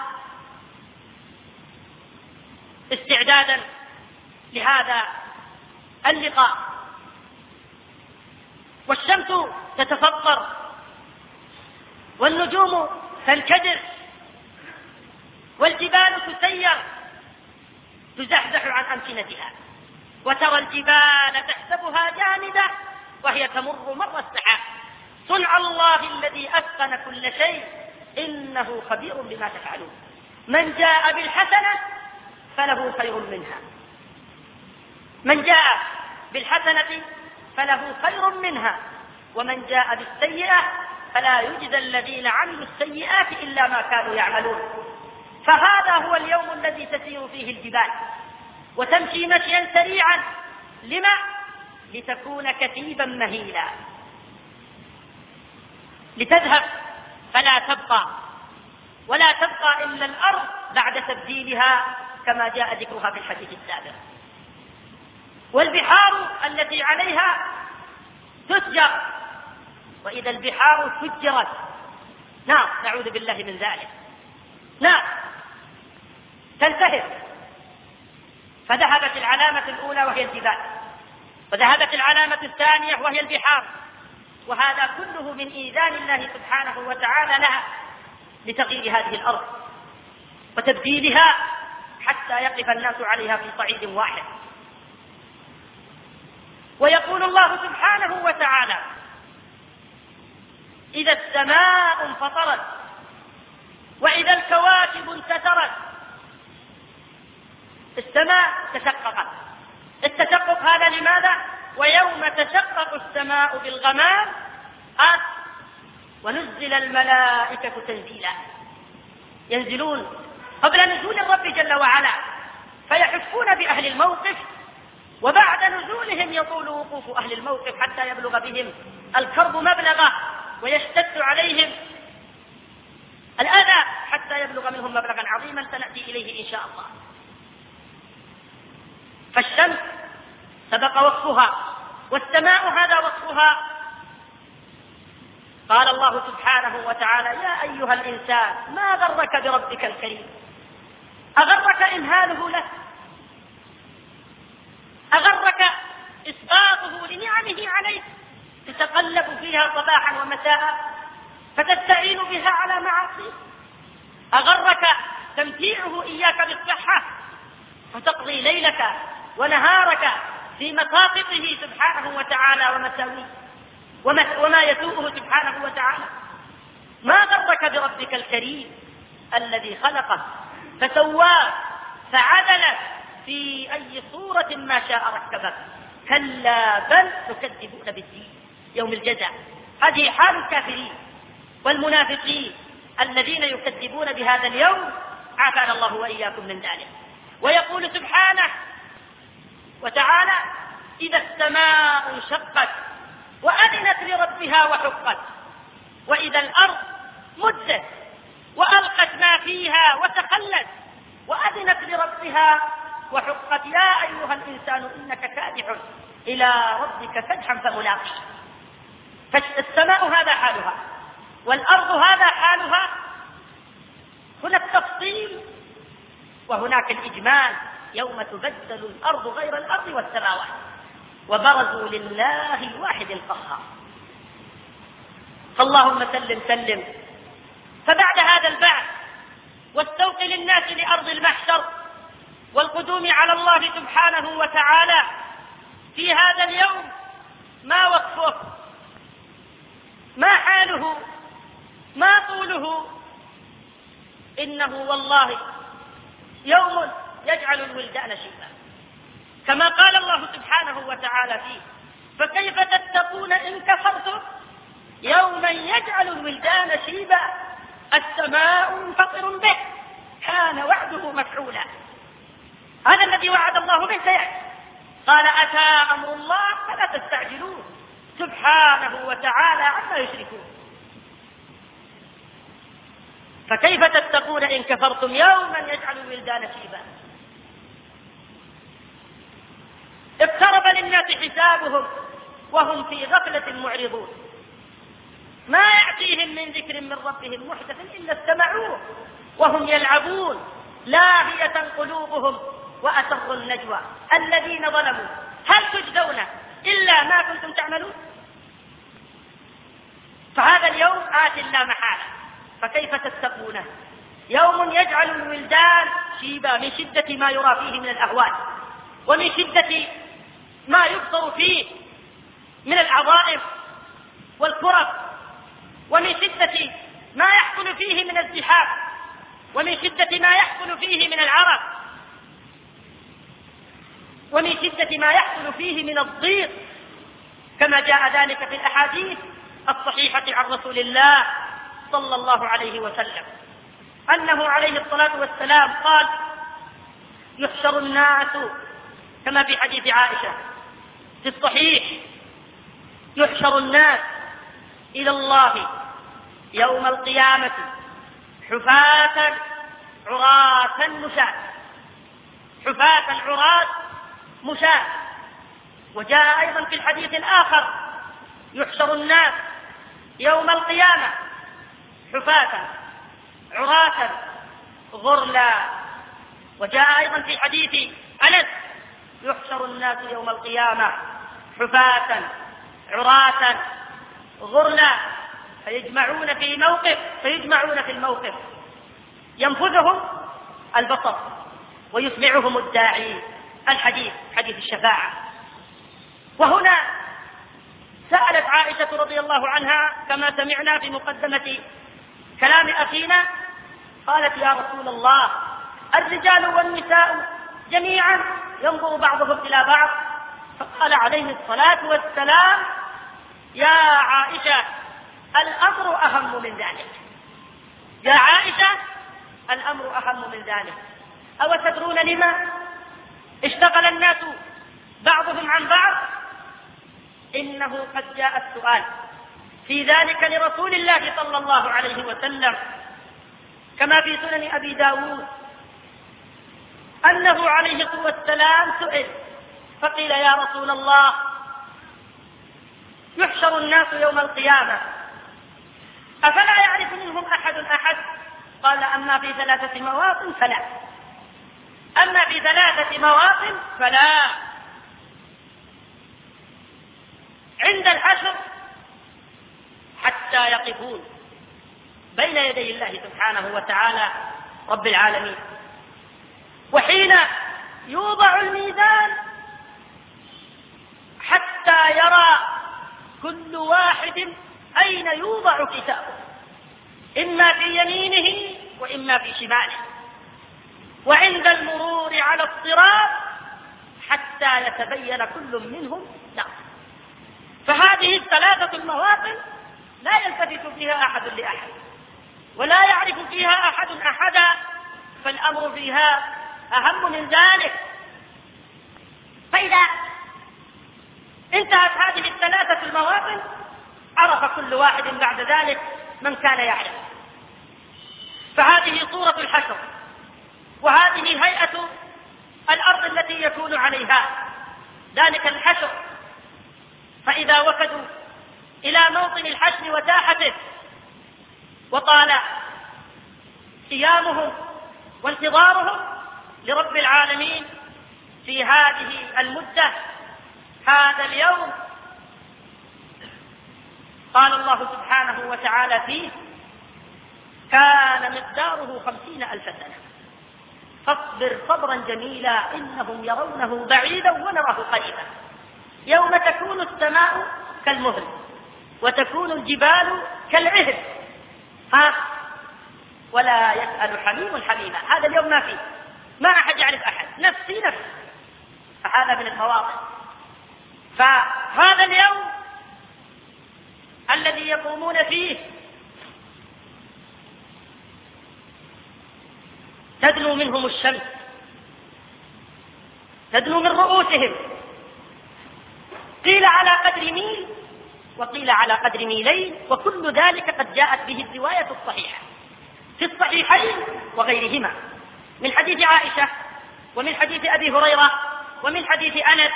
Speaker 2: استعدادا لهذا اللقاء، والشمس تتفطر والنجوم تنكدر والجبال تسير تزحزح عن أمكنتها، وترى الجبال تحسبها جامدة وهي تمر مر السحاب. صنع الله الذي أتقن كل شيء إنه خبير بما تفعلون. من جاء بالحسنة فله خير منها، من جاء بالحسنة فله خير منها، ومن جاء بالسيئة فلا يجزى الذين عملوا السيئات إلا ما كانوا يعملون. فهذا هو اليوم الذي تسير فيه الجبال وتمشي مشيا سريعا. لما؟ لتكون كثيبا مهيلا. لتذهب فلا تبقى، ولا تبقى إلا الأرض بعد تبديلها كما جاء ذكرها في الحديث السابق. والبحار التي عليها تسجر، وإذا البحار سجرت نعوذ بالله من ذلك تنتهي. فذهبت العلامة الأولى وهي الجبال، وذهبت العلامة الثانية وهي البحار، وهذا كله من إيذان الله سبحانه وتعالى لها لتغيير هذه الأرض وتبديلها حتى يقف الناس عليها في صعيد واحد. ويقول الله سبحانه وتعالى: إذا السماء انفطرت وإذا الكواكب انتثرت. السماء تشققت. التشقق هذا لماذا؟ ويوم تشقق السماء بالغمام ونزل الملائكة تنزيلا. ينزلون قبل نزول الرب جل وعلا فيحفون بأهل الموقف، وبعد نزولهم يطول وقوف أهل الموقف حتى يبلغ بهم الكرب مبلغه ويشتد عليهم الأذى حتى يبلغ منهم مبلغا عظيما سنأتي إليه إن شاء الله. فالشمس سبق وصفها، والسماء هذا وصفها. قال الله سبحانه وتعالى: يا أيها الإنسان ما غرك بربك الكريم؟ أغرك إمهاله لك؟ أغرك إسباطه لنعمه عليك تتقلب فيها صباحا ومساء فتستعين بها على معاصيه؟ أغرك تمتيعه إياك بالصحة فتقضي ليلك ونهارك في مساقطه سبحانه وتعالى ومساويه وما يسوءه سبحانه وتعالى؟ ما غرك بربك الكريم الذي خلقه فسواه فعدله في أي صورة ما شاء ركبه؟ كلا بل تكذبون بالدين يوم الجزاء. هذه حال الكافرين والمنافقين الذين يكذبون بهذا اليوم، عافانا الله وإياكم من ذلك. ويقول سبحانه وتعالى: إذا السماء انشقت وأذنت لربها وحقت، وإذا الأرض مدت وألقت ما فيها وتخلت وأذنت لربها وحقت. يا أيها الإنسان إنك كادح إلى ربك كدحا فملاقيه. فالسماء هذا حالها، والأرض هذا حالها. هناك تفصيل وهناك الإجمال: يوم تبدل الأرض غير الأرض والسماوات وبرزوا لله الواحد القهار. فاللهم سلم سلم. فبعد هذا البعث والسوق للناس لأرض المحشر والقدوم على الله سبحانه وتعالى في هذا اليوم، ما وصفه؟ ما حاله؟ ما طوله؟ إنه والله يوم يجعل الولدان شيبا، كما قال الله سبحانه وتعالى فيه: فكيف تتقون إن كفرتم يوما يجعل الولدان شيبا السماء منفطر به كان وعده مفعولا. هذا الذي وعد الله به سيأتي. قال: أتى أمر الله فلا تستعجلوه سبحانه وتعالى عما يشركون. فكيف تتقون إن كفرتم يوما يجعل الولدان شيبا. اقترب للناس حسابهم وهم في غفلة معرضون. ما يأتيهم من ذكر من ربهم محدث إلا استمعوه وهم يلعبون لاهية قلوبهم وأسروا النجوى. الذين ظلموا هل تجزون إلا ما كنتم تعملون؟ فهذا اليوم آت لا محالة. فكيف تتقونه يوم يجعل الولدان شيبا، من شدة ما يرى فيه من الأهوال ومن شدة ما يبصر فيه من العظائم والكرب، ومن شدة ما يحصل فيه من الزحام، ومن شدة ما يحصل فيه من العرق، ومن شدة ما يحصل فيه من الضيق، كما جاء ذلك في الأحاديث الصحيحة عن رسول الله صلى الله عليه وسلم أنه عليه الصلاة والسلام قال: يحشر الناس، كما في حديث عائشة في الصحيح: يحشر الناس إلى الله يوم القيامة حفاة عراة مشاة، حفاة عراة مشاة. وجاء أيضا في الحديث الآخر: يحشر الناس يوم القيامة حفاة عراة غرلا. وجاء أيضا في حديث أنس: يحشر الناس يوم القيامة حفاة عراة غرلا، فيجمعون في الموقف ينفذهم البصر ويسمعهم الداعي. الحديث حديث الشفاعة. وهنا سألت عائشة رضي الله عنها كما سمعنا في مقدمة كلام أخينا، قالت: يا رسول الله، الرجال والنساء جميعا ينظر بعضهم إلى بعض. فقال عليه الصلاة والسلام: يا عائشة، الأمر أهم من ذلك. يا عائشة، الأمر أهم من ذلك. أو تدرون لما اشتغل الناس بعضهم عن بعض؟ إنه قد جاء السؤال في ذلك لرسول الله صلى الله عليه وسلم كما في سنن أبي داود، أنه عليه الصلاة والسلام سئل فقيل: يا رسول الله، يحشر الناس يوم القيامة أفلا يعرف منهم أحد؟ قال: أما في 3 مواطن فلا، أما في 3 مواطن فلا. عند الحشر حتى يقفون بين يدي الله سبحانه وتعالى رب العالمين، وحين يوضع الميزان حتى يرى كل واحد أين يوضع كتابه، إما في يمينه وإما في شماله. وعند المرور على الصراط حتى يتبين كل منهم نفسه. فهذه 3 المواطن لا يلتفت فيها أحد لأحد ولا يعرف فيها أحد أحدا، فالأمر فيها أهم من ذلك. فإذا انتهت هذه 3 المواطن عرف كل واحد بعد ذلك من كان يعرف. فهذه صورة الحشر، وهذه هيئة الأرض التي يكون عليها ذلك الحشر. فإذا وفدوا إلى موطن الحشر وساحته وطال قيامهم وانتظارهم لرب العالمين في هذه المدة، هذا اليوم قال الله سبحانه وتعالى فيه: كان مقداره 50,000 سنة فاصبر صبرا جميلا إنهم يرونه بعيدا ونراه قريبا يوم تكون السماء كالمهل وتكون الجبال كالعهن ولا يسأل حميم حميما. هذا اليوم ما فيه، ما أحد يعرف أحد، نفسي. فهذا من المواقف. فهذا اليوم الذي يقومون فيه تدنو منهم الشمس، تدنو من رؤوسهم، قيل على قدر ميل وقيل على قدر ميلين، وكل ذلك قد جاءت به الرواية الصحيحة في الصحيحين وغيرهما، من حديث عائشة ومن حديث أبي هريرة ومن حديث أنس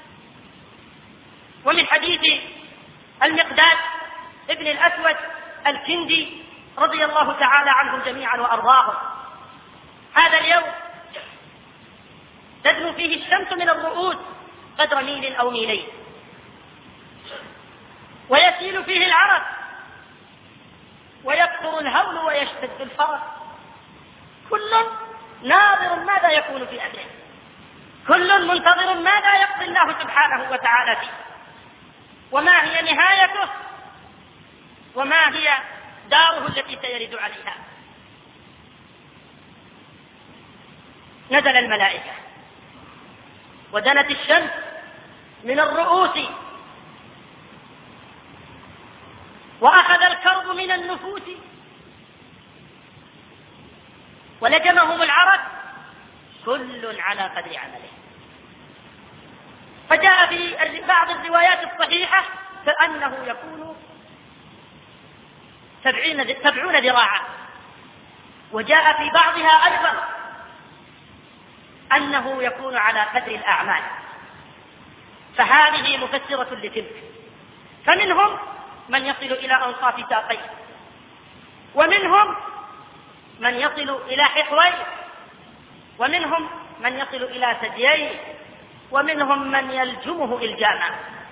Speaker 2: ومن حديث المقداد ابن الأسود الكندي رضي الله تعالى عنهم جميعا وأرضاهم. هذا اليوم تدنو فيه الشمس من الرؤوس قدر ميل أو ميلين، ويسيل فيه العرق ويكثر الهول ويشتد الفرس، كل ناظر ماذا يكون في أمره، كل منتظر ماذا يقضي الله سبحانه وتعالى فيه، وما هي نهايته، وما هي داره التي سيرد عليها. نزل الملائكة ودنت الشمس من الرؤوس وأخذ الكرب من النفوس ولجمهم العرق، كل على قدر عمله. فجاء في بعض الروايات الصحيحة فأنه يكون 70 ذراعا. وجاء في بعضها أيضا أنه يكون على قدر الأعمال، فهذه مفسرة لتلك. فمنهم من يصل إلى أنصاف ساقيه، ومنهم من يصل إلى حقويه، ومنهم من يصل إلى ثدييه، ومنهم من يلجمه إلجاما.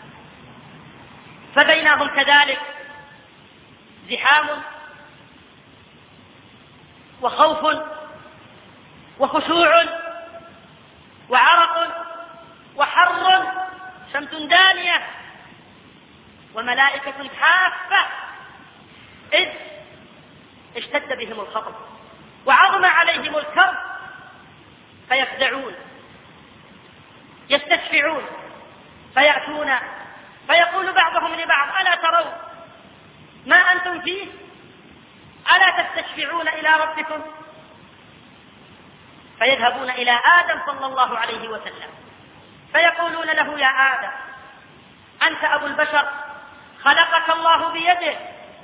Speaker 2: فبينهم كذلك زحام وخوف وخشوع وعرق وحر، شمس دانية وملائكة حافة، إذ اشتد بهم الخطر وعظم عليهم الكرب، فيفزعون يستشفعون فيأتون فيقول بعضهم لبعض: ألا ترون ما أنتم فيه؟ ألا تستشفعون إلى ربكم؟ فيذهبون إلى آدم صلى الله عليه وسلم فيقولون له: يا آدم، أنت أبو البشر، خلقك الله بيده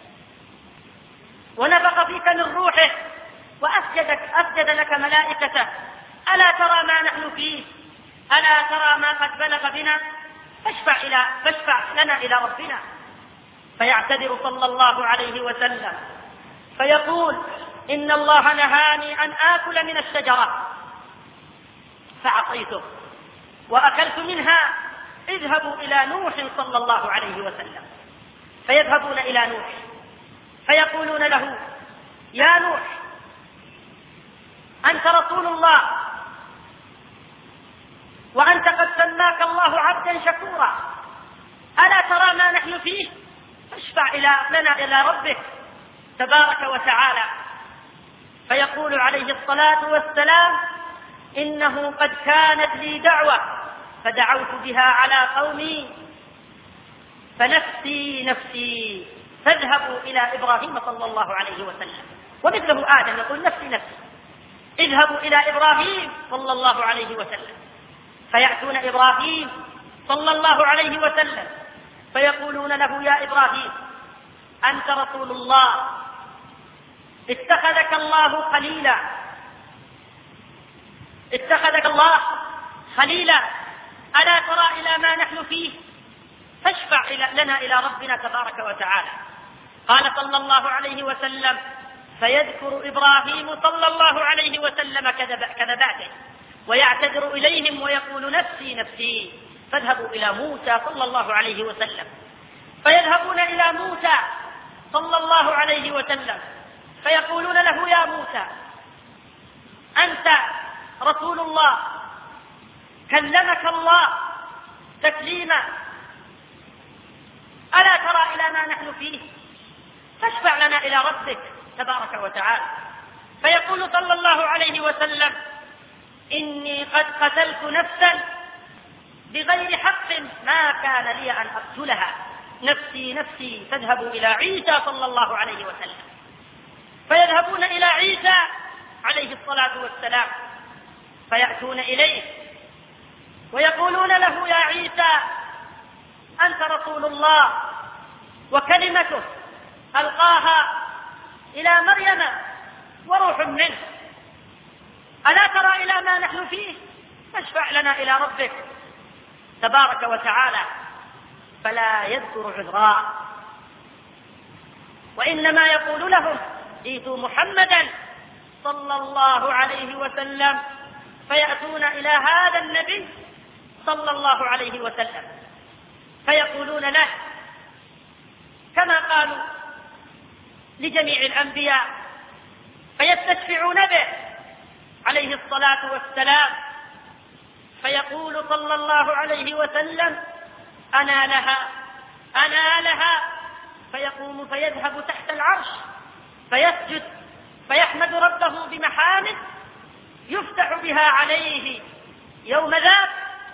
Speaker 2: ونفخ فيك من روحه وأسجد لك ملائكته، ألا ترى ما نحن فيه؟ ألا ترى ما قد بلغ بنا؟ فاشفع لنا إلى ربنا. فيعتذر صلى الله عليه وسلم فيقول: إن الله نهاني أن آكل من الشجرة فعصيته وأكلت منها، اذهبوا إلى نوح صلى الله عليه وسلم. فيذهبون إلى نوح فيقولون له: يا نوح، أنت رسول الله، وأنت قد سماك الله عبدا شكورا، ألا ترى ما نحن فيه؟ فاشفع لنا إلى ربك تبارك وتعالى. فيقول عليه الصلاة والسلام: إنه قد كانت لي دعوة فدعوت بها على قومي، فنفسي نفسي، فاذهبوا إلى إبراهيم صلى الله عليه وسلم. ومثله آدم يقول: نفسي نفسي، اذهبوا إلى إبراهيم صلى الله عليه وسلم. فيأتون إبراهيم صلى الله عليه وسلم فيقولون له: يا إبراهيم، أنت رسول الله، اتخذك الله خليلا، ألا ترى إلى ما نحن فيه؟ فاشفع لنا إلى ربنا تبارك وتعالى. قال صلى الله عليه وسلم: فيذكر إبراهيم صلى الله عليه وسلم كذباته ويعتذر إليهم ويقول: نفسي نفسي، فاذهبوا إلى موسى صلى الله عليه وسلم. فيذهبون إلى موسى صلى الله عليه وسلم فيقولون له: يا موسى، أنت رسول الله، كلمك الله تكليما، ألا ترى إلى ما نحن فيه؟ فاشفع لنا إلى ربك تبارك وتعالى. فيقول صلى الله عليه وسلم: إني قد قتلت نفسا بغير حق ما كان لي أن أقتلها، نفسي نفسي، فاذهبوا إلى عيسى صلى الله عليه وسلم. فيذهبون إلى عيسى عليه الصلاة والسلام فيأتون إليه ويقولون له: يا عيسى، أنت رسول الله وكلمته ألقاها إلى مريم وروح منه، ألا ترى إلى ما نحن فيه؟ فاشفع لنا إلى ربك تبارك وتعالى. فلا يذكر عذراء، وإنما يقول لهم: ائتوا محمدا صلى الله عليه وسلم. فيأتون إلى هذا النبي صلى الله عليه وسلم فيقولون له كما قالوا لجميع الأنبياء، فيستشفعون به عليه الصلاة والسلام. فيقول صلى الله عليه وسلم: أنا لها. فيقوم فيذهب تحت العرش فيسجد فيحمد ربه بمحامد يفتح بها عليه يوم ذاك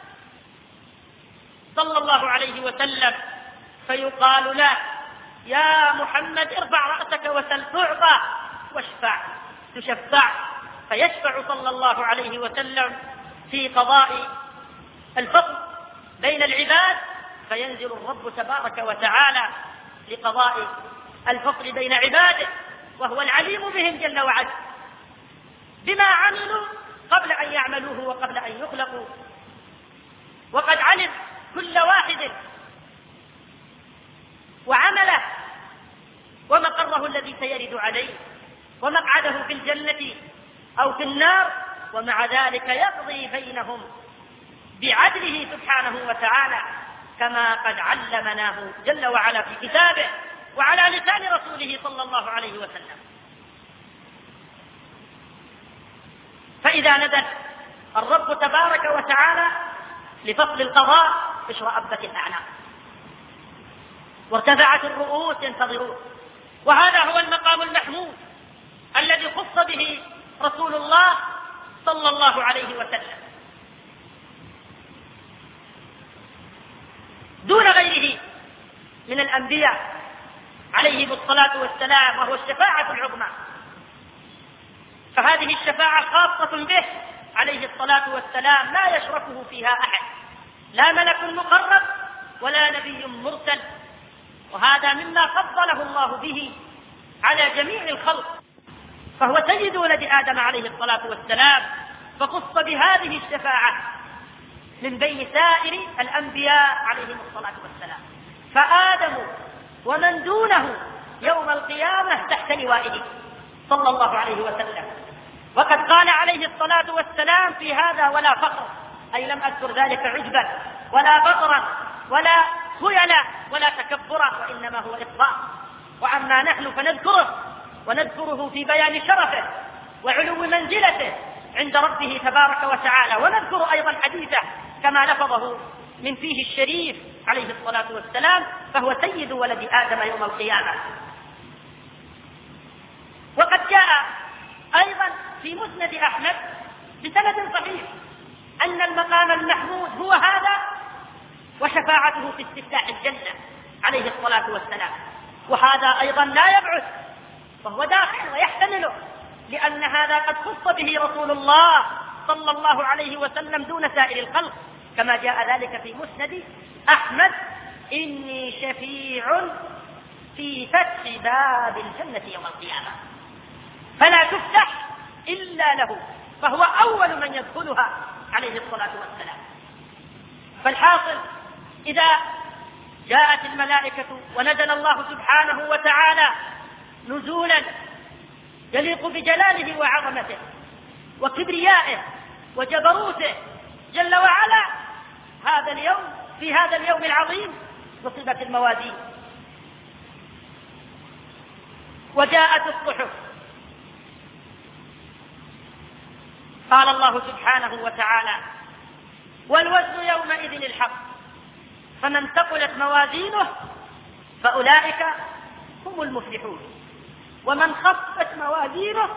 Speaker 2: صلى الله عليه وسلم. فيقال له: يا محمد، ارفع رأسك وسل تعطى واشفع تشفع. فيشفع صلى الله عليه وسلم في قضاء الفصل بين العباد، فينزل الرب تبارك وتعالى لقضاء الفصل بين عباده، وهو العليم بهم جل وعلا بما عملوا قبل أن يعملوه وقبل أن يخلقوا، وقد علم كل واحد وعمله ومقره الذي سيرد عليه ومقعده في الجنة أو في النار، ومع ذلك يقضي بينهم بعدله سبحانه وتعالى كما قد علمناه جل وعلا في كتابه وعلى لسان رسوله صلى الله عليه وسلم. فإذا نزل الرب تبارك وتعالى لفصل القضاء اشرأبت الأعناق وارتفعت الرؤوس ينتظرون، وهذا هو المقام المحمود الذي خص به رسول الله صلى الله عليه وسلم دون غيره من الأنبياء عليهم الصلاة والسلام، وهو الشفاعة العظمى. فهذه الشفاعة خاصة به عليه الصلاة والسلام لا يشركه فيها أحد، لا ملك مقرب ولا نبي مرسل، وهذا مما فضله الله به على جميع الخلق، فهو سيد ولد آدم عليه الصلاة والسلام، فخص بهذه الشفاعة من بين سائر الأنبياء عليهم الصلاة والسلام. فآدم ومن دونه يوم القيامة تحت لوائه صلى الله عليه وسلم. وقد قال عليه الصلاة والسلام في هذا: ولا فخر، أي لم أذكر ذلك عجبا ولا بطرا ولا خيلا ولا تكبرا، وإنما هو إطلاق. وأما نحن فنذكره، ونذكره في بيان شرفه وعلو منزلته عند ربه تبارك وتعالى، ونذكر أيضا حديثه كما لفظه من فيه الشريف عليه الصلاة والسلام، فهو سيد ولد آدم يوم القيامة. وقد جاء أيضا في مسند أحمد بسند صحيح أن المقام المحمود هو هذا، وشفاعته في استفتاح الجنة عليه الصلاة والسلام. وهذا أيضا لا يبعد، فهو داخل ويحتمله، لأن هذا قد خص به رسول الله صلى الله عليه وسلم دون سائر الخلق، كما جاء ذلك في مسند أحمد: إني شفيع في فتح باب الجنة يوم القيامة، فلا تفتح إلا له، فهو أول من يدخلها عليه الصلاة والسلام. فالحاصل إذا جاءت الملائكة ونزل الله سبحانه وتعالى نزولا يليق بجلاله وعظمته وكبريائه وجبروته جل وعلا، هذا اليوم في هذا اليوم العظيم نصبت الموازين وجاءت الصحف. قال الله سبحانه وتعالى: والوزن يومئذ الحق، فمن ثقلت موازينه فأولئك هم المفلحون، ومن خفت موازينه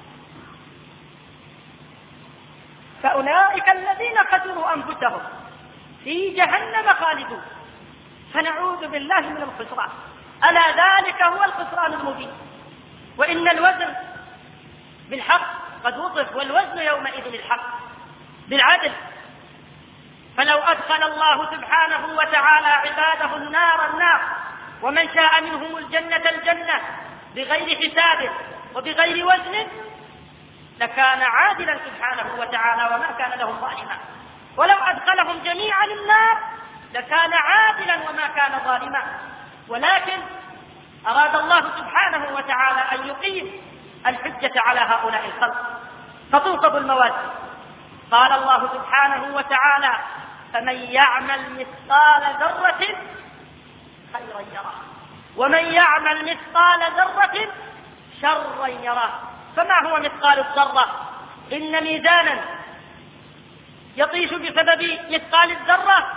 Speaker 2: فأولئك الذين خسروا أنفسهم في جهنم خالدون، فنعوذ بالله من الخسران، ألا ذلك هو الخسران المبين. وإن الوزن بالحق قد وصف، والوزن يومئذ الحق بالعدل. فلو أدخل الله سبحانه وتعالى عباده النار ومن شاء منهم الجنة بغير حساب وبغير وزن لكان عادلا سبحانه وتعالى وما كان لهم ظالما، ولو أدخلهم جميعا النار لكان عادلا وما كان ظالما، ولكن أراد الله سبحانه وتعالى أن يقيم الحجة على هؤلاء الخلق فتنصب الموازين. قال الله سبحانه وتعالى: فمن يعمل مثقال ذرة خيرا يره، ومن يعمل مثقال ذرة شرا يره. فما هو مثقال الذرة؟ إن ميزانا يطيش بسبب مثقال الذرة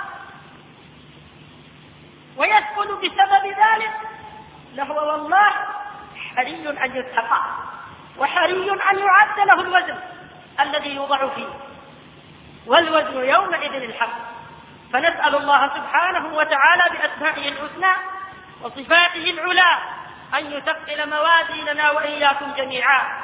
Speaker 2: ويثقل بسبب ذلك لهو والله حري أن يتقى، وحري أن يعد له الوزن الذي يوضع فيه، والوزن يومئذ الحق. فنسأل الله سبحانه وتعالى بأسمائه الحسنى وصفاته العلى أن يثقل موازيننا وإياكم جميعا.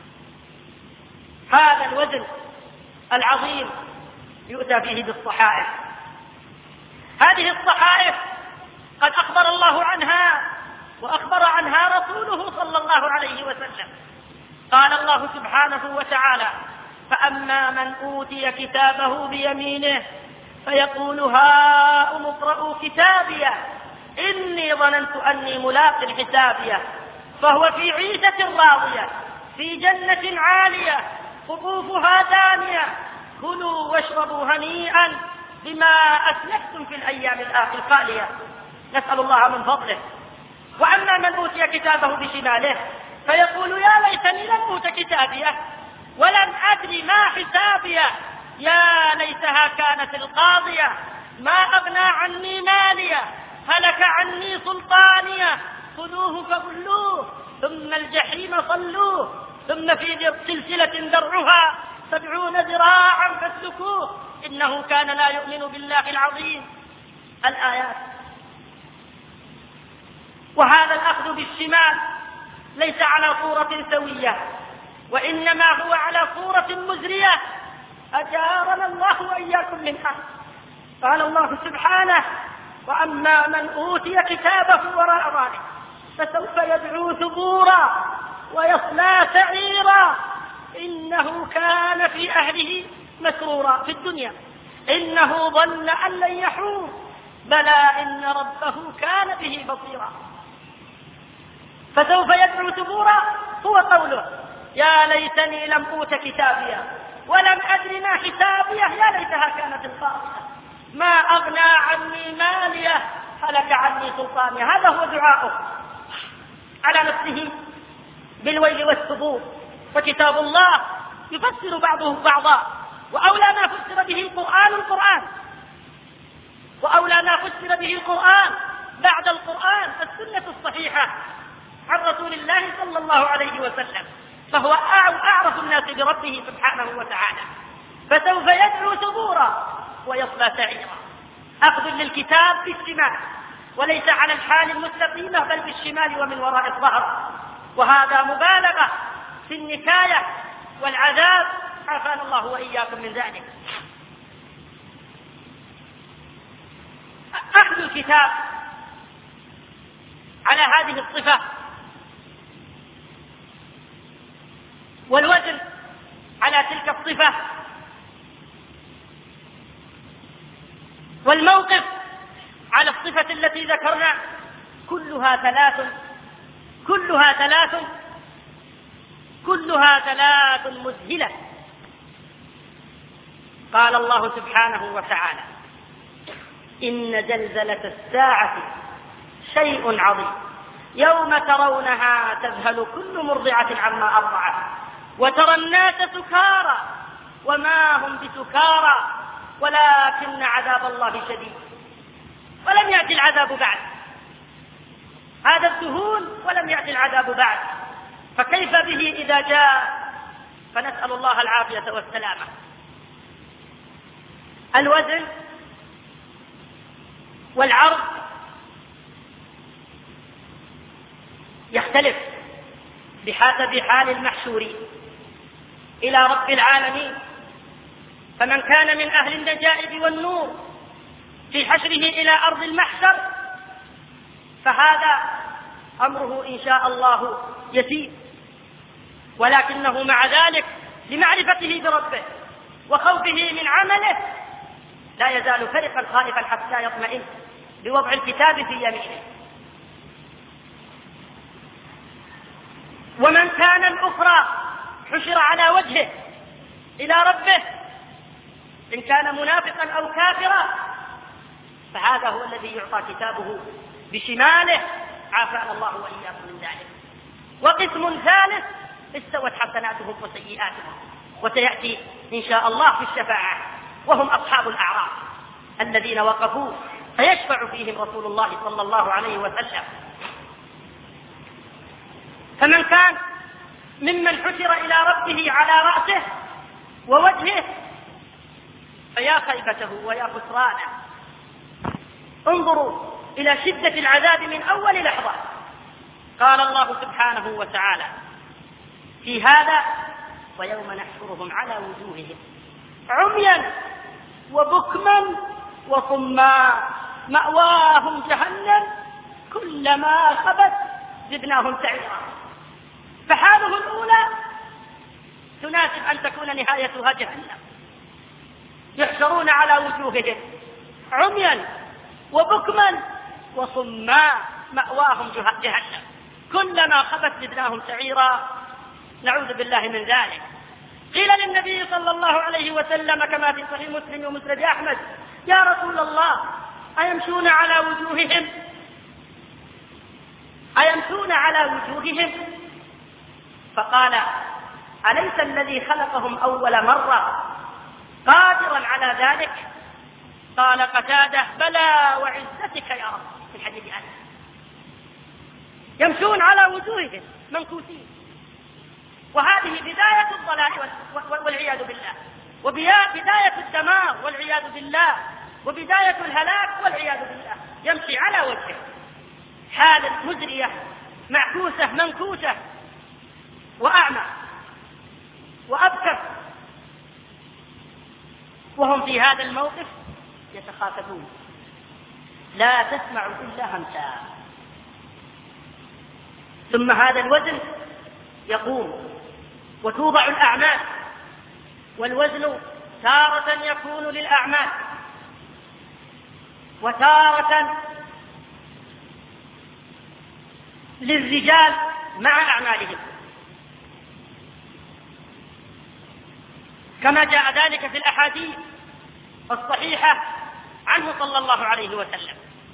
Speaker 2: هذا الوزن العظيم يؤتى فيه بالصحائف. هذه الصحائف قد أخبر الله عنها وأخبر عنها رسوله صلى الله عليه وسلم. قال الله سبحانه وتعالى: فأما من أوتي كتابه بيمينه فيقول هاؤم اقرءوا كتابيه إني ظننت أني ملاق حسابيه فهو في عيشة راضية في جنة عالية قطوفها دانية كلوا واشربوا هنيئا بما أسلفتم في الأيام الخالية. نسأل الله من فضله. وأما من أوتي كتابه بشماله فيقول يا ليتني لم أوت كتابيه ولم أدري ما حسابيه يا ليتها كانت القاضية ما أغنى عني ماليه هلك عني سلطانيه خذوه فغلوه ثم الجحيم صلوه ثم في سلسلة ذرعها 70 ذراعا فاسلكوه إنه كان لا يؤمن بالله العظيم. الآيات. وهذا الأخذ بالشمال ليس على صورة سوية وإنما هو على صورة مزرية أجارنا الله وإياكم منها. قال الله سبحانه: وأما من أوتي كتابه وراء ظهره فسوف يدعو ثبورا ويصلى سعيرا إنه كان في أهله مسرورا في الدنيا إنه ظن أن لن يحور بلى إن ربه كان به بصيرا. فسوف يدعو ثبورا هو قوله: يا ليتني لم أوت كتابيه ولم أدر ما حسابيه يا ليتها كانت القاضية ما أغنى عني ماليه هلك عني سلطانيه. هذا هو دعاؤه على نفسه بالويل والثبور. وكتاب الله يفسر بعضه بعضا وأولى ما فسر به القرآن وأولى ما فسر به القرآن بعد القرآن السنة الصحيحة عن رسول الله صلى الله عليه وسلم فهو أعرف الناس بربه سبحانه وتعالى. فسوف يدعو ثبورا ويصلى سعيرا. أخذ للكتاب بالشمال وليس على الحال المستقيمة بل بالشمال ومن وراء الظهر. وهذا مبالغة في النكاية والعذاب عافانا الله وإياكم من ذلك. أخذ الكتاب على هذه الصفة والوزن على تلك الصفة والموقف على الصفة التي ذكرنا كلها ثلاث مذهلة. قال الله سبحانه وتعالى: إن زلزلة الساعة شيء عظيم يوم ترونها تذهل كل مرضعة عما أرضعت وترى الناس سكارى وما هم بسكارى ولكن عذاب الله شديد. ولم يأتي العذاب بعد. هذا الذهول ولم يأتي العذاب بعد فكيف به إذا جاء؟ فنسأل الله العافية والسلامة. الوزن والعرض يختلف بحسب حال المحشورين إلى رب العالمين. فمن كان من أهل النجائب والنور في حشره إلى أرض المحشر فهذا أمره إن شاء الله يسير، ولكنه مع ذلك لمعرفته بربه وخوفه من عمله لا يزال فرقا خائفا حتى يطمئن بوضع الكتاب في يمينه. ومن كان الأخرى حشر على وجهه إلى ربه إن كان منافقا أو كافرا فهذا هو الذي يعطى كتابه بشماله عافانا الله وإياكم من ذلك. وقسم ثالث استوت حسناتهم وسيئاتهم وسيأتي إن شاء الله في الشفاعة وهم أصحاب الأعراف الذين وقفوا فيشفع فيهم رسول الله صلى الله عليه وسلم. فمن كان ممن حشر إلى ربه على رأسه ووجهه فيا خيبته ويا خسرانه. انظروا إلى شدة العذاب من أول لحظة. قال الله سبحانه وتعالى في هذا: ويوم نحشرهم على وجوههم عميا وبكما وصما مأواهم جهنم كلما خبت زدناهم سعيرا. فحاله الأولى تناسب أن تكون نهايتها جهنم، يحشرون على وجوههم عميا وبكما وصما مأواهم جهنم، كلما خبت زدناهم سعيرا، نعوذ بالله من ذلك. قيل للنبي صلى الله عليه وسلم كما في صحيح مسلم ومسند أحمد: يا رسول الله، أيمشون على وجوههم؟ فقال: أليس الذي خلقهم أول مرة قادرا على ذلك؟ قال قتادة: بلى وعزتك يا رب، في الحديث أنس. يمشون على وجوههم منكوسين، وهذه بداية الضلال والعياذ بالله، وبداية الدمار والعياذ بالله، وبداية الهلاك والعياذ بالله. يمشي على وجهه حالة مزرية معكوسة منكوسة وأعمى وأبكر، وهم في هذا الموقف يتخافتون، لا تسمع إلا همسا. ثم هذا الوزن يقوم وتوضع الأعمال، والوزن تارة يكون للأعمال وتارة للرجال مع أعمالهم، كما جاء ذلك في الأحاديث الصحيحة عنه صلى الله عليه وسلم.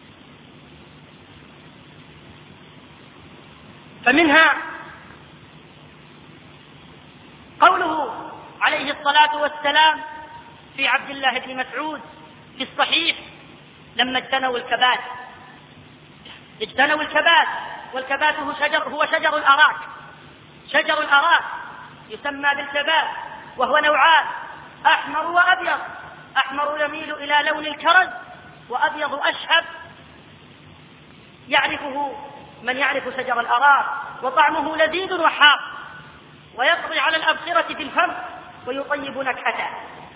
Speaker 2: فمنها قوله عليه الصلاة والسلام في عبد الله بن مسعود في الصحيح لما اجتنوا الكباد، والكباد هو شجر الأراك. شجر الأراك يسمى بالكباد، وهو نوعان: أحمر وأبيض. أحمر يميل إلى لون الكرز، وأبيض أشهب يعرفه من يعرف شجر الأراك، وطعمه لذيذ وحار، ويقضي على الأبصرة في الفم ويطيب نكهته.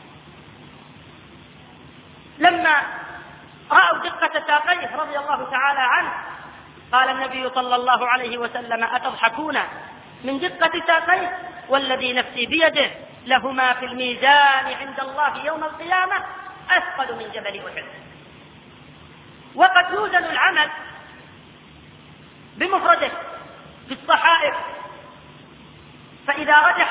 Speaker 2: لما رأوا دقة ساقيه رضي الله تعالى عنه، قال النبي صلى الله عليه وسلم: أتضحكون من دقة ساقيه؟ والذي نفسي بيده لهما في الميزان عند الله يوم القيامة أثقل من جبل أحد. وقد يوزن العمل بمفرده في الصحائف، فإذا رجح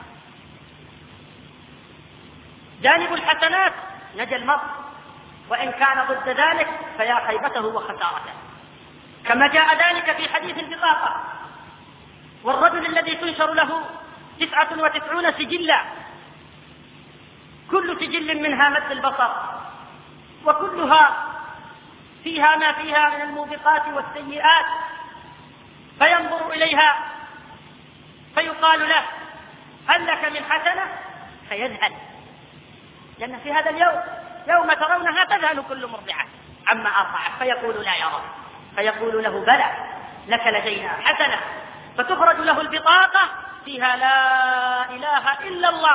Speaker 2: جانب الحسنات نجا المرء، وإن كان ضد ذلك فيا خيبته وخسارته، كما جاء ذلك في حديث البطاقة: والرجل الذي تنشر له 99 سجلا، كل سجل منها مد البصر، وكلها فيها ما فيها من الموبقات والسيئات، فينظر إليها فيقال له: هل لك من حسنة؟ فيذهل، لأن في هذا اليوم يوم ترونها تذهل كل مرضعة عما أرضعت، فيقول: لا يا رب. فيقول له: بلى، لك لدينا حسنة. فتخرج له البطاقة فيها: لا إله إلا الله،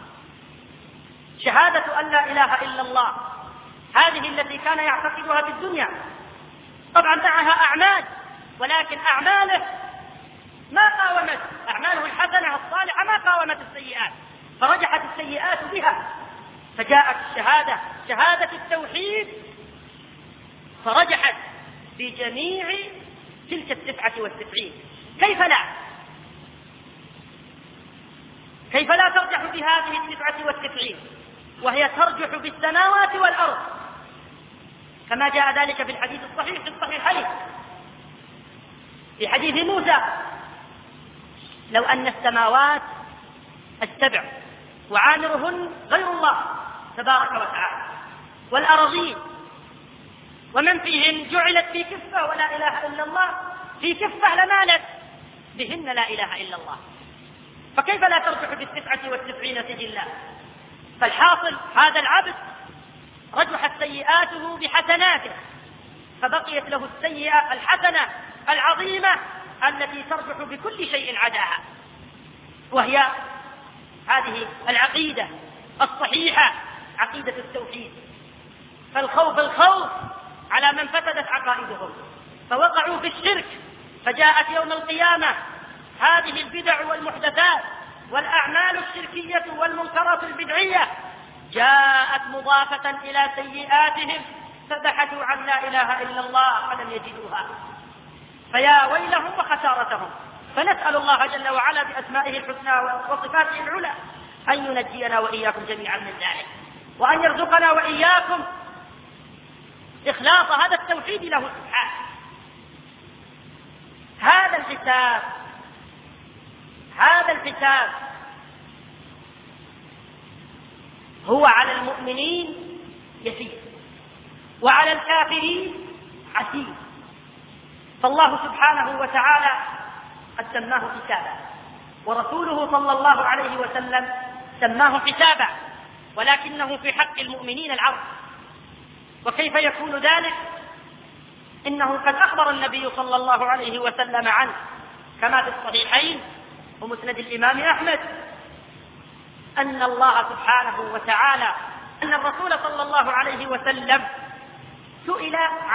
Speaker 2: شهادة أن لا إله إلا الله، هذه التي كان يعتقدها في الدنيا. طبعا معها أعمال، ولكن أعماله ما قاومت، أعماله الحسنة الصالحة ما قاومت السيئات، فرجحت السيئات بها، فجاءت الشهادة، شهادة التوحيد، فرجحت بجميع تلك 99. كيف لا ترجح بهذه 99 وهي ترجح بالسماوات والأرض، كما جاء ذلك في الحديث الصحيح في الصحيحين في حديث موسى: لو أن السماوات السبع وعامرهن غير الله تبارك وتعالى، والأرضين ومن فيهن جعلت في كفة ولا إله إلا الله في كفة لمالت بهن لا إله إلا الله، فكيف لا ترجح ب99 سجلا؟ فالحاصل هذا العبد رجحت سيئاته بحسناته، فبقيت له السيئة الحسنة العظيمة التي ترجح بكل شيء عداها، وهي هذه العقيدة الصحيحة، عقيدة التوحيد. فالخوف على من فسدت عقائدهم فوقعوا في الشرك فجاءت يوم القيامة هذه البدع والمحدثات والأعمال الشركية والمنكرات البدعية جاءت مضافة إلى سيئاتهم، فبحثوا عن لا إله إلا الله فلم يجدوها، فيا ويلهم وخسارتهم. فنسأل الله جل وعلا بأسمائه الحسنى وصفاته العلى أن ينجينا وإياكم جميعا من ذلك، وأن يرزقنا وإياكم إخلاص هذا التوحيد له سبحانه. هذا الحساب هو على المؤمنين يسير وعلى الكافرين عسير. فالله سبحانه وتعالى قد سماه حسابا، ورسوله صلى الله عليه وسلم سماه حسابا، ولكنه في حق المؤمنين العرض. وكيف يكون ذلك؟ إنه قد أخبر النبي صلى الله عليه وسلم عنه كما في الصحيحين ومسند الإمام أحمد أن الله سبحانه وتعالى أن الرسول صلى الله عليه وسلم سئل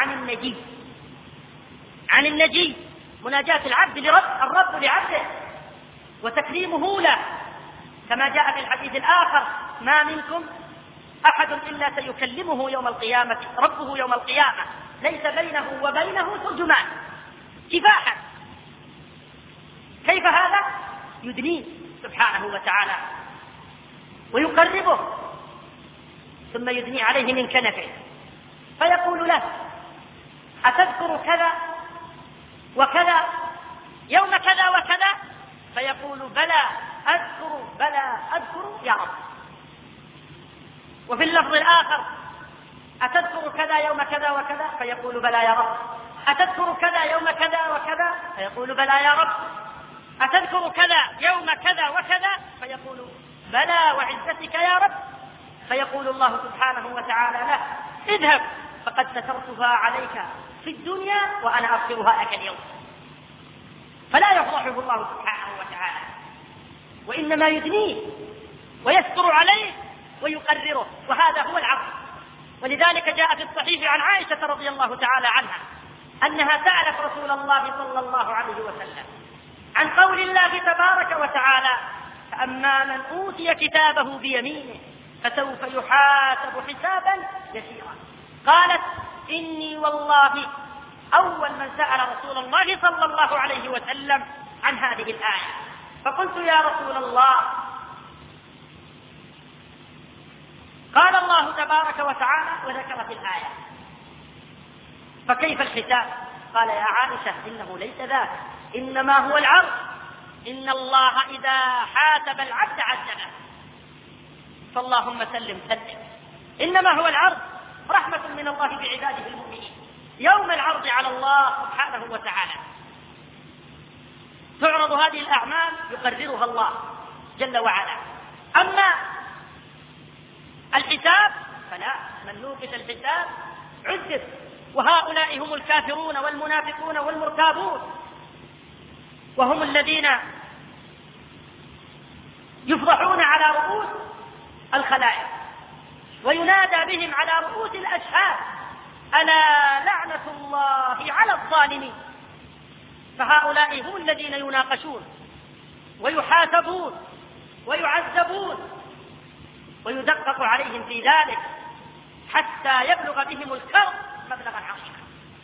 Speaker 2: عن النجي مناجاة العبد الرب لعبده وتكريمه له، كما جاء في الحديث الآخر: ما منكم أحد إلا سيكلمه يوم القيامة ربه يوم القيامة ليس بينه وبينه ترجمان، كفاحا. كيف هذا؟ يدنيه سبحانه وتعالى ويقربه، ثم يدني عليه من كنفه فيقول له: أتذكر كذا وكذا يوم كذا وكذا؟ فيقول: بلى أذكر يا رب. وفي اللفظ الآخر: أتذكر كذا يوم كذا وكذا؟ فيقول: بلى يا رب. أتذكر كذا يوم كذا وكذا؟ فيقول: بلى يا رب. أتذكر كذا يوم كذا وكذا؟ فيقول: بلى وعزتك يا رب. فيقول الله سبحانه وتعالى له: اذهب فقد سترتها عليك في الدنيا وأنا أغفرها لك اليوم. فلا يفضحه الله سبحانه وتعالى، وإنما يدنيه ويستر عليه ويقرره، وهذا هو العفو. ولذلك جاء في الصحيح عن عائشة رضي الله تعالى عنها أنها سألت رسول الله صلى الله عليه وسلم عن قول الله تبارك وتعالى: فأما من أوتي كتابه بيمينه فسوف يحاسب حسابا يسيرا. قالت: إني والله أول من سأل رسول الله صلى الله عليه وسلم عن هذه الآية. فقلت: يا رسول الله، قال الله تبارك وتعالى وذكرت الآية، فكيف الحساب؟ قال: يا عائشة، إنه ليس ذاك، إنما هو العرض. إن الله إذا حاسب العبد عذبه، فاللهم سلم. إنما هو العرض، رحمة من الله بعباده المؤمنين. يوم العرض على الله سبحانه وتعالى تعرض هذه الأعمال يقررها الله جل وعلا. أما الحساب فلا، من نوقش الحساب عذب. وهؤلاء هم الكافرون والمنافقون والمرتابون، وهم الذين يفضحون على رؤوس الخلائق وينادى بهم على رؤوس الأشهاد: ألا لعنة الله على الظالمين. فهؤلاء هم الذين يناقشون ويحاسبون ويعذبون ويدقق عليهم في ذلك حتى يبلغ بهم الكرب مبلغا عظيما.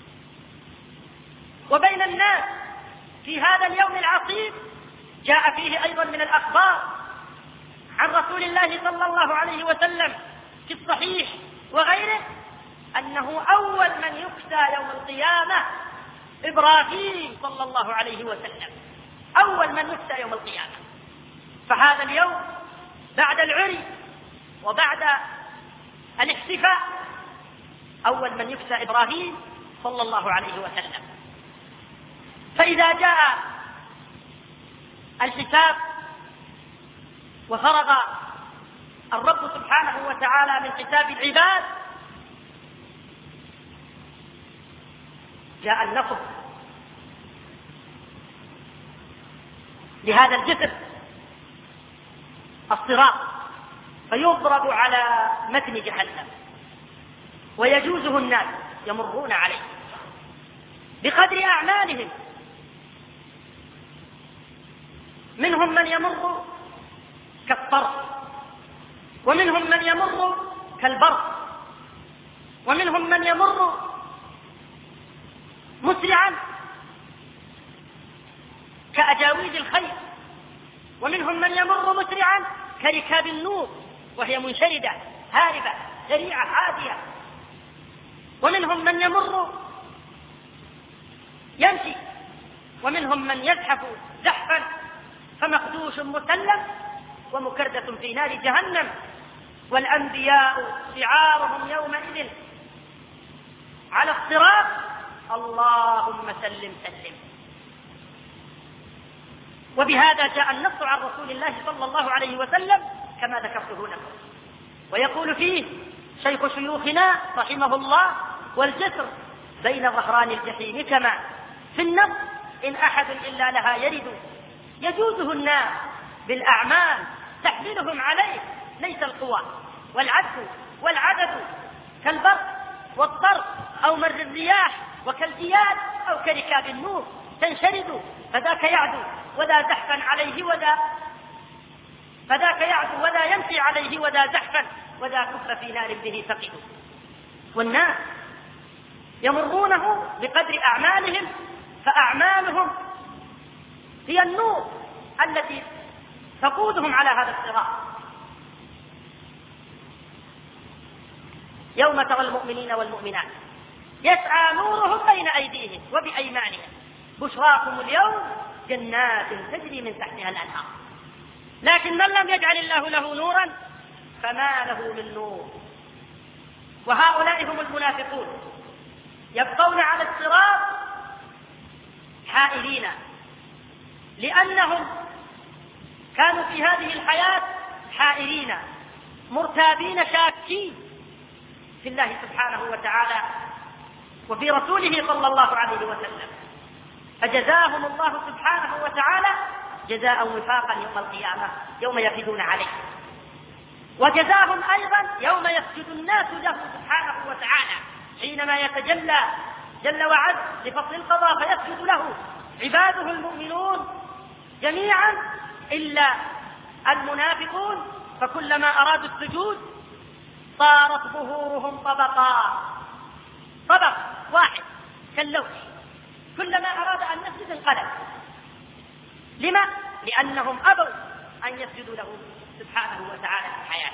Speaker 2: وبين الناس في هذا اليوم العصيب جاء فيه أيضا من الأخبار عن رسول الله صلى الله عليه وسلم في الصحيح وغيره أنه أول من يكسى يوم القيامة إبراهيم صلى الله عليه وسلم، أول من يكسى يوم القيامة. فهذا اليوم بعد العري وبعد الاحتفاء أول من يكسى إبراهيم صلى الله عليه وسلم. فإذا جاء الحساب وفرغ الرب سبحانه وتعالى من حساب العباد جاء النصب لهذا الجسر الصراط، فيضرب على متن جهنم ويجوزه الناس يمرون عليه بقدر أعمالهم منهم من يمر كالطرف، ومنهم من يمر كالبرق، ومنهم من يمر مسرعا كأجاويد الخيل، ومنهم من يمر مسرعا كركاب النور وهي منشردة هاربة سريعة عادية، ومنهم من يمر يمشي، ومنهم من يزحف زحفا فمخدوش مسلم ومكردة في نار جهنم. والأنبياء شعارهم يومئذ على الصراط اللهم سلم سلم. وبهذا جاء النص عن رسول الله صلى الله عليه وسلم كما ذكرته لكم. ويقول فيه شيخ شيوخنا رحمه الله: والجسر بين ظهران الجحيم كما في النص إن أحد إلا لها يرد، يجوزه الناس بالأعمال تحملهم عليه، ليس القوى والعد والعدد كالبرق والطرق أو مر الرياح وكالجياد أو كركاب النور تنشرد، فذاك يعدو وذا زحفا عليه فذاك يعدو وذا يمشي عليه وذا زحفا وذا كف في نار به ثقيل. والناس يمرونه بقدر أعمالهم، فأعمالهم هي النور التي تقودهم على هذا الصراط. يوم ترى المؤمنين والمؤمنات يسعى نورهم بين أيديهم وبأيمانهم بشراكم اليوم جنات تجري من تحتها الأنهار. لكن من لم يجعل الله له نورا فما له من نور. وهؤلاء هم المنافقون، يبقون على الصراط حائرين، لأنهم كانوا في هذه الحياة حائرين مرتابين شاكين في الله سبحانه وتعالى وفي رسوله صلى الله عليه وسلم، فجزاهم الله سبحانه وتعالى جزاء وفاقا يوم القيامة يوم يقفون عليه. وجزاهم أيضا يوم يسجد الناس له سبحانه وتعالى حينما يتجلى جل وعز لفصل القضاء فيسجد له عباده المؤمنون جميعا إلا المنافقون، فكلما أرادوا السجود صارت ظهورهم طبقا، طبق واحد كاللوح، كلما أراد أن يسجد انقلب. لما؟ لأنهم أبوا أن يسجدوا له سبحانه وتعالى في الحياة،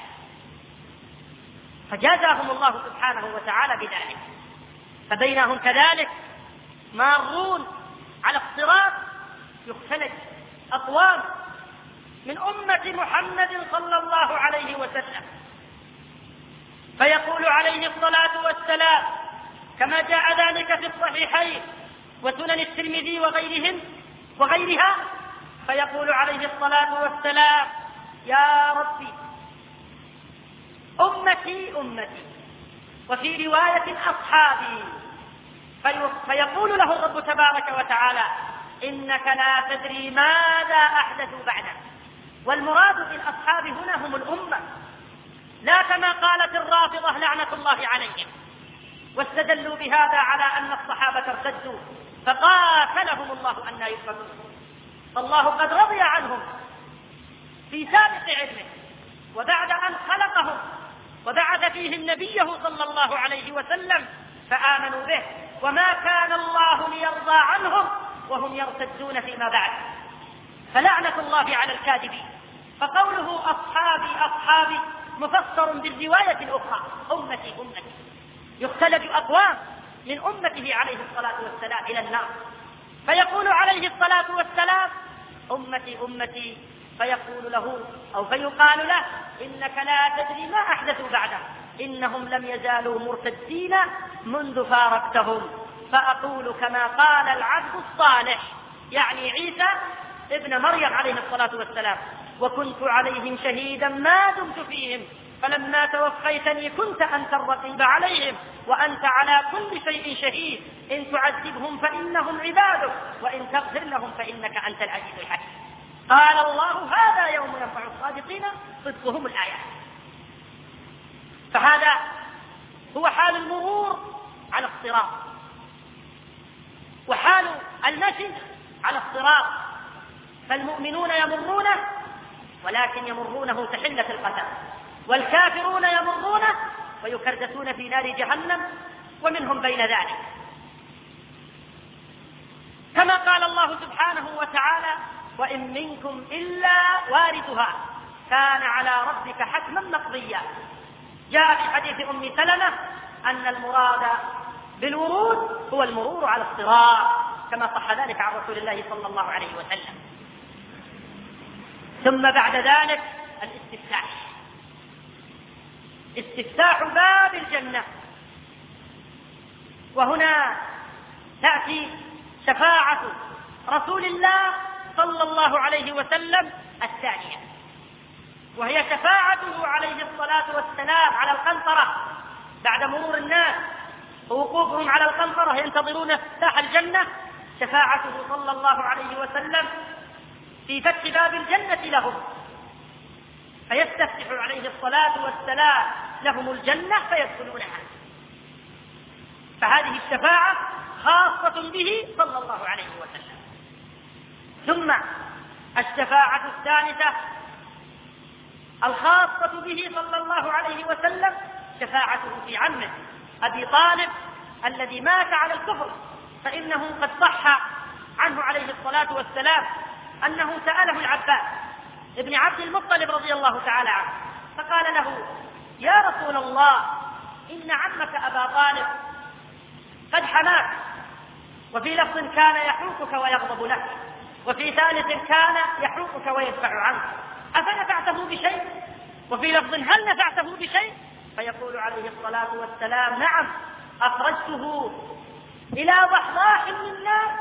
Speaker 2: فجازاهم الله سبحانه وتعالى بذلك. فبينهم كذلك مارون على الصراط يختلج أقوام من أمة محمد صلى الله عليه وسلم، فيقول عليه الصلاة والسلام كما جاء ذلك في الصحيحين وسنن الترمذي وغيرها، فيقول عليه الصلاة والسلام: يا ربي أمتي أمتي، وفي رواية أصحابي، فيقول له الرب تبارك وتعالى: إنك لا تدري ماذا أحدثوا بعدك. والمراد بالأصحاب هنا هم الأمة، لا كما قالت الرافضة لعنة الله عليهم واستدلوا بهذا على أن الصحابة ارتدوا فقاتلهم الله أن يؤفكون. فالله قد رضي عنهم في سابق علمه وبعد أن خلقهم وبعث فيهم نبيه صلى الله عليه وسلم فآمنوا به، وما كان الله ليرضى عنهم وهم يرتدون فيما بعد، فلعنة الله على الكاذبين. فقوله أصحابي أصحابي مفسر بالرواية الأخرى أمتي أمتي، يختلج أقوام من أمته عليه الصلاة والسلام إلى النار، فيقول عليه الصلاة والسلام: أمتي أمتي، فيقال له: إنك لا تدري ما أحدثوا بعده، إنهم لم يزالوا مرتدين منذ فارقتهم. فأقول كما قال العبد الصالح، يعني عيسى ابن مريم عليه الصلاة والسلام: وكنت عليهم شهيدا ما دمت فيهم، فلما توفيتني كنت أنت الرقيب عليهم، وأنت على كل شيء شهيد، إن تعذبهم فإنهم عبادك، وإن تغفر لهم فإنك أنت العزيز الحكيم. قال الله: هذا يوم ينفع الصادقين صدقهم الآيات. فهذا هو حال المرور على الصراط، وحال المشي على الصراط. فالمؤمنون يمرونه ولكن يمرونه تحلة القتل، والكافرون يمرونه ويكردسون في نار جهنم ومنهم بين ذلك. كما قال الله سبحانه وتعالى: وإن منكم إلا واردها كان على ربك حتما مقضيا. جاء في حديث أم سلمة أن المراد بالورود هو المرور على الصراط، كما صح ذلك عن رسول الله صلى الله عليه وسلم. ثم بعد ذلك الاستفتاح، استفتاح باب الجنة. وهنا تأتي شفاعة رسول الله صلى الله عليه وسلم الثانية، وهي شفاعته عليه الصلاة والسلام على القنطرة بعد مرور الناس ووقوفهم على القنطرة ينتظرون افتتاح الجنة. شفاعته صلى الله عليه وسلم في فتح باب الجنة لهم، فيستفتح عليه الصلاة والسلام لهم الجنة فيدخلونها. فهذه الشفاعة خاصة به صلى الله عليه وسلم. ثم الشفاعة الثالثة الخاصة به صلى الله عليه وسلم شفاعته في عمه أبي طالب الذي مات على الكفر، فإنه قد صح عنه عليه الصلاة والسلام أنه سأله العباس ابن عبد المطلب رضي الله تعالى عنه فقال له: يا رسول الله، إن عمك أبا طالب قد حماك، وفي لفظ كان يحوكك ويغضب لك، وفي ثالث كان يحوكك ويدفع عنك، أفنفعته بشيء؟ وفي لفظ هل نفعته بشيء؟ فيقول عليه الصلاة والسلام: نعم، أخرجته إلى ضحضاح من نار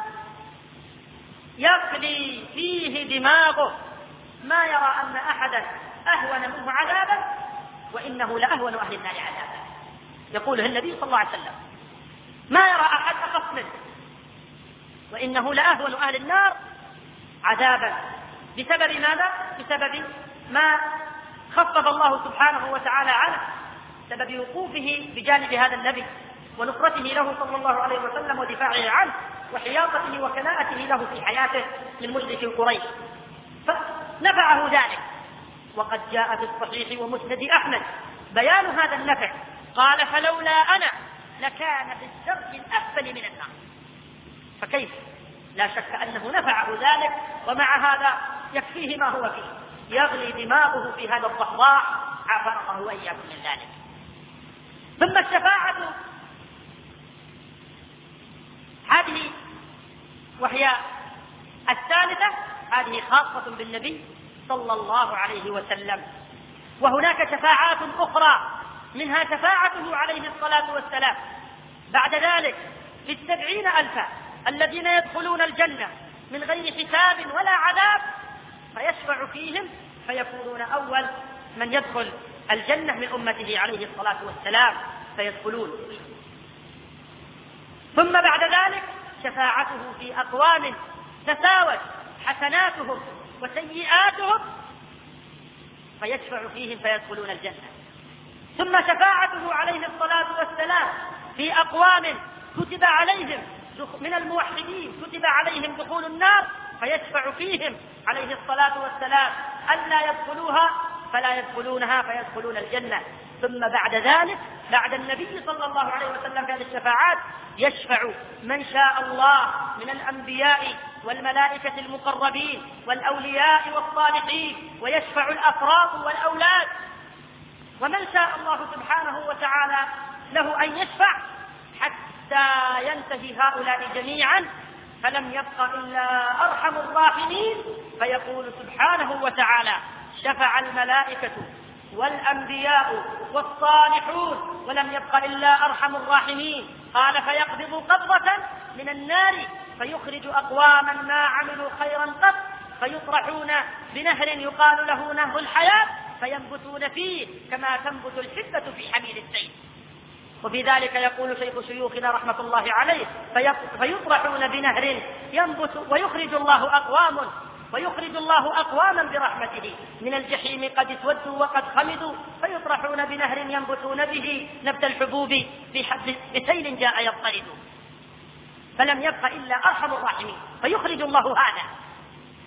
Speaker 2: يقلي فيه دماغه، ما يرى أن أحدا أهون منه عذابا، وإنه لأهون أهل النار عذابا. يقوله النبي صلى الله عليه وسلم: ما يرى أحد أخف منه، وإنه لأهون أهل النار عذابا. بسبب ماذا؟ بسبب ما خفض الله سبحانه وتعالى عنه، بسبب وقوفه بجانب هذا النبي ونصرته له صلى الله عليه وسلم ودفاعه عنه وحياطته وكناءته له في حياته من مشرك قريش، فنفعه ذلك. وقد جاء في الصحيح ومسند أحمد بيان هذا النفع، قال: فلولا أنا لكان في الدرك الأسفل من النار. فكيف؟ لا شك أنه نفعه ذلك، ومع هذا يكفيه ما هو فيه، يغلي دماغه في هذا الضحضاح، عافانا الله وإياكم من ذلك. ثم الشفاعة هذه وهي الثالثة، هذه خاصة بالنبي صلى الله عليه وسلم. وهناك شفاعات أخرى، منها شفاعته عليه الصلاة والسلام بعد ذلك في 70,000 الذين يدخلون الجنة من غير حساب ولا عذاب، فيشفع فيهم فيكونون أول من يدخل الجنة من أمته عليه الصلاة والسلام فيدخلون. ثم بعد ذلك شفاعته في أقوام تساوت حسناتهم وسيئاتهم فيشفع فيهم فيدخلون الجنة. ثم شفاعته عليه الصلاة والسلام في أقوام كتب عليهم من الموحدين كتب عليهم دخول النار، فيشفع فيهم عليه الصلاة والسلام ألا يدخلوها فلا يدخلونها فيدخلون الجنة. ثم بعد ذلك بعد النبي صلى الله عليه وسلم في هذه الشفاعات يشفع من شاء الله من الأنبياء والملائكة المقربين والأولياء والصالحين، ويشفع الأفراد والأولاد. ومن شاء الله سبحانه وتعالى له أن يشفع حتى ينتهي هؤلاء جميعا، فلم يبق إلا أرحم الراحمين، فيقول سبحانه وتعالى: شفع الملائكة والأنبياء والصالحون ولم يبق إلا أرحم الراحمين. قال: فيقبض قبضة من النار فيخرج أقواما ما عملوا خيرا قط، فيطرحون بنهر يقال له نهر الحياة فينبتون فيه كما تنبت الحبة في حميل السيل. وفي ذلك يقول شيخ شيوخنا رحمة الله عليه: فيطرحون بنهر ينبت ويخرج الله أقواما برحمته من الجحيم قد اسودوا وقد خمدوا، فيطرحون بنهر ينبتون به نبت الحبوب في حب سيل جاء يضطرد. فلم يبق إلا أرحم الراحمين، فيخرج الله هذا.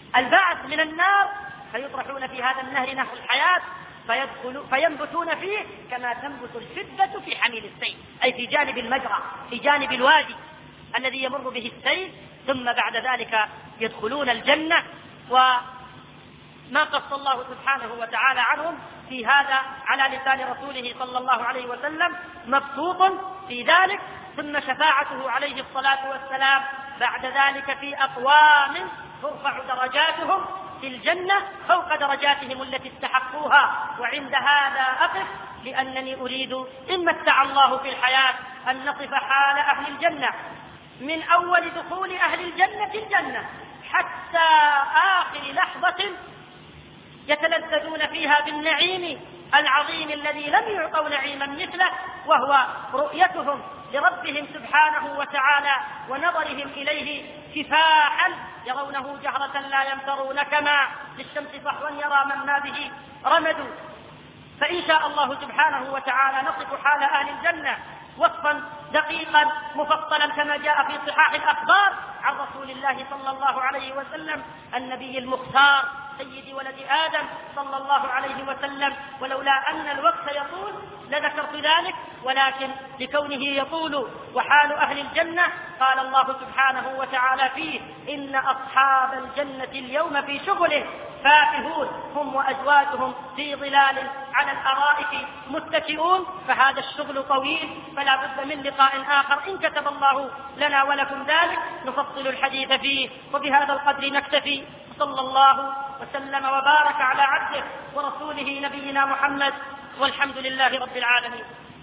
Speaker 2: البعث من النار فيطرحون في هذا النهر نهر الحياة فينبتون فيه كما تنبت الفدة في حميل السيل، أي في جانب المجرى، في جانب الوادي الذي يمر به السيل، ثم بعد ذلك يدخلون الجنة. وما قص الله سبحانه وتعالى عنهم في هذا على لسان رسوله صلى الله عليه وسلم مبسوط في ذلك. ثم شفاعته عليه الصلاة والسلام بعد ذلك في أقوام ترفع درجاتهم في الجنة فوق درجاتهم التي استحقوها. وعند هذا أقف، لأنني أريد إن متع الله في الحياة أن نصف حال أهل الجنة من أول دخول أهل الجنة الجنة حتى آخر لحظة يتلذذون فيها بالنعيم العظيم الذي لم يعطوا نعيما مثله، وهو رؤيتهم لربهم سبحانه وتعالى ونظرهم إليه كفاحا يرونه جهرة لا يمترون كما للشمس صحوا يرى من ما به رمد. فإن شاء الله سبحانه وتعالى نصف حال أهل الجنة وصفا دقيقا مفصلا كما جاء في صحاح الأخبار عن رسول الله صلى الله عليه وسلم النبي المختار سيد ولد آدم صلى الله عليه وسلم. ولولا أن الوقت يطول لذكرت ذلك، ولكن لكونه يطول وحال أهل الجنة قال الله سبحانه وتعالى فيه: إن أصحاب الجنة اليوم في شغل فاكهون هم وأزواجهم في ظلال على الأرائك متكئون. فهذا الشغل طويل، فلا بد من لقاء آخر إن كتب الله لنا ولكم ذلك نفصل الحديث فيه. وبهذا القدر نكتفي، صلى الله وسلم وبارك على عبده ورسوله نبينا محمد، والحمد لله رب العالمين.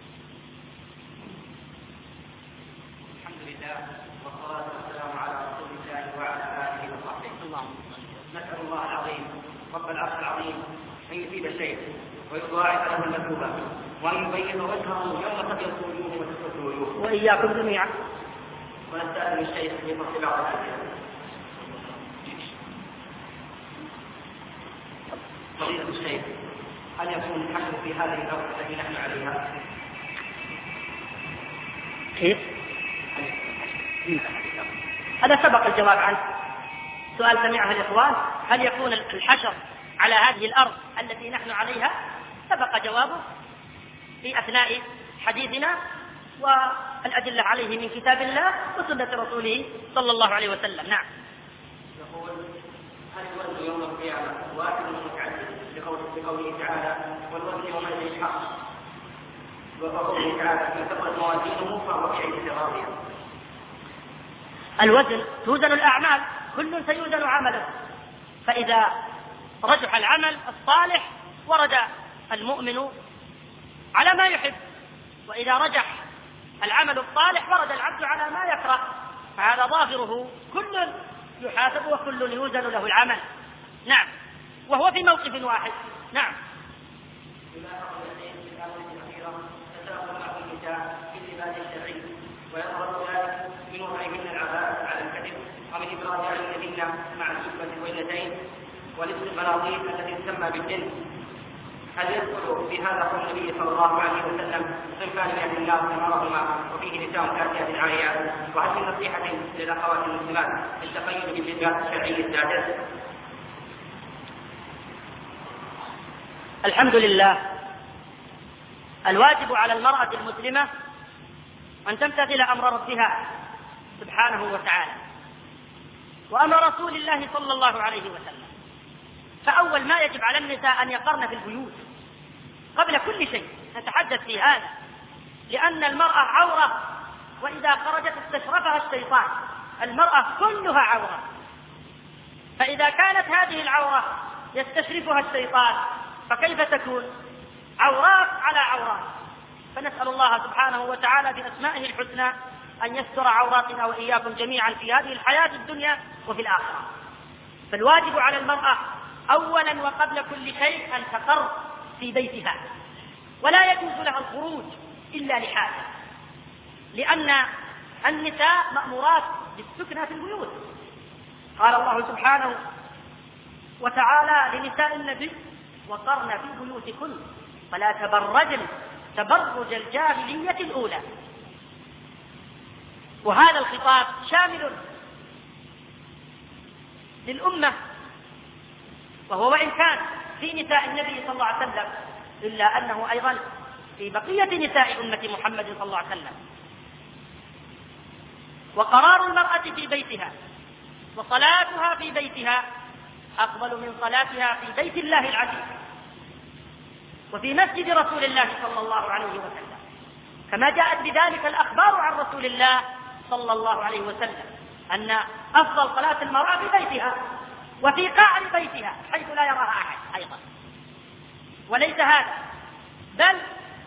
Speaker 1: الحمد لله والصلاة والسلام على رسول الله وعلى آله وصحبه. نسأل الله العظيم رب العرش العظيم أن يفيد الشيء ويضاعف له المثوبة وأن يبين وجهه يوم تبيض وجوه وتسود وجوه،
Speaker 2: وإياكم جميعا.
Speaker 1: ونستأذن الشيخ في فصل بعض الأسئلة. فضيلة الشيخ، هل يكون الحشر في هذه الأرض التي نحن عليها؟
Speaker 2: كيف؟ هذا سبق الجواب عنه، سؤال سمعه الإخوان: هل يكون الحشر على هذه الأرض التي نحن عليها؟ سبق جوابه في أثناء حديثنا، والأدلة عليه من كتاب الله وسنة رسوله صلى الله عليه وسلم. نعم.
Speaker 1: يقول: هل الوزن يوم القيامة واحد متعدد بقوله تعالى: والوزن يومئذ حق، وقوله تعالى: من ثقلت موازينه فهو في عيشة راضية؟
Speaker 2: الوزن توزن الأعمال، كل سيوزن عمله، فإذا رجح العمل الصالح ورد المؤمن على ما يحب، وإذا رجح العمل الصالح ورد العبد على ما يكره، فهذا ظاهره كل يحاسب وكل يوزن له العمل. نعم، وهو في موقف واحد. نعم.
Speaker 1: ويظهر ذلك من وضعهن العباءة على الكتف، ومن إبراز عينهن مع الجبة الويلتين ولبس المناطيق التي تسمى بالجن. هل يدخل في هذا قول النبي صلى الله عليه وسلم: صنفان من أهل النار ثمرهما وفيه نساء كاسيات عاريات؟ وهل من نصيحة للأخوات المسلمات للتقيد باللباس الشرعي الزاجر؟
Speaker 2: الحمد لله. الواجب على المرأة المسلمة أن تمتثل أمر ربها سبحانه وتعالى وأمر رسول الله صلى الله عليه وسلم. فأول ما يجب على النساء أن يقرن في البيوت قبل كل شيء. نتحدث في هذا لأن المرأة عورة، وإذا خرجت استشرفها الشيطان. المرأة كلها عورة، فإذا كانت هذه العورة يستشرفها الشيطان فكيف تكون؟ عورات على عورات. فنسأل الله سبحانه وتعالى بأسمائه الحسنى أن يستر عوراتنا وإياكم جميعا في هذه الحياة الدنيا وفي الآخرة. فالواجب على المرأة أولا وقبل كل شيء أن تقر في بيتها، ولا يجوز لها الخروج إلا لحاجة، لأن النساء مأمورات بالسكنة في البيوت. قال الله سبحانه وتعالى لنساء النبي: وقرن في بيوتكن فلا تبرجن تبرج الجاهلية الأولى. وهذا الخطاب شامل للأمة وهو وإن كان في نساء النبي صلى الله عليه وسلم إلا أنه أيضا في بقية نساء أمة محمد صلى الله عليه وسلم. وقرار المرأة في بيتها وصلاتها في بيتها أفضل من صلاتها في بيت الله العزيز وفي مسجد رسول الله صلى الله عليه وسلم، كما جاءت بذلك الأخبار عن رسول الله صلى الله عليه وسلم أن أفضل صلاة المرأة في بيتها وفي قعر بيتها حيث لا يراها أحد أيضا. وليس هذا، بل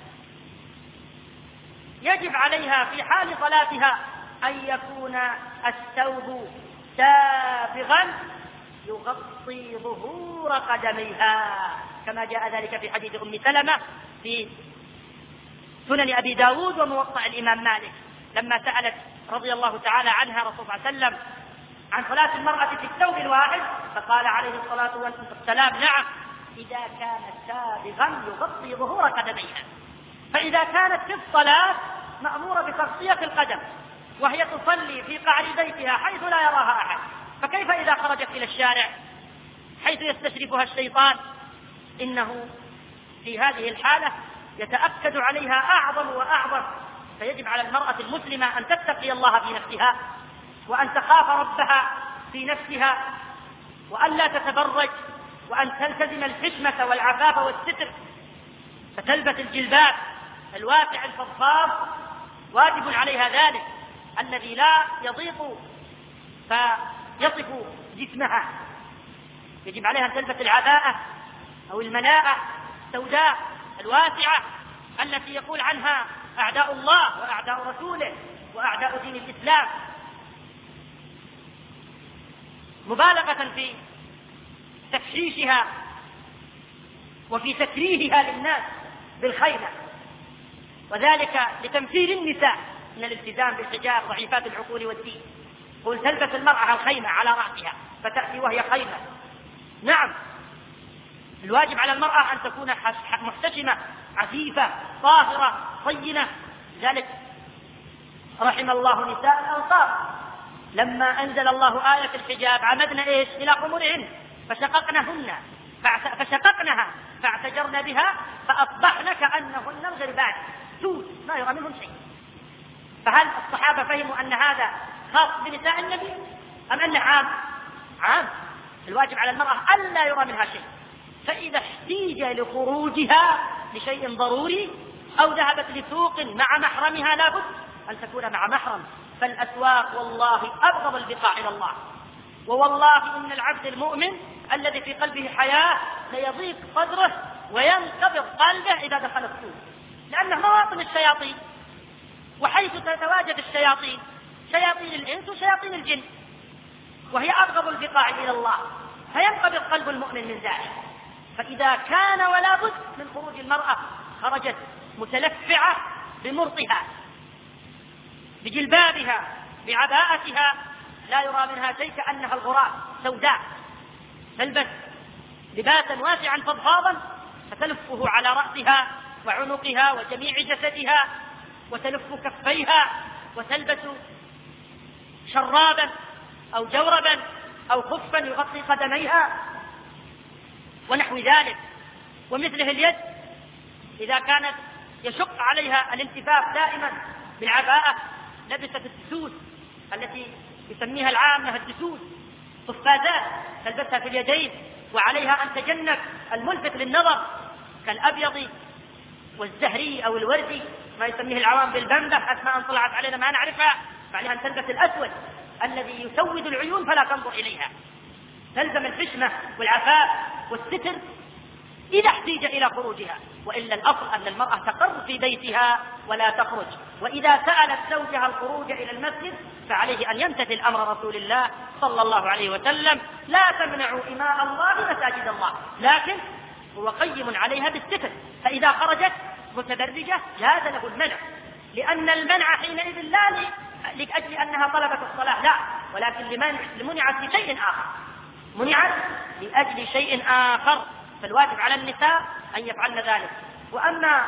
Speaker 2: يجب عليها في حال صلاتها أن يكون الثوب سابغا يغطي ظهور قدميها، كما جاء ذلك في حديث أم سلمة في سنن أبي داود وموطأ الإمام مالك، لما سألت رضي الله تعالى عنها رسول الله صلى الله عليه وسلم عن صلاة المرأة في الثوب الواحد، فقال عليه الصلاة والسلام: نعم، إذا كان سابغا يغطي ظهور قدميها. فإذا كانت في الصلاة مأمورة بتغطية القدم وهي تصلي في قعر بيتها حيث لا يراها أحد، فكيف إذا خرجت إلى الشارع حيث يستشرفها الشيطان؟ إنه في هذه الحالة يتأكد عليها أعظم وأعظم. فيجب على المرأة المسلمة أن تتقي الله في نفسها وأن تخاف ربها في نفسها وأن لا تتبرج وأن تلتزم الحشمة والعفاف والستر، فتلبس الجلباب الواسع الفضفاض، واجب عليها ذلك الذي لا يضيق فيصف جسمها. يجب عليها أن تلبس العباءة أو الملاءة السوداء الواسعة التي يقول عنها أعداء الله وأعداء رسوله وأعداء دين الإسلام، مبالغة في تفشيشها وفي تكريهها للناس بالخيمة، وذلك لتمثيل النساء من الالتزام بالحجاب ضعيفات العقول والدين. قل تلبس المرأة الخيمة على رأسها فتأتي وهي خيمة. نعم، الواجب على المرأة أن تكون محتشمة عفيفة طاهرة صينة. لذلك رحم الله نساء الأنصار لما أنزل الله آية الحجاب عمدنا إلى خمرهن فشققنها فاعتجرن بها فأصبحن كأنهن الغربان سود ما يرى منهم شيء. فهل الصحابة فهموا أن هذا خاص بنساء النبي أم أنه عام؟ الواجب على المرأة ألا يرى منها شيء، فإذا احتيج لخروجها لشيء ضروري أو ذهبت لسوق مع محرمها لابد أن تكون مع محرم. فالأسواق والله أبغض البقاع إلى الله، ووالله إن العبد المؤمن الذي في قلبه حياة ليضيق صدره وينقبض قلبه إذا دخل السوق، لأنه مواطن الشياطين، وحيث تتواجد الشياطين شياطين الإنس وشياطين الجن، وهي أبغض البقاع إلى الله، فينقبض قلب المؤمن من ذلك. فإذا كان ولا بد من خروج المرأة خرجت متلفعة بمرطها بجلبابها بعباءتها لا يرى منها شيء كأنها الغراب سوداء، تلبس لباسا واسعا فضفاضا فتلفه على رأسها وعنقها وجميع جسدها وتلف كفيها، وتلبس شرابا أو جوربا أو خفا يغطي قدميها ونحو ذلك. ومثله اليد إذا كانت يشق عليها الالتفاف دائما بالعباءة لبست الدسوس التي يسميها العامة الدسوس، قفازات تلبسها في اليدين، وعليها أن تجنب الملفت للنظر كالأبيض والزهري أو الوردي، ما يسميه العوام بالبنبة، أسماء طلعت علينا ما نعرفها، فعليها أن تلبس الأسود الذي يسود العيون فلا تنظر إليها. تلزم الحشمة والعفاف والستر إذا احتيج إلى خروجها، وإلا الأصل أن المرأة تقر في بيتها ولا تخرج. وإذا سألت زوجها الخروج إلى المسجد فعليه أن يمتثل أمر رسول الله صلى الله عليه وسلم: لا تمنعوا إماء الله مساجد الله، لكن هو قيم عليها بالستر. فإذا خرجت متبرجة جاز له المنع، لأن المنع حينئذ لا لأجل أنها طلبت الصلاة، لا، ولكن لمنعت لشيء آخر، منعت لأجل شيء آخر. فالواجب على النساء أن يفعلن ذلك. وأما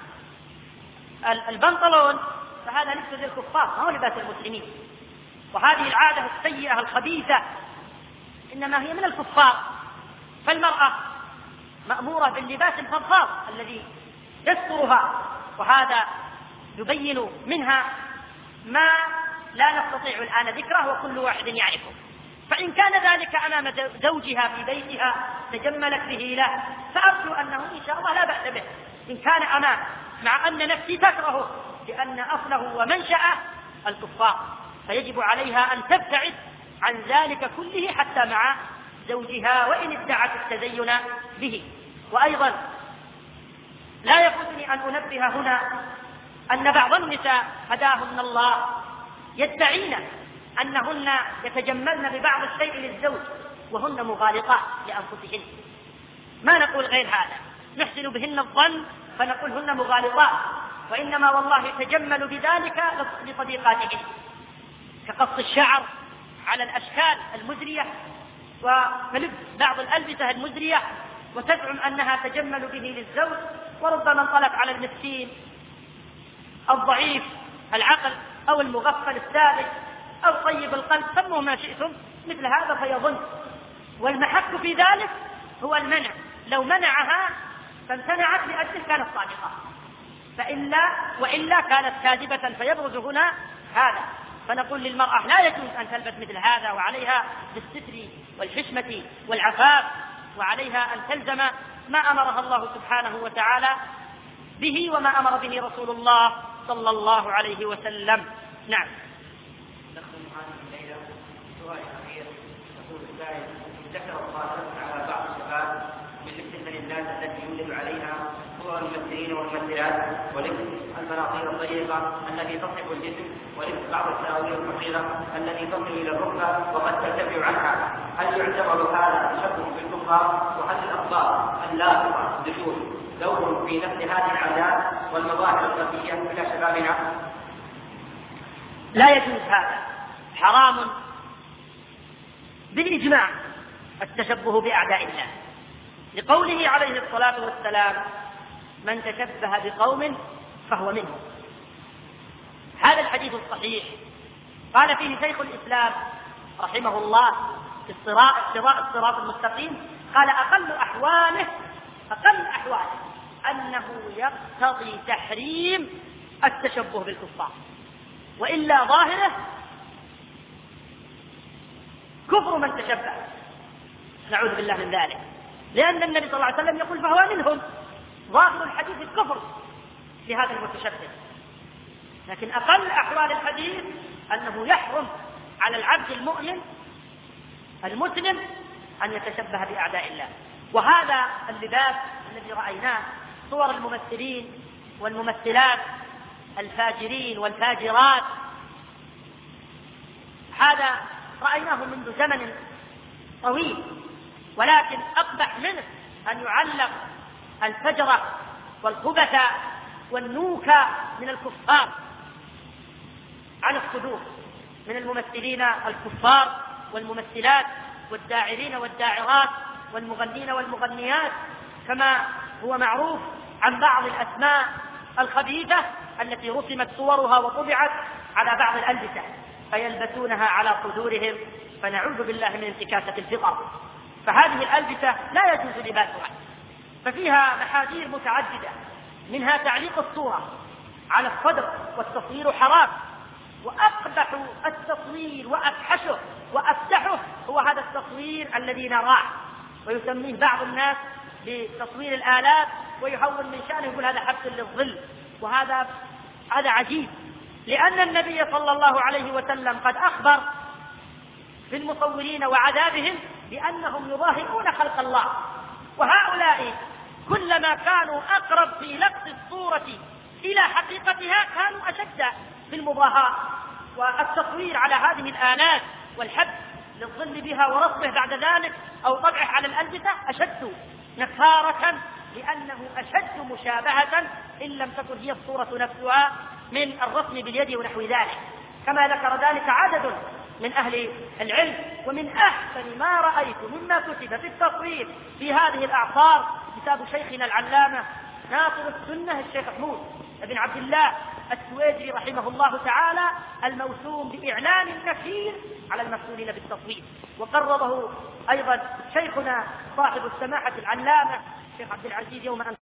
Speaker 2: البنطلون فهذا لبس للكفار، ما هو لباس المسلمين، وهذه العادة السيئة الخبيثة إنما هي من الكفار، فالمرأة مأمورة باللباس الفضفاض الذي يسترها، وهذا يبين منها ما لا نستطيع الآن ذكره وكل واحد يعرفه. فإن كان ذلك أمام زوجها في بيتها تجملت به له، فأرجو أنه إن شاء الله لا بأس به. إن كان أمام، مع أن نفسي تكرهه لأن أصله ومنشأه الكفار، فيجب عليها أن تبتعد عن ذلك كله حتى مع زوجها وإن ادعت التزين به. وأيضا لا يفوتني أن أنبه هنا أن بعض النساء هداهن الله يدعين أنهن يتجملن ببعض الشيء للزوج وهن مغالطات لأنفسهن. ما نقول غير هذا، نحسن بهن الظن فنقول هن مغالطات، وإنما والله يتجمل بذلك لصديقاتهن، كقص الشعر على الأشكال المزرية وفلبس بعض الألبسة المزرية، وتزعم أنها تجمل به للزوج، وربما انطلق على المسكين الضعيف العقل أو المغفل الساذج أو طيب القلب، سموا ما شئتم، مثل هذا فيظن. والمحك في ذلك هو المنع، لو منعها فامتنعت لأجله كانت صادقة، وإلا كانت كاذبة فيبرز هنا هذا. فنقول للمرأة لا يجوز أن تلبس مثل هذا، وعليها بالستر والحشمة والعفاف، وعليها أن تلزم ما أمرها الله سبحانه وتعالى به وما أمر به رسول الله صلى الله عليه وسلم. نعم.
Speaker 1: سؤال أخير يقول السائل: ذكر الصادق على بعض الشباب من لبس الناس التي يولد عليها صور الممثلين والممثلات، ولبس المناطيل الضيقة التي تصف الجسم، ولبس بعض السراويل القصيرة التي تصل إلى الركبة وقد ترتفع عنها. هل يعتبر هذا تشبه بالكفار؟ وهل الأخبار اللافظة دشور دور في نفس هذه العادات والمظاهر الخفية إلى شبابنا؟
Speaker 2: لا يجوز هذا، حرام بالإجماع التشبه بأعداء الله، لقوله عليه الصلاة والسلام: من تشبه بقوم فهو منهم. هذا الحديث الصحيح قال فيه شيخ الإسلام رحمه الله في الصراط المستقيم، قال: أقل أحواله أنه يقتضي تحريم التشبه بالكفار، وإلا ظاهره كفر من تشبه، نعوذ بالله من ذلك، لأن النبي صلى الله عليه وسلم يقول فهو منهم، ظاهر الحديث الكفر لهذا المتشبه. لكن أقل أحوال الحديث أنه يحرم على العبد المؤمن المسلم أن يتشبه بأعداء الله. وهذا اللباس الذي رأيناه، صور الممثلين والممثلات الفاجرين والفاجرات، هذا رأيناه منذ زمن طويل، ولكن أقبح منه أن يعلق الفجرة والخبث والنوكة من الكفار على الصدور، من الممثلين الكفار والممثلات والداعرين والداعرات والمغنين والمغنيات، كما هو معروف عن بعض الأسماء الخبيثة التي رسمت صورها وطبعت على بعض الألبسة فيلبسونها على صدورهم، فنعوذ بالله من انتكاسة الفطر. فهذه الألبسة لا يجوز لباسها، ففيها محاذير متعددة، منها تعليق الصورة على الصدر، والتصوير حرام، وأقبح التصوير وأفحشه وأفتحه هو هذا التصوير الذي نراه ويسميه بعض الناس بتصوير الآلات، ويهون من شأنه يقول هذا حبس للظل، وهذا عجيب، لأن النبي صلى الله عليه وسلم قد أخبر في المصورين وعذابهم بأنهم يظاهرون خلق الله، وهؤلاء كلما كانوا أقرب في لقط الصورة إلى حقيقتها كانوا أشد في المضاهاة والتصوير على هذه الآلات والحبس للظل بها ورصه بعد ذلك أو طبعه على الألبسة أشد نكارة، لأنه أشد مشابهة إن لم تكن هي الصورة نفسها من الرسم باليد ونحو ذلك، كما ذكر ذلك عدد من أهل العلم. ومن أحسن ما رأيت مما كتب في التصوير في هذه الأعصار كتاب شيخنا العلامة ناصر السنة الشيخ محمود بن عبد الله السويدري رحمه الله تعالى الموسوم بإعلان كثير على المسؤولين بالتصويت، وقربه أيضا شيخنا صاحب السماحة العلامة الشيخ عبد العزيز يوم أن